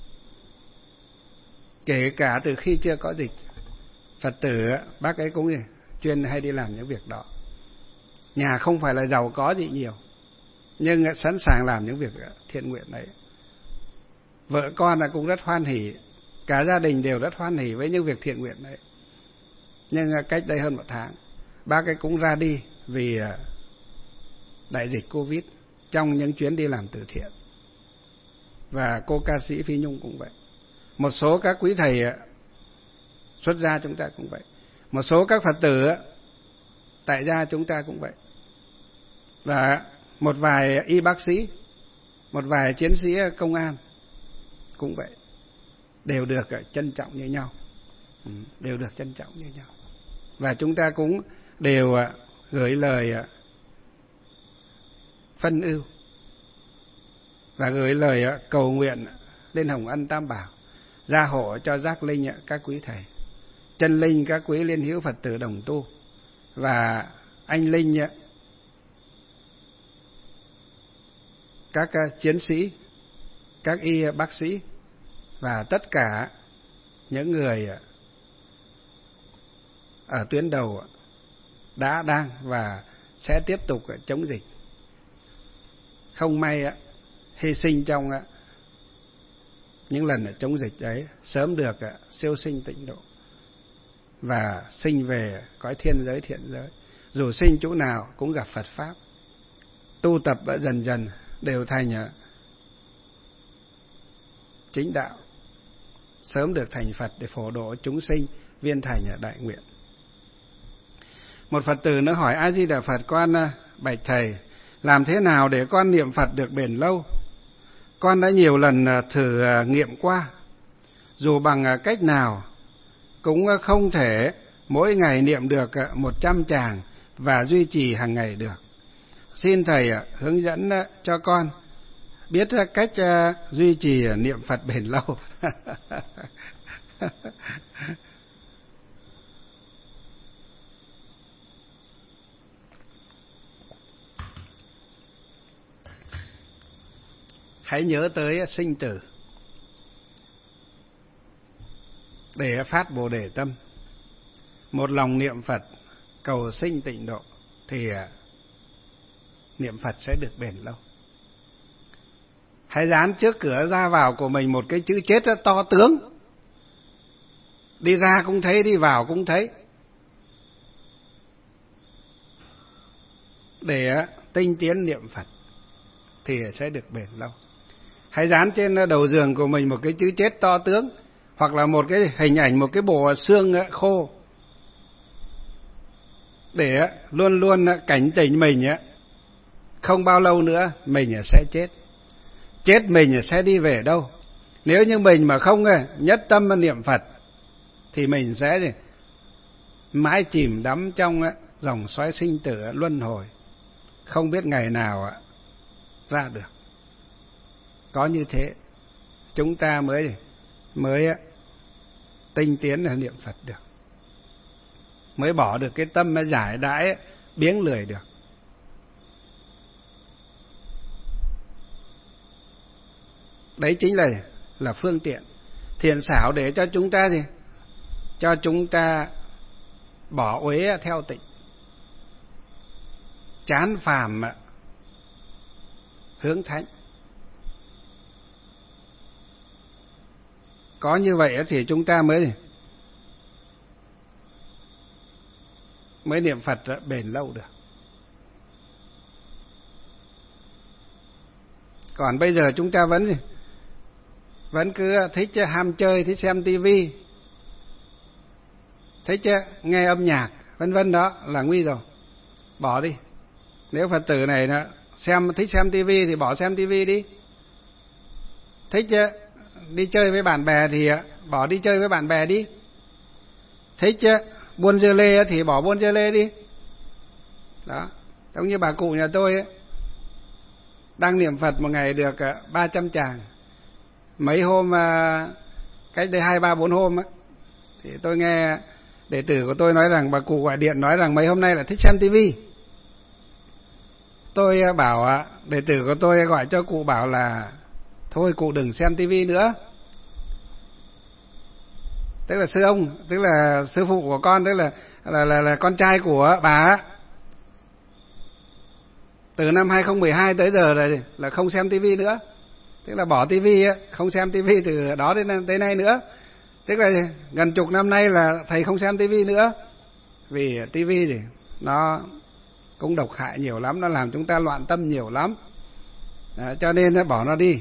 Kể cả từ khi chưa có dịch, Phật tử bác ấy cũng chuyên hay đi làm những việc đó. Nhà không phải là giàu có gì nhiều, nhưng sẵn sàng làm những việc thiện nguyện đấy. Vợ con là cũng rất hoan hỉ, cả gia đình đều rất hoan hỉ với những việc thiện nguyện đấy. Nhưng cách đây hơn một tháng, bác ấy cũng ra đi vì đại dịch Covid trong những chuyến đi làm từ thiện. Và cô ca sĩ Phi Nhung cũng vậy. Một số các quý thầy xuất gia chúng ta cũng vậy. Một số các Phật tử tại gia chúng ta cũng vậy. Và một vài y bác sĩ, một vài chiến sĩ công an cũng vậy. Đều được trân trọng như nhau. Đều được trân trọng như nhau. Và chúng ta cũng đều gửi lời phân ưu và gửi lời cầu nguyện lên Hồng Ân Tam Bảo, gia hộ cho giác linh các quý thầy, chân linh các quý liên hữu Phật tử đồng tu, và anh linh các chiến sĩ, các y bác sĩ và tất cả những người ở tuyến đầu đã, đang và sẽ tiếp tục chống dịch. Không may hy sinh trong những lần chống dịch ấy, sớm được siêu sinh tịnh độ và sinh về cõi thiên giới thiện giới. Dù sinh chỗ nào cũng gặp Phật Pháp, tu tập dần dần đều thành chính đạo, sớm được thành Phật để phổ độ chúng sinh, viên thành đại nguyện. Một Phật tử nữa hỏi: A Di Đà Phật, con bạch thầy, làm thế nào để con niệm Phật được bền lâu? Con đã nhiều lần thử nghiệm qua, dù bằng cách nào cũng không thể mỗi ngày niệm được một trăm tràng và duy trì hàng ngày được. Xin thầy hướng dẫn cho con biết cách duy trì niệm Phật bền lâu. Hãy nhớ tới sinh tử để phát Bồ Đề tâm, một lòng niệm Phật cầu sinh tịnh độ thì niệm Phật sẽ được bền lâu. Hãy dán trước cửa ra vào của mình một cái chữ chết to tướng, đi ra cũng thấy, đi vào cũng thấy, để tinh tiến niệm Phật thì sẽ được bền lâu. Hãy dán trên đầu giường của mình một cái chữ chết to tướng, hoặc là một cái hình ảnh, một cái bộ xương khô, để luôn luôn cảnh tỉnh mình không bao lâu nữa mình sẽ chết. Chết mình sẽ đi về đâu? Nếu như mình mà không nhất tâm niệm Phật thì mình sẽ mãi chìm đắm trong dòng xoáy sinh tử luân hồi, không biết ngày nào ra được. Có như thế chúng ta mới mới tinh tiến là niệm Phật được, mới bỏ được cái tâm giải đãi biếng lười được. Đấy chính là là phương tiện, thiện xảo để cho chúng ta gì? Cho chúng ta bỏ uế theo tịnh, chán phàm hướng thánh. Có như vậy thì chúng ta mới mới niệm Phật bền lâu được. Còn bây giờ chúng ta vẫn gì? Vẫn cứ thích ham chơi, thích xem tivi, thích nghe âm nhạc, vân vân, đó là nguy rồi. Bỏ đi. Nếu Phật tử này đó, xem thích xem tivi thì bỏ xem tivi đi. Thích đi chơi với bạn bè thì bỏ đi chơi với bạn bè đi. Thích buôn dưa lê thì bỏ buôn dưa lê đi. Đó, giống như bà cụ nhà tôi ấy, đang niệm Phật một ngày được ba trăm tràng. Mấy hôm, cách đây hai ba bốn hôm ấy, thì tôi nghe đệ tử của tôi nói rằng, bà cụ gọi điện nói rằng mấy hôm nay là thích xem tivi. Tôi bảo đệ tử của tôi gọi cho cụ bảo là thôi cụ đừng xem tivi nữa. Tức là sư ông, tức là sư phụ của con, tức là là là, là con trai của bà, từ năm hai không một hai tới giờ là là không xem tivi nữa. Tức là bỏ tivi, không xem tivi từ đó đến tới nay nữa. Tức là gần chục năm nay là thầy không xem tivi nữa. Vì tivi thì nó cũng độc hại nhiều lắm, nó làm chúng ta loạn tâm nhiều lắm. Đó, cho nên nó bỏ nó đi.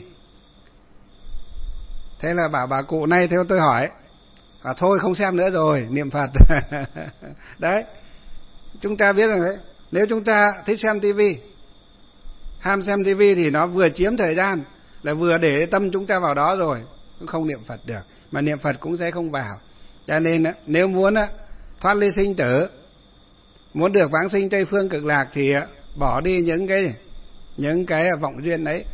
Thế là bảo bà cụ này theo tôi hỏi, à, thôi không xem nữa rồi, niệm Phật. Đấy, chúng ta biết rằng đấy, nếu chúng ta thích xem tivi, ham xem tivi thì nó vừa chiếm thời gian, là vừa để tâm chúng ta vào đó rồi, cũng không niệm Phật được, mà niệm Phật cũng sẽ không vào. Cho nên nếu muốn thoát ly sinh tử, muốn được vãng sinh Tây Phương Cực Lạc thì bỏ đi những cái những cái vọng duyên đấy,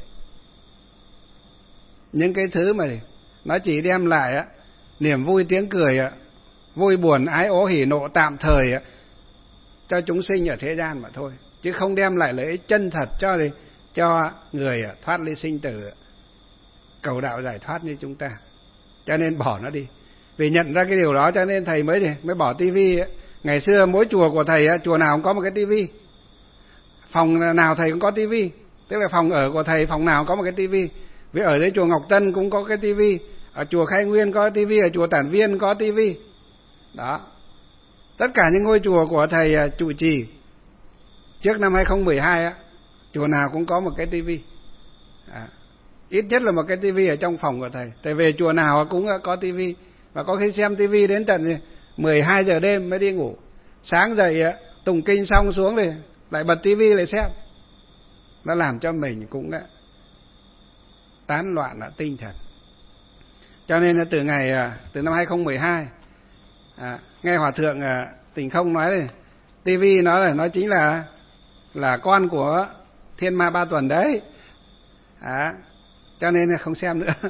những cái thứ mà nó chỉ đem lại niềm vui tiếng cười, vui buồn ái ố hỉ nộ tạm thời cho chúng sinh ở thế gian mà thôi, chứ không đem lại lợi ích chân thật cho cho người thoát ly sinh tử, cầu đạo giải thoát như chúng ta. Cho nên bỏ nó đi. Vì nhận ra cái điều đó cho nên thầy mới mới bỏ tivi. Ngày xưa mỗi chùa của thầy, chùa nào cũng có một cái tivi, phòng nào thầy cũng có tivi, tức là phòng ở của thầy phòng nào có một cái tivi. Vì ở đây chùa Ngọc Tân cũng có cái tivi, ở chùa Khai Nguyên có tivi, ở chùa Tản Viên có tivi. Đó, tất cả những ngôi chùa của thầy trụ trì trước năm hai không một hai á, chùa nào cũng có một cái tivi, à, ít nhất là một cái tivi ở trong phòng của thầy. Thầy về chùa nào cũng có tivi, và có khi xem tivi đến tận mười hai giờ đêm mới đi ngủ. Sáng dậy tụng kinh xong xuống thì lại bật tivi lại xem. Nó làm cho mình cũng tán loạn là tinh thần. Cho nên từ ngày từ năm hai không một hai, à, nghe Hòa thượng Tình Không nói này, tivi nó là nó chính là là con của thiên ma ba tuần đấy, à, cho nên là không xem nữa.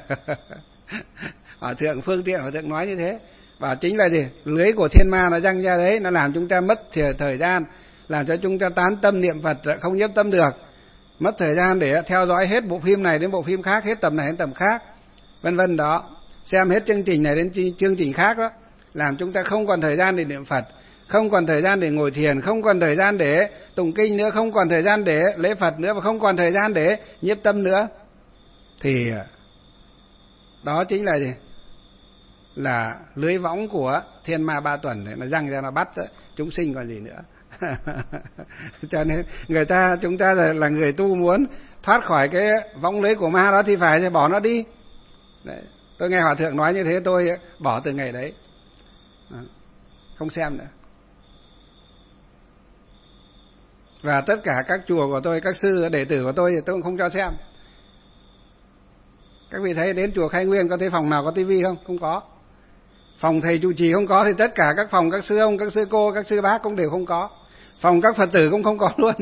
Hòa thượng phương tiện Hòa thượng nói như thế, và chính là gì, lưới của thiên ma nó răng ra đấy, nó làm chúng ta mất thời gian, làm cho chúng ta tán tâm niệm Phật không nhiếp tâm được, mất thời gian để theo dõi hết bộ phim này đến bộ phim khác, hết tầm này đến tầm khác, vân vân đó, xem hết chương trình này đến chương trình khác đó, làm chúng ta không còn thời gian để niệm Phật, không còn thời gian để ngồi thiền, không còn thời gian để tụng kinh nữa, không còn thời gian để lễ Phật nữa, và không còn thời gian để nhiếp tâm nữa. Thì đó chính là gì? Là lưới võng của thiên ma ba tuần này, nó răng ra nó bắt chúng sinh còn gì nữa. Cho nên người ta, chúng ta là, là người tu muốn thoát khỏi cái võng lưới của ma đó thì phải thì bỏ nó đi. Đấy, tôi nghe Hòa thượng nói như thế tôi bỏ từ ngày đấy, không xem nữa. Và tất cả các chùa của tôi, các sư đệ tử của tôi thì tôi cũng không cho xem. Các vị thấy đến chùa Khai Nguyên có thấy phòng nào có tivi không? Không có. Phòng thầy trụ trì không có thì tất cả các phòng các sư ông, các sư cô, các sư bác cũng đều không có. Phòng các Phật tử cũng không có luôn.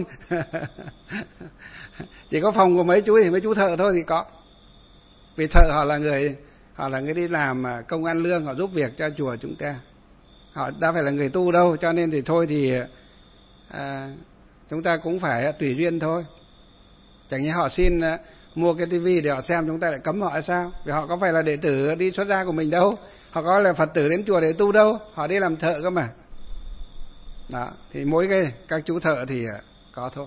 Chỉ có phòng của mấy chú thì mấy chú thợ thôi thì có. Vì thợ họ là người họ là người đi làm công ăn lương, họ giúp việc cho chùa chúng ta. Họ đã phải là người tu đâu, cho nên thì thôi thì à, chúng ta cũng phải tùy duyên thôi. Chẳng như họ xin mua cái tivi để họ xem, chúng ta lại cấm họ hay sao? Vì họ có phải là đệ tử đi xuất gia của mình đâu, họ có là Phật tử đến chùa để tu đâu, họ đi làm thợ cơ mà. Đó, thì mỗi cái các chú thợ thì có thôi.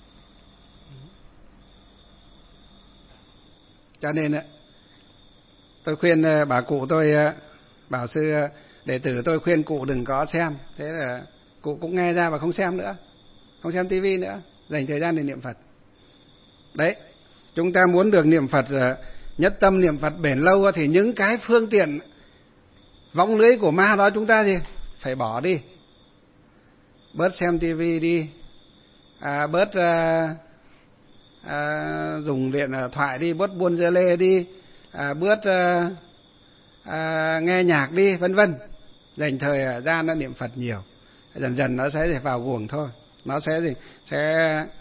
Cho nên tôi khuyên bà cụ tôi, bảo sư đệ tử tôi khuyên cụ đừng có xem, thế là cụ cũng nghe ra và không xem nữa, không xem tivi nữa, dành thời gian để niệm Phật. Đấy, chúng ta muốn được niệm Phật nhất tâm, niệm Phật bền lâu thì những cái phương tiện võng lưới của ma đó chúng ta gì phải bỏ đi, bớt xem tivi đi, à, bớt à, à, dùng điện thoại đi, bớt buôn dơ lê đi, à, bớt à, à, nghe nhạc đi, vân vân, dành thời gian nó niệm Phật nhiều, dần dần nó sẽ vào guồng thôi, nó sẽ gì sẽ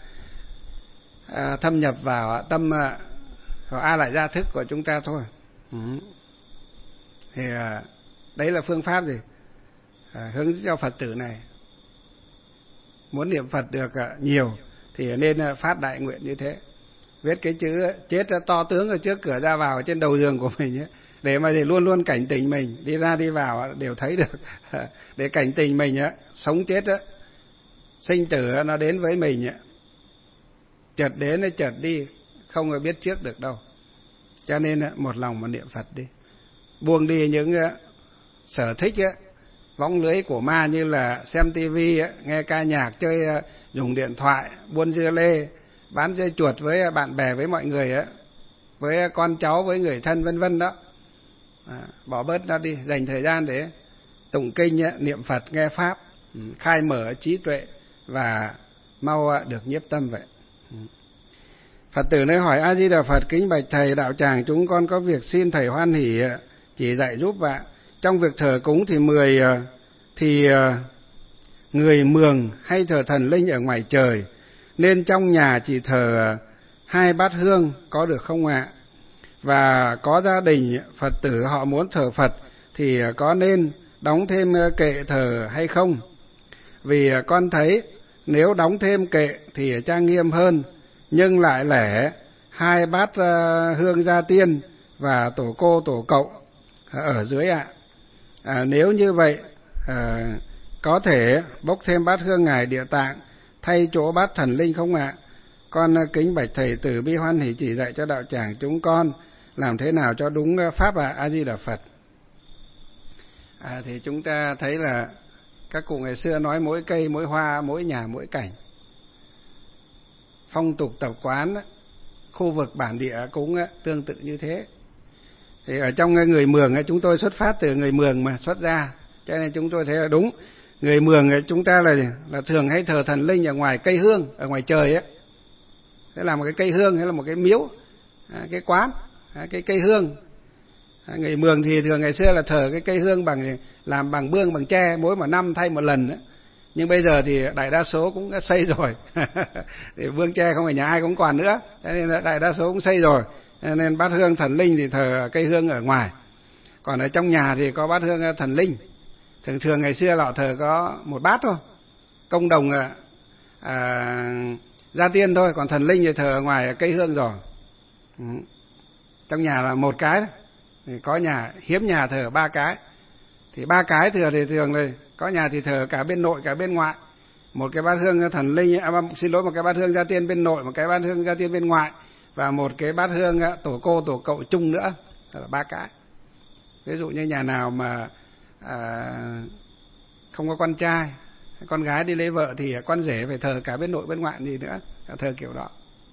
à, thâm nhập vào tâm vào A Lại Gia thức của chúng ta thôi. Ừ. Thì à, đấy là phương pháp gì à, hướng cho Phật tử này muốn niệm Phật được à, nhiều thì nên à, phát đại nguyện như thế, viết cái chữ chết to tướng ở trước cửa ra vào trên đầu giường của mình ấy, để mà thì luôn luôn cảnh tỉnh mình, đi ra đi vào đều thấy được, để cảnh tỉnh mình á, sống chết á, sinh tử nó đến với mình á, chợt đến nó chợt đi, không có biết trước được đâu. Cho nên một lòng mà niệm Phật đi, buông đi những sở thích á, võng lưới của ma như là xem tivi, nghe ca nhạc, chơi dùng điện thoại, buôn dưa lê, bán dưa chuột với bạn bè, với mọi người á, với con cháu, với người thân, vân vân đó. À, bỏ bớt nó đi, dành thời gian để tụng kinh, niệm Phật, nghe pháp, khai mở trí tuệ và mau được nhiếp tâm vậy. Phật tử nơi hỏi: A Di Đà Phật, kính bạch thầy, đạo tràng chúng con có việc xin thầy hoan hỷ chỉ dạy giúp ạ. Trong việc thờ cúng thì mười thì người mường hay thờ thần linh ở ngoài trời, nên trong nhà chỉ thờ hai bát hương có được không ạ? Và có gia đình Phật tử họ muốn thờ Phật thì có nên đóng thêm kệ thờ hay không? Vì con thấy nếu đóng thêm kệ thì trang nghiêm hơn, nhưng lại lẻ hai bát hương gia tiên và tổ cô tổ cậu ở dưới ạ. À, nếu như vậy à, có thể bốc thêm bát hương ngài Địa Tạng thay chỗ bát thần linh không ạ? Con kính bạch thầy từ bi hoan hỷ chỉ dạy cho đạo tràng chúng con làm thế nào cho đúng pháp ạ. A Di Đà Phật. À, thì chúng ta thấy là các cụ ngày xưa nói mỗi cây mỗi hoa, mỗi nhà mỗi cảnh, phong tục tập quán, khu vực bản địa cũng tương tự như thế. Thì ở trong người Mường, chúng tôi xuất phát từ người Mường mà xuất ra, cho nên chúng tôi thấy là đúng. Người Mường chúng ta là là thường hay thờ thần linh ở ngoài cây hương, ở ngoài trời ấy. Thế là một cái cây hương hay là một cái miếu, cái quán, cái cây hương. Người Mường thì thường ngày xưa là thờ cái cây hương bằng làm bằng bương, bằng tre, mỗi một năm thay một lần ấy. Nhưng bây giờ thì đại đa số cũng đã xây rồi. Thì bương tre không phải nhà ai cũng còn nữa, cho nên là đại đa số cũng xây rồi. Nên bát hương thần linh thì thờ cây hương ở ngoài, còn ở trong nhà thì có bát hương thần linh. Thường thường ngày xưa họ thờ có một bát thôi, công đồng à, gia tiên thôi, còn thần linh thì thờ ở ngoài cây hương rồi. Ừ. Trong nhà là một cái, thì có nhà hiếm nhà thờ ba cái, thì ba cái thừa thì thường là có nhà thì thờ cả bên nội cả bên ngoại. Một cái bát hương thần linh, à, xin lỗi, một cái bát hương gia tiên bên nội, một cái bát hương gia tiên bên ngoại, và một cái bát hương tổ cô tổ cậu chung nữa, là ba cái. Ví dụ như nhà nào mà à, không có con trai, con gái đi lấy vợ thì con rể phải thờ cả bên nội bên ngoại gì nữa, thờ kiểu đó.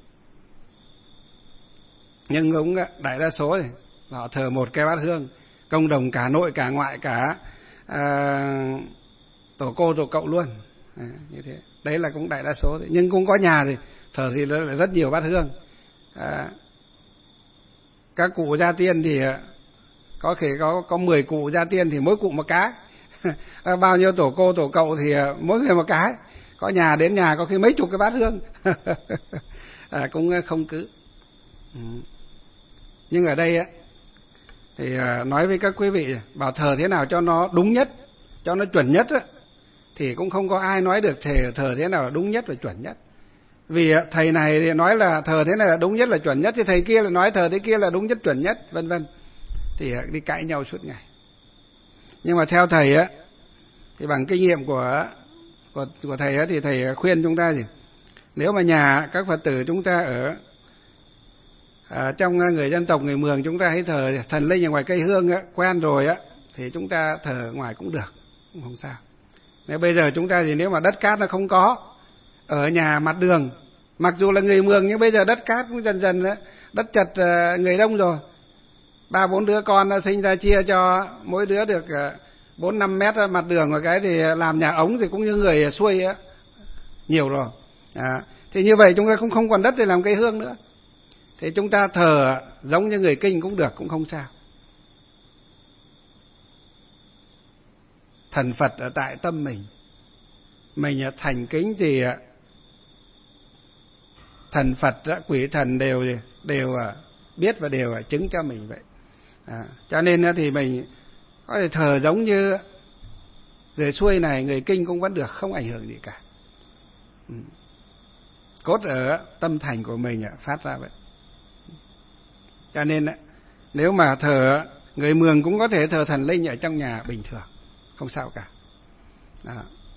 Nhưng cũng đại đa số thì họ thờ một cái bát hương công đồng cả nội cả ngoại cả à, tổ cô tổ cậu luôn. À, như thế đấy là cũng đại đa số. Nhưng cũng có nhà thì thờ thì là rất nhiều bát hương. À, các cụ gia tiên thì có thể có có mười cụ gia tiên thì mỗi cụ một cái. Bao nhiêu tổ cô tổ cậu thì mỗi người một cái. Có nhà đến nhà có khi mấy chục cái bát hương. À, cũng không cứ. Ừ. Nhưng ở đây á thì nói với các quý vị, bảo thờ thế nào cho nó đúng nhất, cho nó chuẩn nhất á, thì cũng không có ai nói được thờ, thờ thế nào đúng nhất và chuẩn nhất. Vì thầy này thì nói là thờ thế này là đúng nhất, là chuẩn nhất, thì thầy kia là nói thờ thế kia là đúng nhất, chuẩn nhất, vân vân, thì đi cãi nhau suốt ngày. Nhưng mà theo thầy á, thì bằng kinh nghiệm của của, của thầy á, thì thầy khuyên chúng ta gì, nếu mà nhà các Phật tử chúng ta ở, ở trong người dân tộc người Mường chúng ta hay thờ thần linh ở ngoài cây hương á, quen rồi á, thì chúng ta thờ ngoài cũng được, cũng không sao. Nếu bây giờ chúng ta thì nếu mà đất cát nó không có ở nhà mặt đường, mặc dù là người Mường nhưng bây giờ đất cát cũng dần dần đó, đất chật người đông rồi, ba bốn đứa con nó sinh ra chia cho mỗi đứa được bốn năm mét mặt đường, rồi cái thì làm nhà ống thì cũng như người xuôi á, nhiều rồi. À, thì như vậy chúng ta cũng không còn đất để làm cây hương nữa, thì chúng ta thờ giống như người Kinh cũng được, cũng không sao. Thần Phật ở tại tâm mình, mình thành kính thì thần Phật, quỷ thần đều đều biết và đều chứng cho mình vậy. À, cho nên thì mình có thể thờ giống như người xuôi này, người Kinh cũng vẫn được, không ảnh hưởng gì cả. Ừ. Cốt ở tâm thành của mình phát ra vậy. Cho nên nếu mà thờ, người Mường cũng có thể thờ thần linh ở trong nhà bình thường, không sao cả. Đó.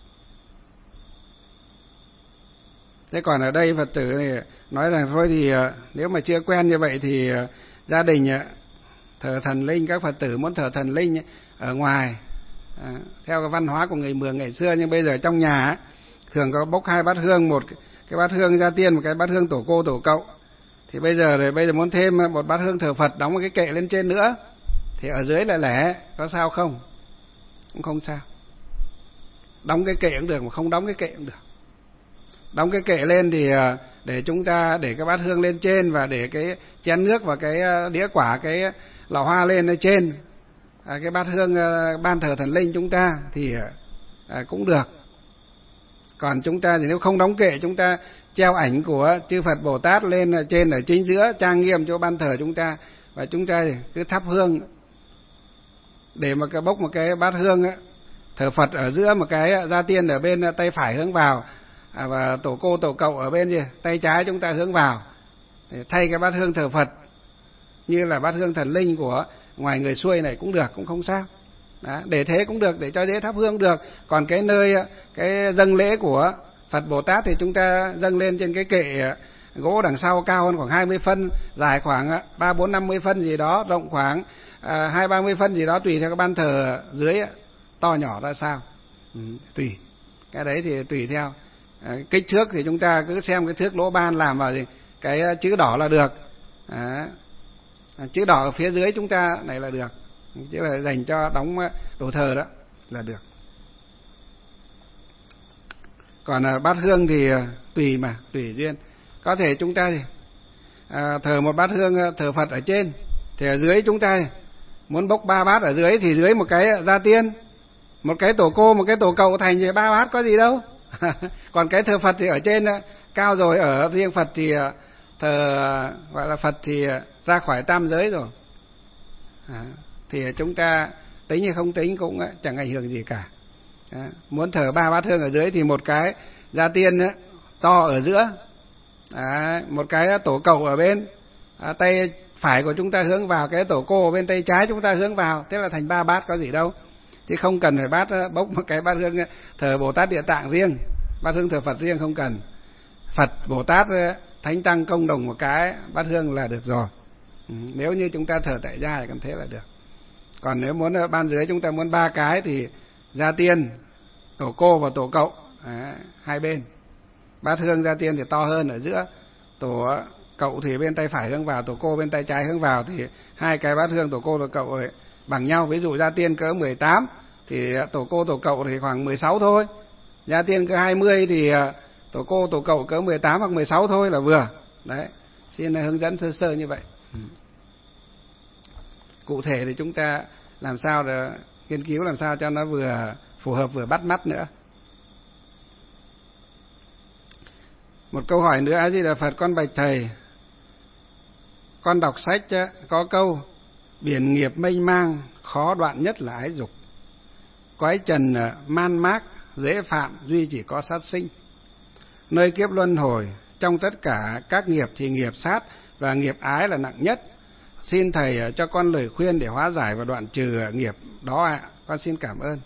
Thế còn ở đây Phật tử thì nói rằng thôi thì nếu mà chưa quen như vậy thì gia đình thờ thần linh, các Phật tử muốn thờ thần linh ở ngoài, à, theo cái văn hóa của người Mường ngày xưa, nhưng bây giờ trong nhà thường có bốc hai bát hương, một cái bát hương gia tiên, một cái bát hương tổ cô tổ cậu. Thì bây giờ thì bây giờ muốn thêm một bát hương thờ Phật, đóng một cái kệ lên trên nữa, thì ở dưới lại lẻ, có sao không? Cũng không sao. Đóng cái kệ cũng được, mà không đóng cái kệ cũng được. Đóng cái kệ lên thì để chúng ta để cái bát hương lên trên, và để cái chén nước và cái đĩa quả, cái lò hoa lên ở trên, à, cái bát hương ban thờ thần linh chúng ta thì à, cũng được. Còn chúng ta thì nếu không đóng kệ, chúng ta treo ảnh của chư Phật Bồ Tát lên trên ở chính giữa, trang nghiêm chỗ ban thờ chúng ta, và chúng ta cứ thắp hương, để mà cái bốc một cái bát hương ấy, thờ Phật ở giữa, một cái gia tiên ở bên tay phải hướng vào, à, và tổ cô tổ cậu ở bên gì tay trái chúng ta hướng vào, để thay cái bát hương thờ Phật như là bát hương thần linh của ngoài người xuôi này cũng được, cũng không sao. Đó, để thế cũng được, để cho dễ thắp hương cũng được. Còn cái nơi cái dâng lễ của Phật Bồ Tát thì chúng ta dâng lên trên cái kệ gỗ đằng sau, cao hơn khoảng hai mươi phân, dài khoảng ba bốn năm mươi phân gì đó, rộng khoảng hai ba mươi phân gì đó, tùy theo cái ban thờ dưới to nhỏ ra sao. Ừ, tùy cái đấy thì tùy theo à, kích thước thì chúng ta cứ xem cái thước lỗ ban làm vào gì cái chữ đỏ là được. À, chữ đỏ ở phía dưới chúng ta này là được, chứ là dành cho đóng đồ thờ đó là được. Còn à, bát hương thì à, tùy mà tùy duyên. Có thể chúng ta à, thờ một bát hương thờ Phật ở trên, thì ở dưới chúng ta muốn bốc ba bát ở dưới, thì dưới một cái gia tiên, một cái tổ cô, một cái tổ cậu, thành thì ba bát có gì đâu. Còn cái thờ Phật thì ở trên cao rồi, ở riêng Phật thì thờ gọi là Phật thì ra khỏi tam giới rồi. À, thì chúng ta tính hay không tính cũng chẳng ảnh hưởng gì cả. À, muốn thờ ba bát hương ở dưới thì một cái gia tiên ấy, to ở giữa, à, một cái tổ cậu ở bên à, tay phải của chúng ta hướng vào, cái tổ cô ở bên tay trái chúng ta hướng vào, thế là thành ba bát, có gì đâu. Thì không cần phải bát bốc một cái bát hương thờ Bồ Tát Địa Tạng riêng, bát hương thờ Phật riêng, không cần. Phật Bồ Tát Thánh Tăng công đồng một cái bát hương là được rồi. Ừ, nếu như chúng ta thờ tại gia thì cần thế là được. Còn nếu muốn ban dưới chúng ta muốn ba cái thì gia tiên, tổ cô và tổ cậu à, hai bên. Bát hương gia tiên thì to hơn ở giữa, tổ cậu thì bên tay phải hướng vào, tổ cô bên tay trái hướng vào, thì hai cái bát hương tổ cô tổ cậu ấy bằng nhau. Ví dụ gia tiên cỡ mười tám thì tổ cô tổ cậu thì khoảng mười sáu thôi. Gia tiên cỡ hai mươi thì tổ cô tổ cậu cỡ mười tám hoặc mười sáu thôi là vừa. Đấy, xin hướng dẫn sơ sơ như vậy. Cụ thể thì chúng ta làm sao để nghiên cứu làm sao cho nó vừa phù hợp vừa bắt mắt nữa. Một câu hỏi nữa, A Di Đà Phật, con bạch thầy, con đọc sách có câu biển nghiệp mênh mang, khó đoạn nhất là ái dục. Cõi trần man mác, dễ phạm, duy chỉ có sát sinh. Nơi kiếp luân hồi, trong tất cả các nghiệp thì nghiệp sát và nghiệp ái là nặng nhất. Xin thầy cho con lời khuyên để hóa giải và đoạn trừ nghiệp đó ạ. Con xin cảm ơn.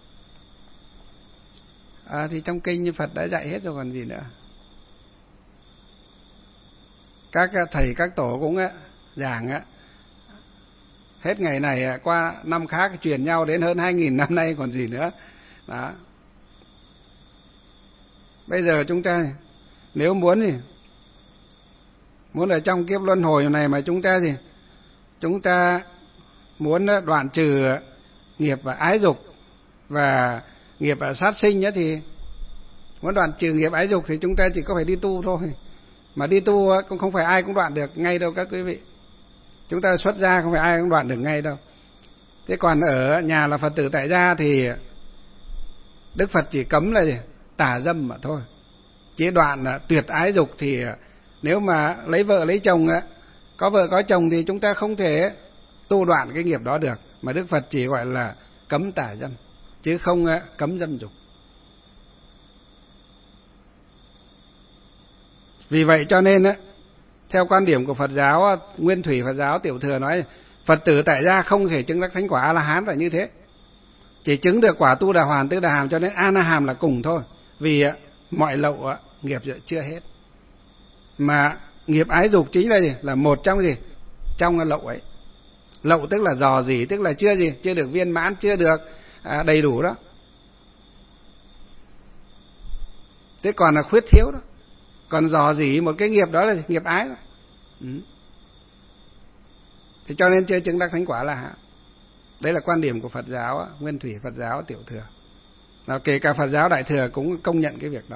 À, thì trong kinh như Phật đã dạy hết rồi còn gì nữa. Các thầy các tổ cũng giảng á, hết ngày này qua năm khác truyền nhau đến hơn hai nghìn năm nay còn gì nữa. Đó. Bây giờ chúng ta nếu muốn thì muốn ở trong kiếp luân hồi này mà chúng ta thì chúng ta muốn đoạn trừ nghiệp và ái dục và nghiệp và sát sinh nhé, thì muốn đoạn trừ nghiệp ái dục thì chúng ta chỉ có phải đi tu thôi. Mà đi tu cũng không phải ai cũng đoạn được ngay đâu các quý vị. Chúng ta xuất gia không phải ai cũng đoạn được ngay đâu. Thế còn ở nhà là Phật tử tại gia thì Đức Phật chỉ cấm là gì? Tà dâm mà thôi. Chỉ đoạn là tuyệt ái dục thì nếu mà lấy vợ lấy chồng á, có vợ có chồng thì chúng ta không thể tu đoạn cái nghiệp đó được. Mà Đức Phật chỉ gọi là cấm tà dâm, chứ không cấm dâm dục. Vì vậy cho nên á, theo quan điểm của Phật giáo, Nguyên Thủy Phật giáo Tiểu Thừa nói Phật tử tại gia không thể chứng đắc thánh quả A La Hán là như thế. Chỉ chứng được quả Tu Đà Hoàn Tứ Đà Hàm, cho nên A La Hàm là cùng thôi. Vì mọi lậu nghiệp chưa hết. Mà nghiệp ái dục chính là gì? Là một trong gì? Trong lậu ấy. Lậu tức là dò dỉ, tức là chưa gì? Chưa được viên mãn, chưa được à, đầy đủ đó. Thế còn là khuyết thiếu đó. Còn dò dỉ một cái nghiệp đó là nghiệp ái đó. Ừ. Thế cho nên chưa chứng đắc thánh quả là hạ. Đấy là quan điểm của Phật giáo, Nguyên Thủy Phật giáo Tiểu Thừa. Nào, kể cả Phật giáo Đại Thừa cũng công nhận cái việc đó.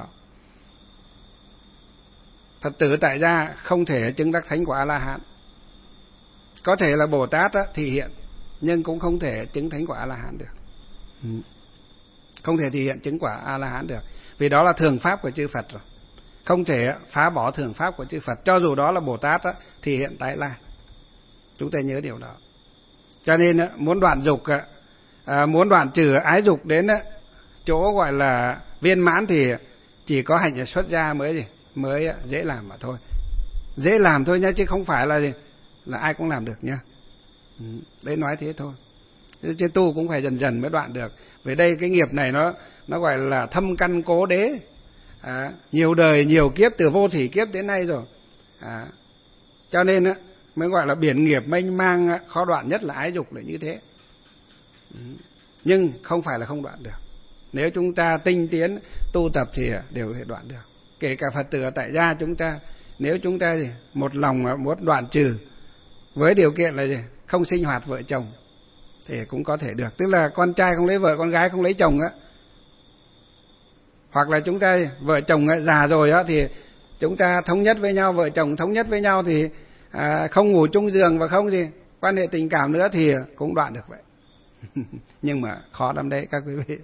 Phật tử tại gia không thể chứng đắc thánh quả A La Hán. Có thể là Bồ Tát á, thị hiện, nhưng cũng không thể chứng thánh quả A La Hán được. Ừ. Không thể thị hiện chứng quả A La Hán được, vì đó là thường pháp của chư Phật rồi. Không thể phá bỏ thường pháp của chư Phật, cho dù đó là Bồ Tát á, thì hiện tại là. Chúng ta nhớ điều đó. Cho nên á, muốn đoạn dục, à, muốn đoạn trừ ái dục đến á, chỗ gọi là viên mãn thì chỉ có hạnh xuất gia mới gì mới dễ làm mà thôi. Dễ làm thôi nhá, chứ không phải là gì là ai cũng làm được nhá. Ừ, đấy nói thế thôi. Chứ tu cũng phải dần dần mới đoạn được. Vì đây cái nghiệp này nó nó gọi là thâm căn cố đế. À, nhiều đời nhiều kiếp, từ vô thủy kiếp đến nay rồi. À, cho nên á mới gọi là biển nghiệp mênh mang, khó đoạn nhất là ái dục là như thế. Ừ. Nhưng không phải là không đoạn được. Nếu chúng ta tinh tiến tu tập thì đều có thể đoạn được. Kể cả Phật tử tại gia chúng ta, nếu chúng ta gì một lòng muốn đoạn trừ với điều kiện là gì không sinh hoạt vợ chồng thì cũng có thể được. Tức là con trai không lấy vợ, con gái không lấy chồng á. Hoặc là chúng ta vợ chồng ấy, già rồi á thì chúng ta thống nhất với nhau, vợ chồng thống nhất với nhau thì à, không ngủ chung giường và không gì quan hệ tình cảm nữa thì cũng đoạn được vậy. Nhưng mà khó lắm đấy các quý vị.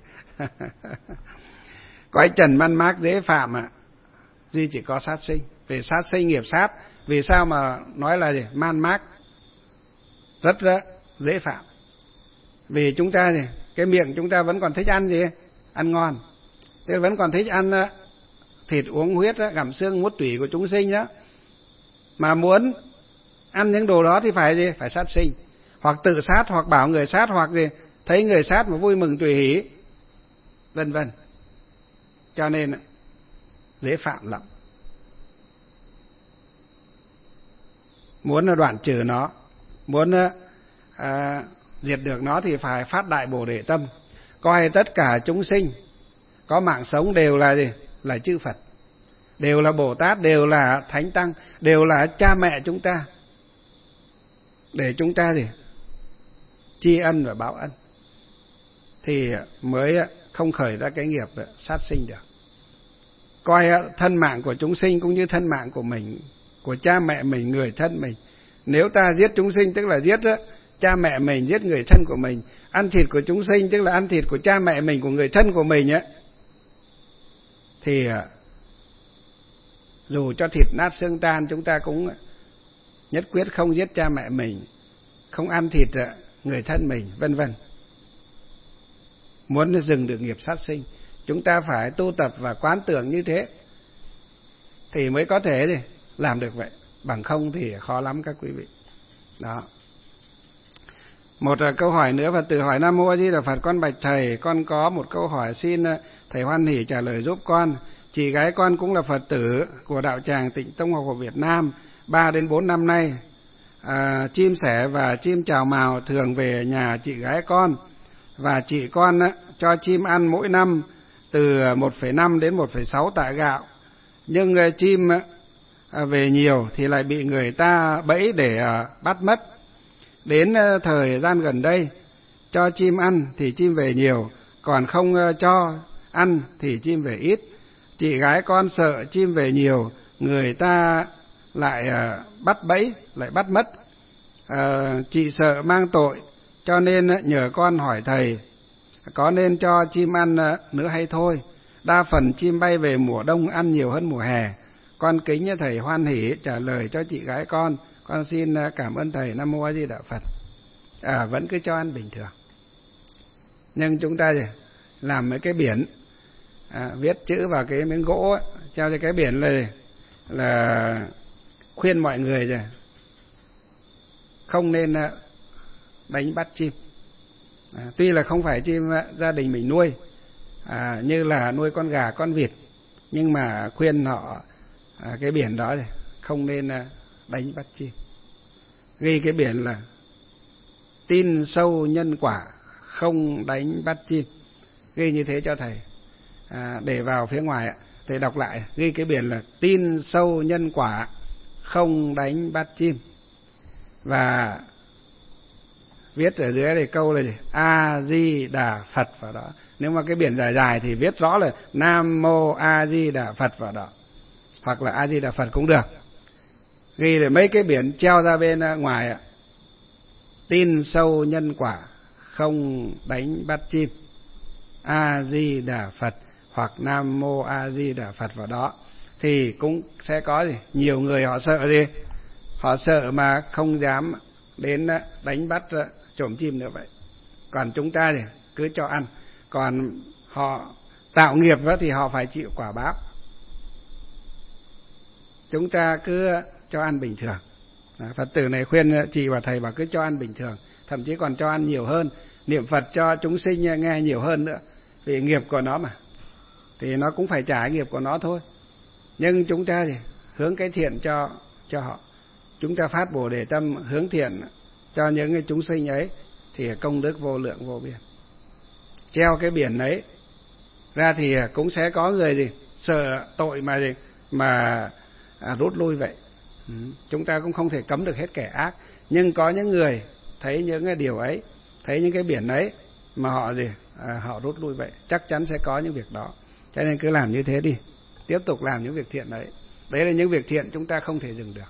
Cõi trần man mác dễ phạm ạ. Duy chỉ có sát sinh. Về sát sinh nghiệp sát, vì sao mà nói là gì? Man mác rất rất dễ phạm. Vì chúng ta gì cái miệng chúng ta vẫn còn thích ăn gì? Ăn ngon. Thế vẫn còn thích ăn thịt uống huyết, gặm xương mút tủy của chúng sinh đó. Mà muốn ăn những đồ đó thì phải gì? Phải sát sinh. Hoặc tự sát, hoặc bảo người sát, hoặc gì thấy người sát mà vui mừng tùy hỷ, vân vân. Cho nên dễ phạm lắm. Muốn đoạn trừ nó, muốn à, diệt được nó thì phải phát đại Bồ Đề tâm, coi tất cả chúng sinh có mạng sống đều là gì? Là chư Phật, đều là Bồ Tát, đều là Thánh Tăng, đều là cha mẹ chúng ta, để chúng ta gì? Tri ân và báo ân, thì mới không khởi ra cái nghiệp sát sinh được. Coi thân mạng của chúng sinh cũng như thân mạng của mình, của cha mẹ mình, người thân mình. Nếu ta giết chúng sinh tức là giết cha mẹ mình, giết người thân của mình. Ăn thịt của chúng sinh tức là ăn thịt của cha mẹ mình, của người thân của mình ấy. Thì dù cho thịt nát xương tan, chúng ta cũng nhất quyết không giết cha mẹ mình, không ăn thịt người thân mình, vân vân. Muốn dừng được nghiệp sát sinh, chúng ta phải tu tập và quán tưởng như thế. thì mới có thể gì làm được vậy, bằng không thì khó lắm các quý vị. Đó. Một uh, câu hỏi nữa, Phật tử hỏi: Nam Mô A Di Đà Phật, con bạch thầy, con có một câu hỏi xin uh, thầy hoan hỷ trả lời giúp con. Chị gái con cũng là Phật tử của đạo tràng Tịnh Tông Học của Việt Nam, ba đến bốn năm nay. À, chim sẻ và chim chào mào thường về nhà chị gái con, và chị con uh, cho chim ăn mỗi năm từ một phẩy năm đến một phẩy sáu tạ gạo. Nhưng uh, chim uh, về nhiều thì lại bị người ta bẫy để uh, bắt mất. Đến thời gian gần đây, cho chim ăn thì chim về nhiều, còn không cho ăn thì chim về ít. Chị gái con sợ chim về nhiều, người ta lại bắt bẫy, lại bắt mất. À, chị sợ mang tội, cho nên nhờ con hỏi thầy, có nên cho chim ăn nữa hay thôi? Đa phần chim bay về mùa đông ăn nhiều hơn mùa hè. Con kính thầy hoan hỷ trả lời cho chị gái con. Con xin cảm ơn thầy. Nam Mô A Di Đà Phật. À, vẫn cứ cho ăn bình thường. Nhưng chúng ta làm mấy cái biển, à, viết chữ vào cái miếng gỗ ấy, treo cho cái biển là, là khuyên mọi người rồi không nên đánh bắt chim. À, tuy là không phải chim gia đình mình nuôi, à, như là nuôi con gà, con vịt, nhưng mà khuyên họ à, cái biển đó thì không nên đánh bắt chim. Ghi cái biển là tin sâu nhân quả, không đánh bắt chim. Ghi như thế cho thầy, à, để vào phía ngoài thầy đọc lại. Ghi cái biển là tin sâu nhân quả, không đánh bắt chim. Và viết ở dưới này câu là gì? A Di Đà Phật vào đó. Nếu mà cái biển dài dài thì viết rõ là Nam Mô A Di Đà Phật vào đó, hoặc là A Di Đà Phật cũng được. Ghi là mấy cái biển treo ra bên ngoài ạ: tin sâu nhân quả, không đánh bắt chim, A Di Đà Phật hoặc Nam Mô A Di Đà Phật vào đó. Thì cũng sẽ có gì? Nhiều người họ sợ gì? Họ sợ mà không dám đến đánh bắt trộm chim nữa vậy. Còn chúng ta thì cứ cho ăn. Còn họ tạo nghiệp thì họ phải chịu quả báo. Chúng ta cứ cho ăn bình thường. Phật tử này khuyên chị và thầy bảo cứ cho ăn bình thường, thậm chí còn cho ăn nhiều hơn, niệm Phật cho chúng sinh nghe nhiều hơn nữa, vì nghiệp của nó mà, thì nó cũng phải trả nghiệp của nó thôi. Nhưng chúng ta thì hướng cái thiện cho cho họ, chúng ta phát Bồ Đề tâm hướng thiện cho những cái chúng sinh ấy, thì công đức vô lượng vô biên. Treo cái biển ấy ra thì cũng sẽ có người gì sợ tội mà gì mà à, rút lui vậy. Ừ. Chúng ta cũng không thể cấm được hết kẻ ác, nhưng có những người thấy những cái điều ấy, thấy những cái biển ấy mà họ gì à, họ rút lui vậy. Chắc chắn sẽ có những việc đó, cho nên cứ làm như thế đi, tiếp tục làm những việc thiện đấy. Đấy là những việc thiện chúng ta không thể dừng được.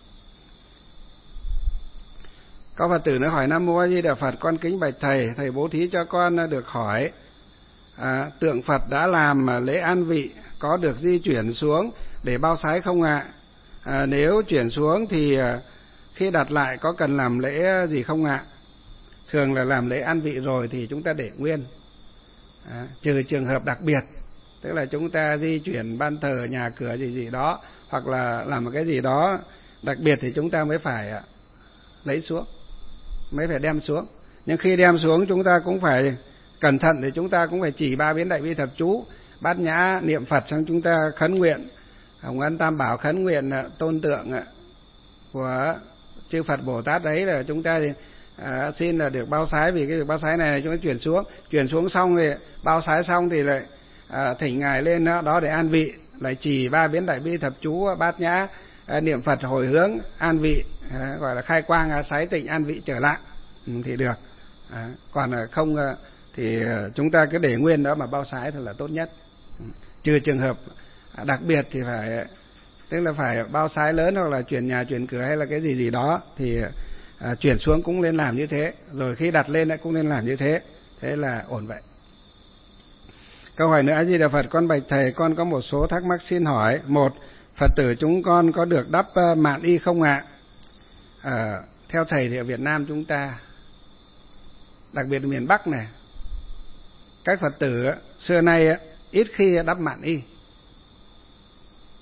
Có Phật tử nó hỏi: Nam Mô A Di Đà Phật, con kính bạch thầy, thầy bố thí cho con được hỏi, à, tượng Phật đã làm lễ an vị có được di chuyển xuống để bao sái không ạ? À? À, nếu chuyển xuống thì khi đặt lại có cần làm lễ gì không ạ? Thường là làm lễ an vị rồi thì chúng ta để nguyên, à, trừ trường hợp đặc biệt, tức là chúng ta di chuyển ban thờ, nhà cửa gì gì đó, hoặc là làm một cái gì đó đặc biệt thì chúng ta mới phải lấy xuống, mới phải đem xuống. Nhưng khi đem xuống chúng ta cũng phải cẩn thận, thì chúng ta cũng phải chỉ ba biến đại bi thập chú, bát nhã niệm Phật, xong chúng ta khấn nguyện Hồng Ân Tam Bảo, khấn nguyện tôn tượng của chư Phật Bồ Tát đấy, là chúng ta thì à, xin là được bao sái. Vì cái việc bao sái này là chúng ta chuyển xuống, chuyển xuống xong thì bao sái xong thì lại à, thỉnh ngài lên đó, đó để an vị, lại chỉ ba biến đại bi thập chú, bát nhã à, niệm Phật hồi hướng an vị, à, gọi là khai quang à, sái tịnh an vị trở lại, ừ, thì được. À, còn không thì chúng ta cứ để nguyên đó mà bao sái thật là tốt nhất. Ừ. Trừ trường hợp đặc biệt thì phải, tức là phải bao sái lớn, hoặc là chuyển nhà chuyển cửa hay là cái gì gì đó thì à, chuyển xuống cũng nên làm như thế, rồi khi đặt lên cũng nên làm như thế, thế là ổn vậy. Câu hỏi nữa: A Di Đà Phật, con bạch thầy, con có một số thắc mắc xin hỏi. Một, Phật tử chúng con có được đắp mạn y không ạ? À, theo thầy thì ở Việt Nam chúng ta, đặc biệt ở miền Bắc này, các Phật tử xưa nay ít khi đắp mạn y.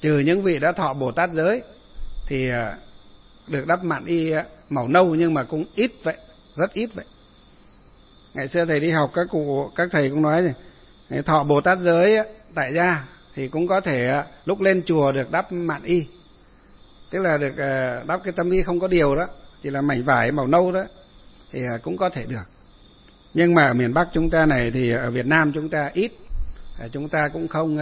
trừ những vị đã thọ Bồ Tát giới thì được đắp mạn y màu nâu, nhưng mà cũng ít vậy, rất ít vậy. Ngày xưa thầy đi học, các cụ các thầy cũng nói này, thọ Bồ Tát giới tại gia thì cũng có thể lúc lên chùa được đắp mạn y, tức là được đắp cái tâm y không có điều đó, chỉ là mảnh vải màu nâu đó, thì cũng có thể được. Nhưng mà ở miền Bắc chúng ta này thì ở Việt Nam chúng ta ít, chúng ta cũng không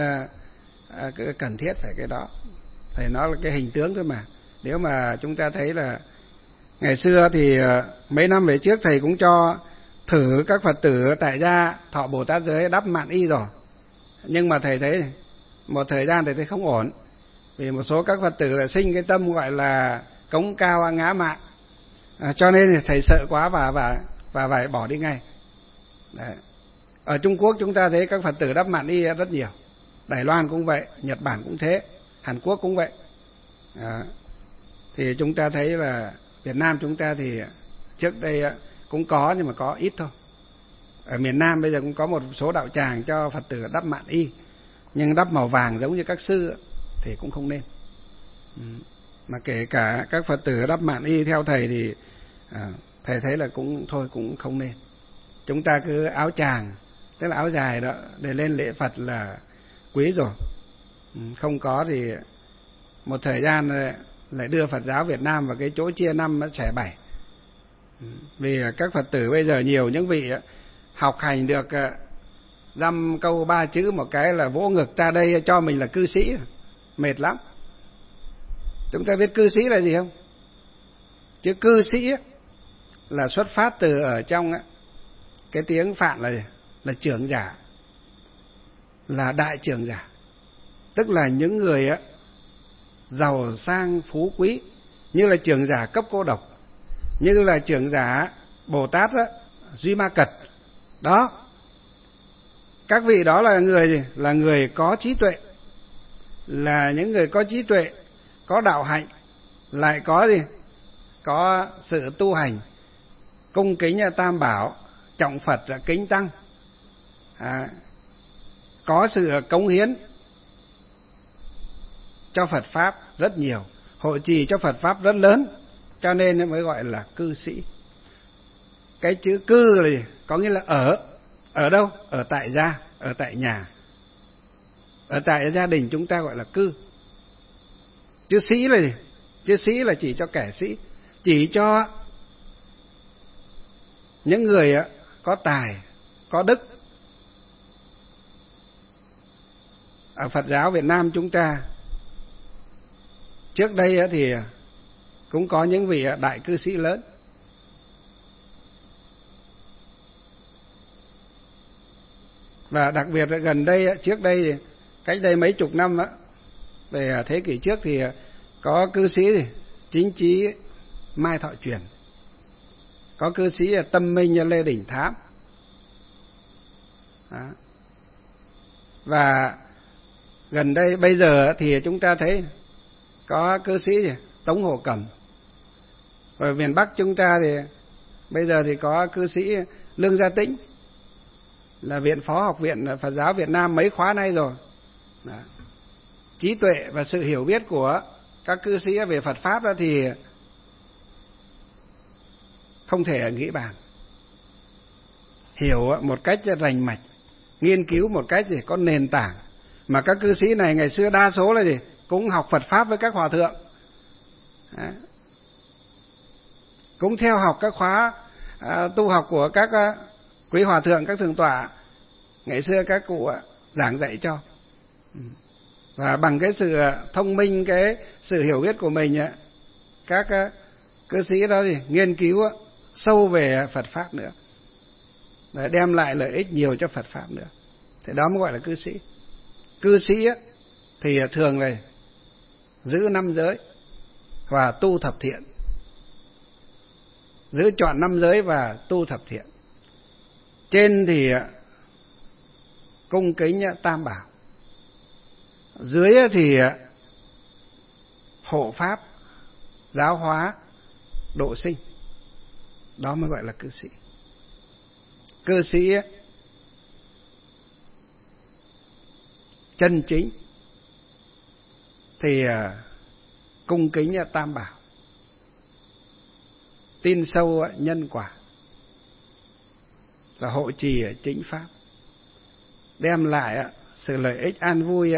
cần thiết phải cái đó. Thầy nói là cái hình tướng thôi mà. Nếu mà chúng ta thấy là ngày xưa thì mấy năm về trước thầy cũng cho thử các Phật tử tại gia thọ Bồ Tát giới đắp mạn y rồi, nhưng mà thầy thấy một thời gian thầy thấy không ổn, vì một số các Phật tử là sinh cái tâm gọi là cống cao ngã mạn, à, cho nên thì thầy sợ quá và và và phải bỏ đi ngay. Đấy. Ở Trung Quốc chúng ta thấy các Phật tử đắp mạn y rất nhiều, Đài Loan cũng vậy, Nhật Bản cũng thế, Hàn Quốc cũng vậy. À, thì chúng ta thấy là Việt Nam chúng ta thì trước đây cũng có, nhưng mà có ít thôi. Ở miền Nam bây giờ cũng có một số đạo tràng cho Phật tử đắp mạn y, nhưng đắp màu vàng giống như các sư thì cũng không nên. Mà kể cả các Phật tử đắp mạn y theo thầy thì à, thầy thấy là cũng thôi cũng không nên. Chúng ta cứ áo tràng, tức là áo dài đó, để lên lễ Phật là quý rồi. Không có thì một thời gian lại đưa Phật giáo Việt Nam vào cái chỗ chia năm xẻ bảy. Vì các Phật tử bây giờ nhiều những vị học hành được dăm câu ba chữ một cái là vỗ ngực ra đây cho mình là cư sĩ, mệt lắm. Chúng ta biết cư sĩ là gì không? Chứ cư sĩ là xuất phát từ ở trong cái tiếng Phạn là gì? Là trưởng giả, là đại trưởng giả, tức là những người giàu sang phú quý, như là trưởng giả Cấp Cô Độc, như là trưởng giả Bồ Tát đó, Duy Ma Cật đó. Các vị đó là người gì? Là người có trí tuệ, là những người có trí tuệ, có đạo hạnh, lại có gì? Có sự tu hành, cung kính Tam Bảo, trọng Phật kính Tăng, à, có sự cống hiến cho Phật Pháp rất nhiều, hộ trì cho Phật Pháp rất lớn, cho nên mới gọi là cư sĩ. Cái chữ cư là gì? Có nghĩa là ở. Ở đâu? Ở tại gia, ở tại nhà, ở tại gia đình chúng ta gọi là cư. Chữ sĩ là gì? Chữ sĩ là chỉ cho kẻ sĩ, chỉ cho những người có tài, có đức. Ở Phật giáo Việt Nam chúng ta trước đây thì cũng có những vị đại cư sĩ lớn. Và đặc biệt là gần đây, trước đây, cách đây mấy chục năm, về thế kỷ trước thì có cư sĩ Chính Trí Mai Thọ Truyền, có cư sĩ Tâm Minh Lê Đình Thám. Đó. Và gần đây bây giờ thì chúng ta thấy có cư sĩ Tống Hồ Cẩm. Ở miền Bắc chúng ta thì bây giờ thì có cư sĩ Lương Gia Tĩnh, là viện phó học viện Phật giáo Việt Nam mấy khóa nay rồi. Đó. Trí tuệ và sự hiểu biết của các cư sĩ về Phật Pháp đó thì không thể nghĩ bàn. Hiểu một cách rành mạch, nghiên cứu một cách gì có nền tảng. Mà các cư sĩ này ngày xưa đa số là gì? Cũng học Phật Pháp với các hòa thượng. Đó. Cũng theo học các khóa à, tu học của các à, quý hòa thượng, các thượng tọa ngày xưa các cụ à, giảng dạy cho. Và bằng cái sự thông minh, cái sự hiểu biết của mình, các à, cư sĩ đó thì nghiên cứu à, sâu về Phật Pháp nữa, để đem lại lợi ích nhiều cho Phật Pháp nữa. Thế đó mới gọi là cư sĩ. Cư sĩ á, thì thường là giữ năm giới và tu thập thiện, giữ chọn năm giới và tu thập thiện. Trên thì cung kính Tam Bảo, dưới thì hộ pháp, giáo hóa, độ sinh. Đó mới gọi là cư sĩ. Cư sĩ chân chính thì cung kính Tam Bảo, tin sâu nhân quả và hộ trì chính pháp, đem lại sự lợi ích an vui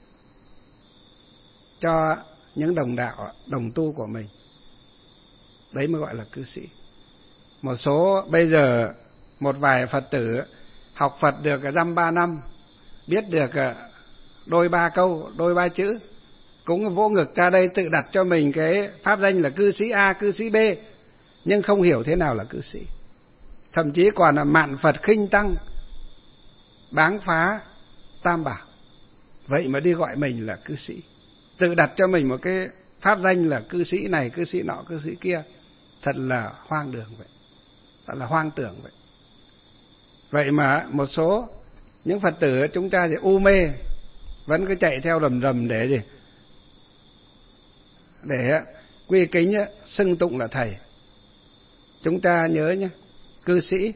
cho những đồng đạo, đồng tu của mình. Đấy mới gọi là cư sĩ. Một số bây giờ một vài Phật tử học Phật được dăm ba năm, biết được đôi ba câu, đôi ba chữ, cũng vỗ ngực ra đây tự đặt cho mình cái pháp danh là cư sĩ A, cư sĩ B, nhưng không hiểu thế nào là cư sĩ. Thậm chí còn là mạn Phật khinh tăng, báng phá Tam Bảo, vậy mà đi gọi mình là cư sĩ, tự đặt cho mình một cái pháp danh là cư sĩ này, cư sĩ nọ, cư sĩ kia. Thật là hoang đường vậy, thật là hoang tưởng vậy. Vậy mà một số những Phật tử chúng ta thì u mê, vẫn cứ chạy theo rầm rầm để gì? Để quy kính xưng tụng là thầy. Chúng ta nhớ nhé, cư sĩ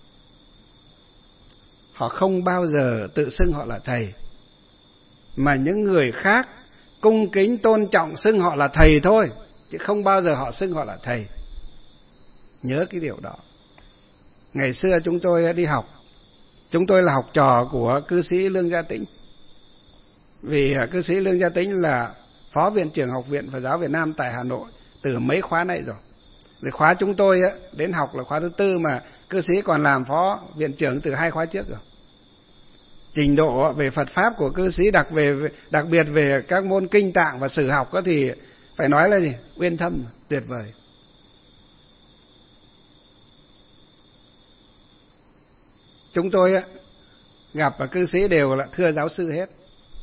họ không bao giờ tự xưng họ là thầy, mà những người khác cung kính tôn trọng xưng họ là thầy thôi, chứ không bao giờ họ xưng họ là thầy. Nhớ cái điều đó. Ngày xưa chúng tôi đi học, chúng tôi là học trò của cư sĩ Lương Gia Tĩnh. Vì cư sĩ Lương Gia Tĩnh là phó viện trưởng Học viện Phật giáo Việt Nam tại Hà Nội từ mấy khóa này rồi. Thì khóa chúng tôi đến học là khóa thứ tư, mà cư sĩ còn làm phó viện trưởng từ hai khóa trước rồi. Trình độ về Phật pháp của cư sĩ, đặc về đặc biệt về các môn kinh tạng và sử học đó thì phải nói là gì? Uyên thâm, tuyệt vời. Chúng tôi gặp và cư sĩ đều là thưa giáo sư hết.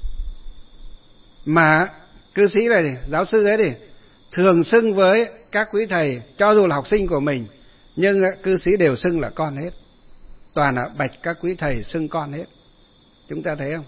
Mà cư sĩ này, giáo sư ấy thì thường xưng với các quý thầy, cho dù là học sinh của mình, nhưng cư sĩ đều xưng là con hết. Toàn là bạch các quý thầy xưng con hết. Chúng ta thấy không?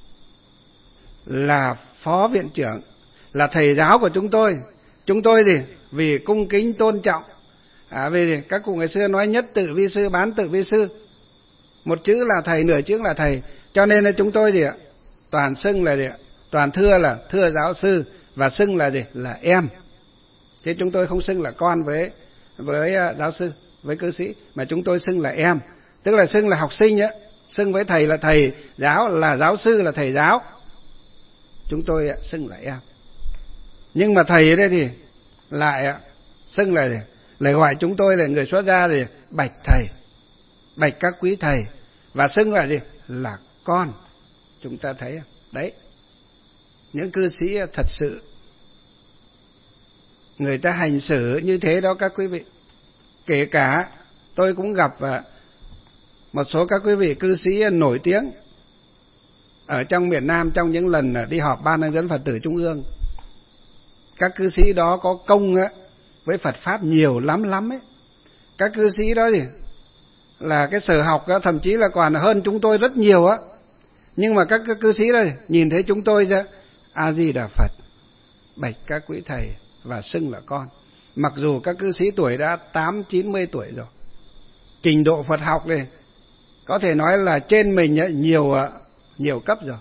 Là phó viện trưởng, là thầy giáo của chúng tôi. Chúng tôi thì vì cung kính tôn trọng, à, vì các cụ ngày xưa nói nhất tự vi sư, bán tự vi sư, một chữ là thầy, nửa chữ là thầy, cho nên là chúng tôi gì ạ? Toàn xưng là gì ạ? Toàn thưa là thưa giáo sư, và xưng là gì? Là em. Thế chúng tôi không xưng là con với với giáo sư, với cư sĩ, mà chúng tôi xưng là em, tức là xưng là học sinh á, xưng với thầy là thầy giáo, là giáo sư là thầy giáo. Chúng tôi xưng là em. Nhưng mà thầy ở đây thì lại xưng là gì? Lại gọi chúng tôi là người xuất gia thì bạch thầy, bạch các quý thầy, và xưng là gì? Là con. Chúng ta thấy không? Đấy, những cư sĩ thật sự người ta hành xử như thế đó các quý vị. Kể cả tôi cũng gặp một số các quý vị cư sĩ nổi tiếng ở trong miền Nam trong những lần đi họp Ban Hướng dẫn Phật tử Trung ương. Các cư sĩ đó có công với Phật pháp nhiều lắm lắm ấy. Các cư sĩ đó gì là cái sở học đó, thậm chí là còn hơn chúng tôi rất nhiều á. Nhưng mà các cư sĩ đó nhìn thấy chúng tôi ra A Di Đà Phật, bạch các quý thầy và xưng là con. Mặc dù các cư sĩ tuổi đã tám chín mươi tuổi rồi, trình độ Phật học này có thể nói là trên mình nhiều nhiều cấp rồi.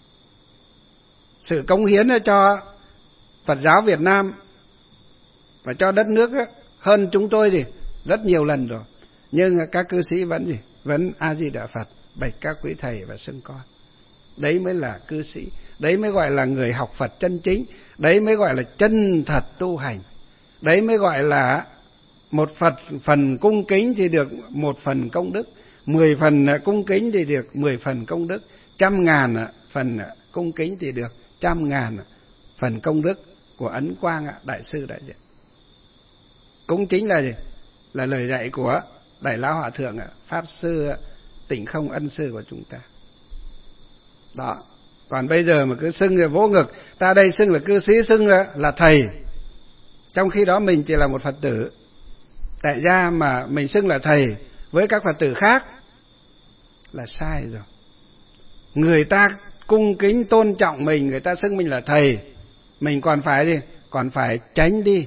Sự cống hiến cho Phật giáo Việt Nam và cho đất nước hơn chúng tôi thì rất nhiều lần rồi. Nhưng các cư sĩ vẫn gì? Vẫn A Di Đà Phật, bạch các quý thầy và xưng con. Đấy mới là cư sĩ, đấy mới gọi là người học Phật chân chính, đấy mới gọi là chân thật tu hành. Đấy mới gọi là một Phật phần cung kính thì được một phần công đức, mười phần cung kính thì được mười phần công đức, trăm ngàn phần cung kính thì được trăm ngàn phần công đức của Ấn Quang Đại sư đại diện. Cũng chính là gì? Là lời dạy của Đại Lão Hòa Thượng Pháp Sư Tịnh Không Ân Sư của chúng ta. Đó. Còn bây giờ mà cứ xưng vỗ ngực, ta đây xưng là cư sĩ, xưng là, là thầy, trong khi đó mình chỉ là một Phật tử tại gia mà mình xưng là thầy với các Phật tử khác là sai rồi. Người ta cung kính tôn trọng mình, người ta xưng mình là thầy, mình còn phải gì? Còn phải tránh đi.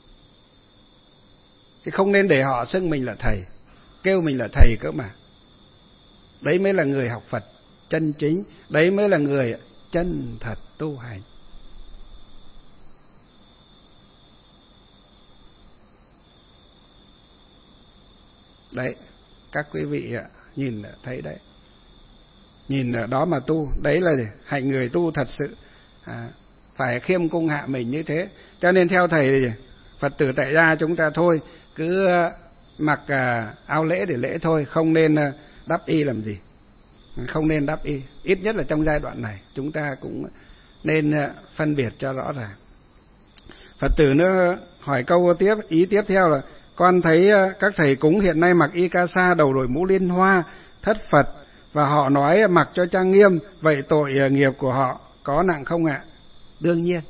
Chứ không nên để họ xưng mình là thầy, kêu mình là thầy cơ mà. Đấy mới là người học Phật chân chính, đấy mới là người chân thật tu hành. Đấy, các quý vị nhìn thấy đấy. Nhìn ở đó mà tu, đấy là hạnh người tu thật sự. À, phải khiêm cung hạ mình như thế. Cho nên theo thầy thì Phật tử tại gia chúng ta thôi, cứ mặc áo lễ để lễ thôi, không nên đắp y làm gì. Không nên đắp y, ít nhất là trong giai đoạn này chúng ta cũng nên phân biệt cho rõ ràng. Phật tử nữa hỏi câu tiếp, ý tiếp theo là: con thấy các thầy cúng hiện nay mặc y ca sa, đầu đội mũ liên hoa, thất Phật, và họ nói mặc cho trang nghiêm, vậy tội nghiệp của họ có nặng không ạ? Đương nhiên,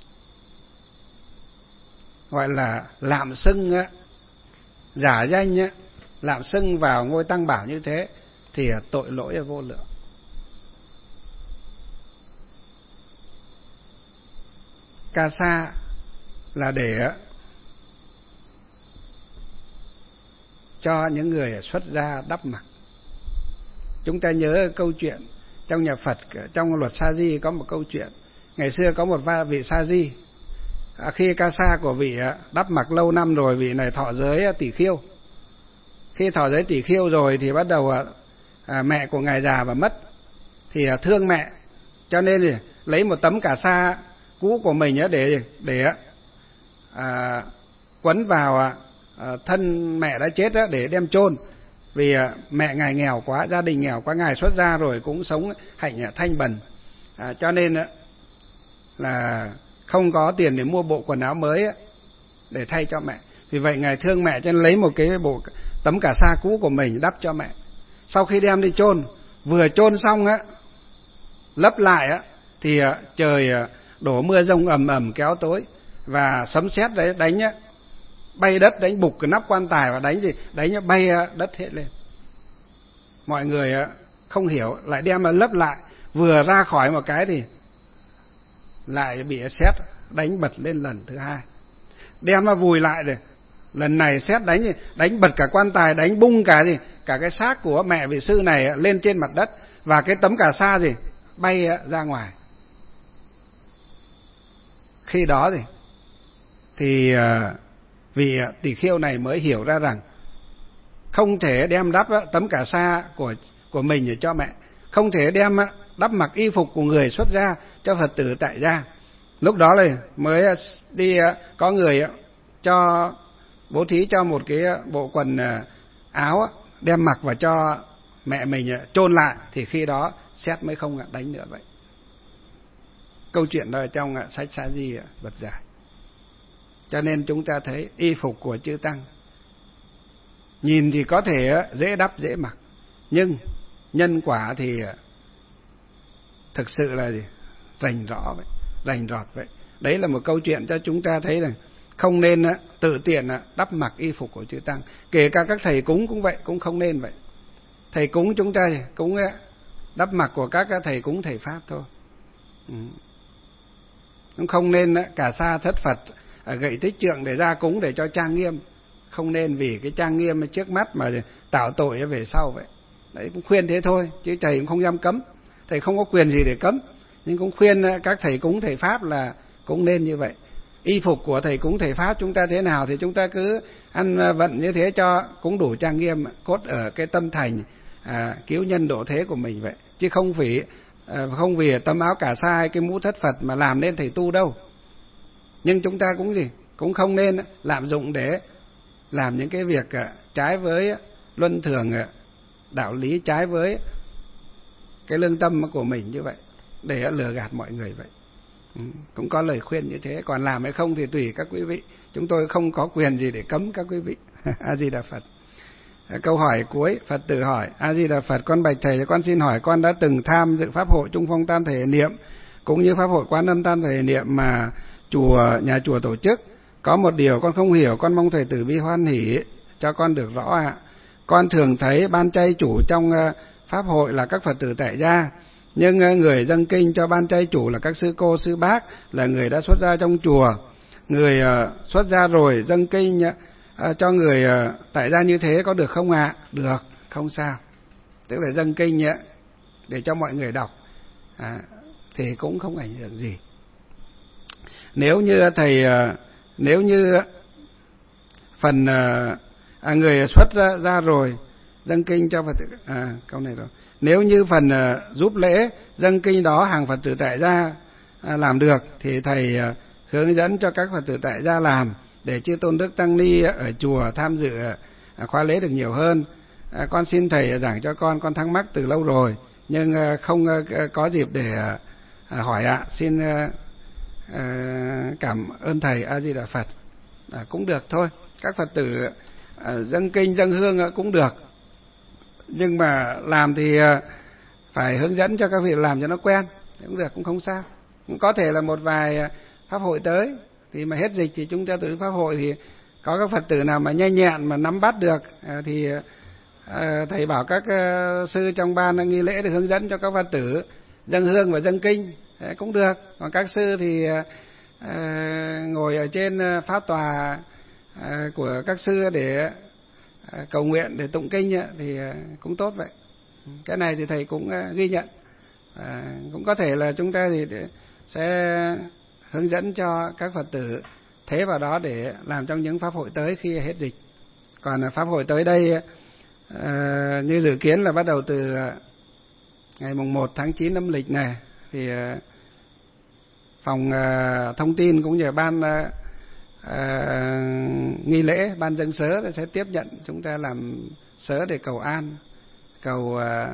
gọi là lạm xưng á, giả danh á, lạm xưng vào ngôi tăng bảo như thế thì tội lỗi vô lượng. Ca sa là để cho những người xuất gia đắp mặc. Chúng ta nhớ câu chuyện trong nhà Phật, trong luật Sa Di có một câu chuyện. Ngày xưa có một vị Sa Di, khi ca sa của vị đắp mặc lâu năm rồi, vị này thọ giới tỷ khiêu. Khi thọ giới tỷ khiêu rồi thì bắt đầu à, mẹ của ngài già và mất, thì à, thương mẹ, cho nên thì lấy một tấm cà sa cũ của mình để để à, quấn vào à, thân mẹ đã chết để đem chôn. Vì à, mẹ ngài nghèo quá, gia đình nghèo quá, ngài xuất gia rồi cũng sống hạnh thanh bần, à, cho nên là không có tiền để mua bộ quần áo mới để thay cho mẹ. Vì vậy ngài thương mẹ cho nên lấy một cái bộ tấm cà sa cũ của mình đắp cho mẹ. Sau khi đem đi chôn, vừa chôn xong á, lấp lại á, thì trời đổ mưa rông ầm ầm kéo tối, và sấm sét đấy đánh á, bay đất, đánh bục cái nắp quan tài, và đánh gì đánh bay đất hết lên. Mọi người không hiểu, lại đem mà lấp lại, vừa ra khỏi một cái thì lại bị sét đánh bật lên lần thứ hai. Đem mà vùi lại rồi, lần này sét đánh gì đánh bật cả quan tài, đánh bung cả gì cả cái xác của mẹ vị sư này lên trên mặt đất, và cái tấm cà sa gì bay ra ngoài. Khi đó thì thì vị tỷ khiêu này mới hiểu ra rằng không thể đem đắp tấm cà sa của của mình để cho mẹ, không thể đem đắp mặc y phục của người xuất gia cho Phật tử tại gia. Lúc đó là mới đi có người cho bố thí cho một cái bộ quần áo đem mặc và cho mẹ mình chôn lại, thì khi đó sét mới không đánh nữa. Vậy câu chuyện đó ở trong sách Sa Di Vật Giải. Cho nên chúng ta thấy y phục của chư tăng nhìn thì có thể dễ đắp dễ mặc, nhưng nhân quả thì thực sự là gì? Rành rõ vậy, rành rọt vậy. Đấy là một câu chuyện cho chúng ta thấy rằng không nên tự tiện đắp mặc y phục của chư tăng. Kể cả các thầy cúng cũng vậy, cũng không nên vậy. Thầy cúng chúng ta cũng đắp mặc của các thầy cúng thầy Pháp thôi. Ừ. Cũng không nên cả sa thất Phật, gậy tích trượng để ra cúng để cho trang nghiêm. Không nên, vì cái trang nghiêm trước mắt mà tạo tội về sau vậy. Đấy, cũng khuyên thế thôi, chứ thầy cũng không dám cấm. Thầy không có quyền gì để cấm, nhưng cũng khuyên các thầy cúng thầy Pháp là cũng nên như vậy. Y phục của thầy cúng thầy Pháp chúng ta thế nào thì chúng ta cứ ăn vận như thế cho cũng đủ trang nghiêm, cốt ở cái tâm thành à, cứu nhân độ thế của mình vậy. Chứ không vì à, không vì tấm áo cà sa hay cái mũ thất Phật mà làm nên thầy tu đâu. Nhưng chúng ta cũng gì cũng không nên lạm dụng để làm những cái việc trái với luân thường đạo lý, trái với cái lương tâm của mình như vậy, để lừa gạt mọi người vậy. Ừ, cũng có lời khuyên như thế, còn làm hay không thì tùy các quý vị, chúng tôi không có quyền gì để cấm các quý vị. A Di Đà Phật. Câu hỏi cuối, Phật tử hỏi: A Di Đà Phật, con bạch thầy, con xin hỏi, con đã từng tham dự pháp hội Trung Phong Tam Thể Niệm cũng như pháp hội Quán Âm Tam Thể Niệm mà chùa nhà chùa tổ chức. Có một điều con không hiểu, con mong thầy tử bi hoan hỷ cho con được rõ ạ. À. Con thường thấy ban chay chủ trong pháp hội là các Phật tử tại gia, nhưng người dâng kinh cho ban chay chủ là các sư cô sư bác, là người đã xuất gia trong chùa. Người xuất gia rồi dâng kinh cho người tại gia như thế có được không ạ? À? Được, không sao. Tức là dâng kinh để cho mọi người đọc à, thì cũng không ảnh hưởng gì. Nếu như thầy nếu như phần à, người xuất ra, ra rồi dâng kinh cho Phật tử. À, câu này rồi. Nếu như phần uh, giúp lễ dâng kinh đó hàng Phật tử tại gia à, làm được thì thầy uh, hướng dẫn cho các Phật tử tại gia làm để chư tôn đức tăng ni ở chùa tham dự uh, khóa lễ được nhiều hơn. À, con xin thầy giảng cho con, con thắc mắc từ lâu rồi nhưng uh, không uh, có dịp để uh, hỏi ạ. Xin uh, uh, cảm ơn thầy. A Di Đà Phật. À, cũng được thôi, các Phật tử uh, dâng kinh dâng hương uh, cũng được, nhưng mà làm thì phải hướng dẫn cho các vị làm cho nó quen cũng được, cũng không sao. Cũng có thể là một vài pháp hội tới thì mà hết dịch thì chúng ta từ pháp hội thì có các Phật tử nào mà nhanh nhẹn mà nắm bắt được thì thầy bảo các sư trong ban nghi lễ để hướng dẫn cho các Phật tử dâng hương và dâng kinh cũng được. Còn các sư thì ngồi ở trên pháp tòa của các sư để cầu nguyện, để tụng kinh thì cũng tốt vậy. Cái này thì thầy cũng ghi nhận. À, cũng có thể là chúng ta thì sẽ hướng dẫn cho các Phật tử thế vào đó để làm trong những pháp hội tới khi hết dịch. Còn pháp hội tới đây à, như dự kiến là bắt đầu từ ngày mùng một tháng chín âm lịch này thì phòng à, thông tin cũng như ban à, À, nghi lễ, ban dân sớ sẽ tiếp nhận chúng ta làm sớ để cầu an, cầu à,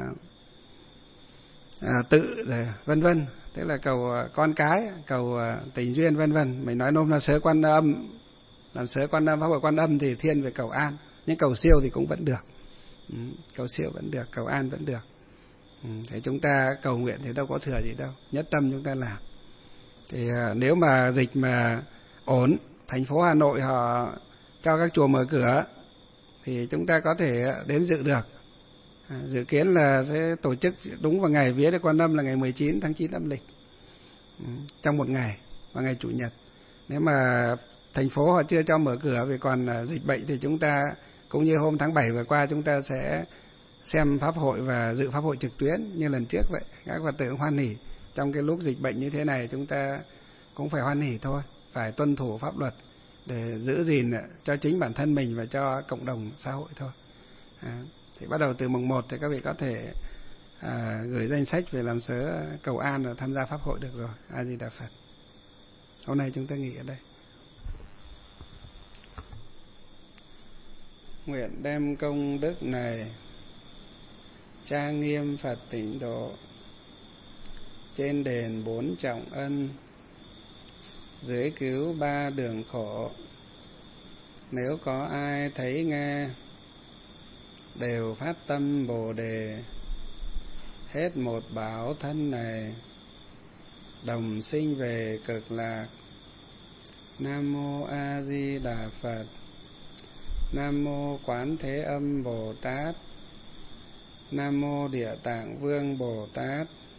à, tự vân vân, tức là cầu con cái, cầu à, tình duyên vân vân. Mình nói nôm là sớ Quan Âm, làm sớ Quan Âm, pháp hội Quan Âm thì thiên về cầu an, nhưng cầu siêu thì cũng vẫn được. Ừ, cầu siêu vẫn được, cầu an vẫn được. Ừ, thế chúng ta cầu nguyện thì đâu có thừa gì đâu, nhất tâm chúng ta làm. Thì à, nếu mà dịch mà ổn, thành phố Hà Nội họ cho các chùa mở cửa thì chúng ta có thể đến dự được. À, dự kiến là sẽ tổ chức đúng vào ngày vía Đức Quan Âm là ngày mười chín tháng chín âm lịch, ừ, trong một ngày, vào ngày Chủ nhật. Nếu mà thành phố họ chưa cho mở cửa vì còn dịch bệnh thì chúng ta cũng như hôm tháng bảy vừa qua chúng ta sẽ xem pháp hội và dự pháp hội trực tuyến như lần trước vậy. Các Phật tử hoan hỉ. Trong cái lúc dịch bệnh như thế này chúng ta cũng phải hoan hỉ thôi, phải tuân thủ pháp luật để giữ gìn cho chính bản thân mình và cho cộng đồng xã hội thôi. À, thì bắt đầu từ mùng một thì các vị có thể à, gửi danh sách về làm sớ cầu an và tham gia pháp hội được rồi. A Di Đà Phật. Hôm nay chúng ta nghỉ ở đây. Nguyện đem công đức này trang nghiêm Phật tịnh độ trên đền bốn trọng ân, dưới cứu ba đường khổ. Nếu có ai thấy nghe đều phát tâm Bồ đề, hết một báo thân này đồng sinh về cực lạc. Nam mô A Di Đà Phật. Nam mô Quán Thế Âm Bồ Tát. Nam mô Địa Tạng Vương Bồ Tát.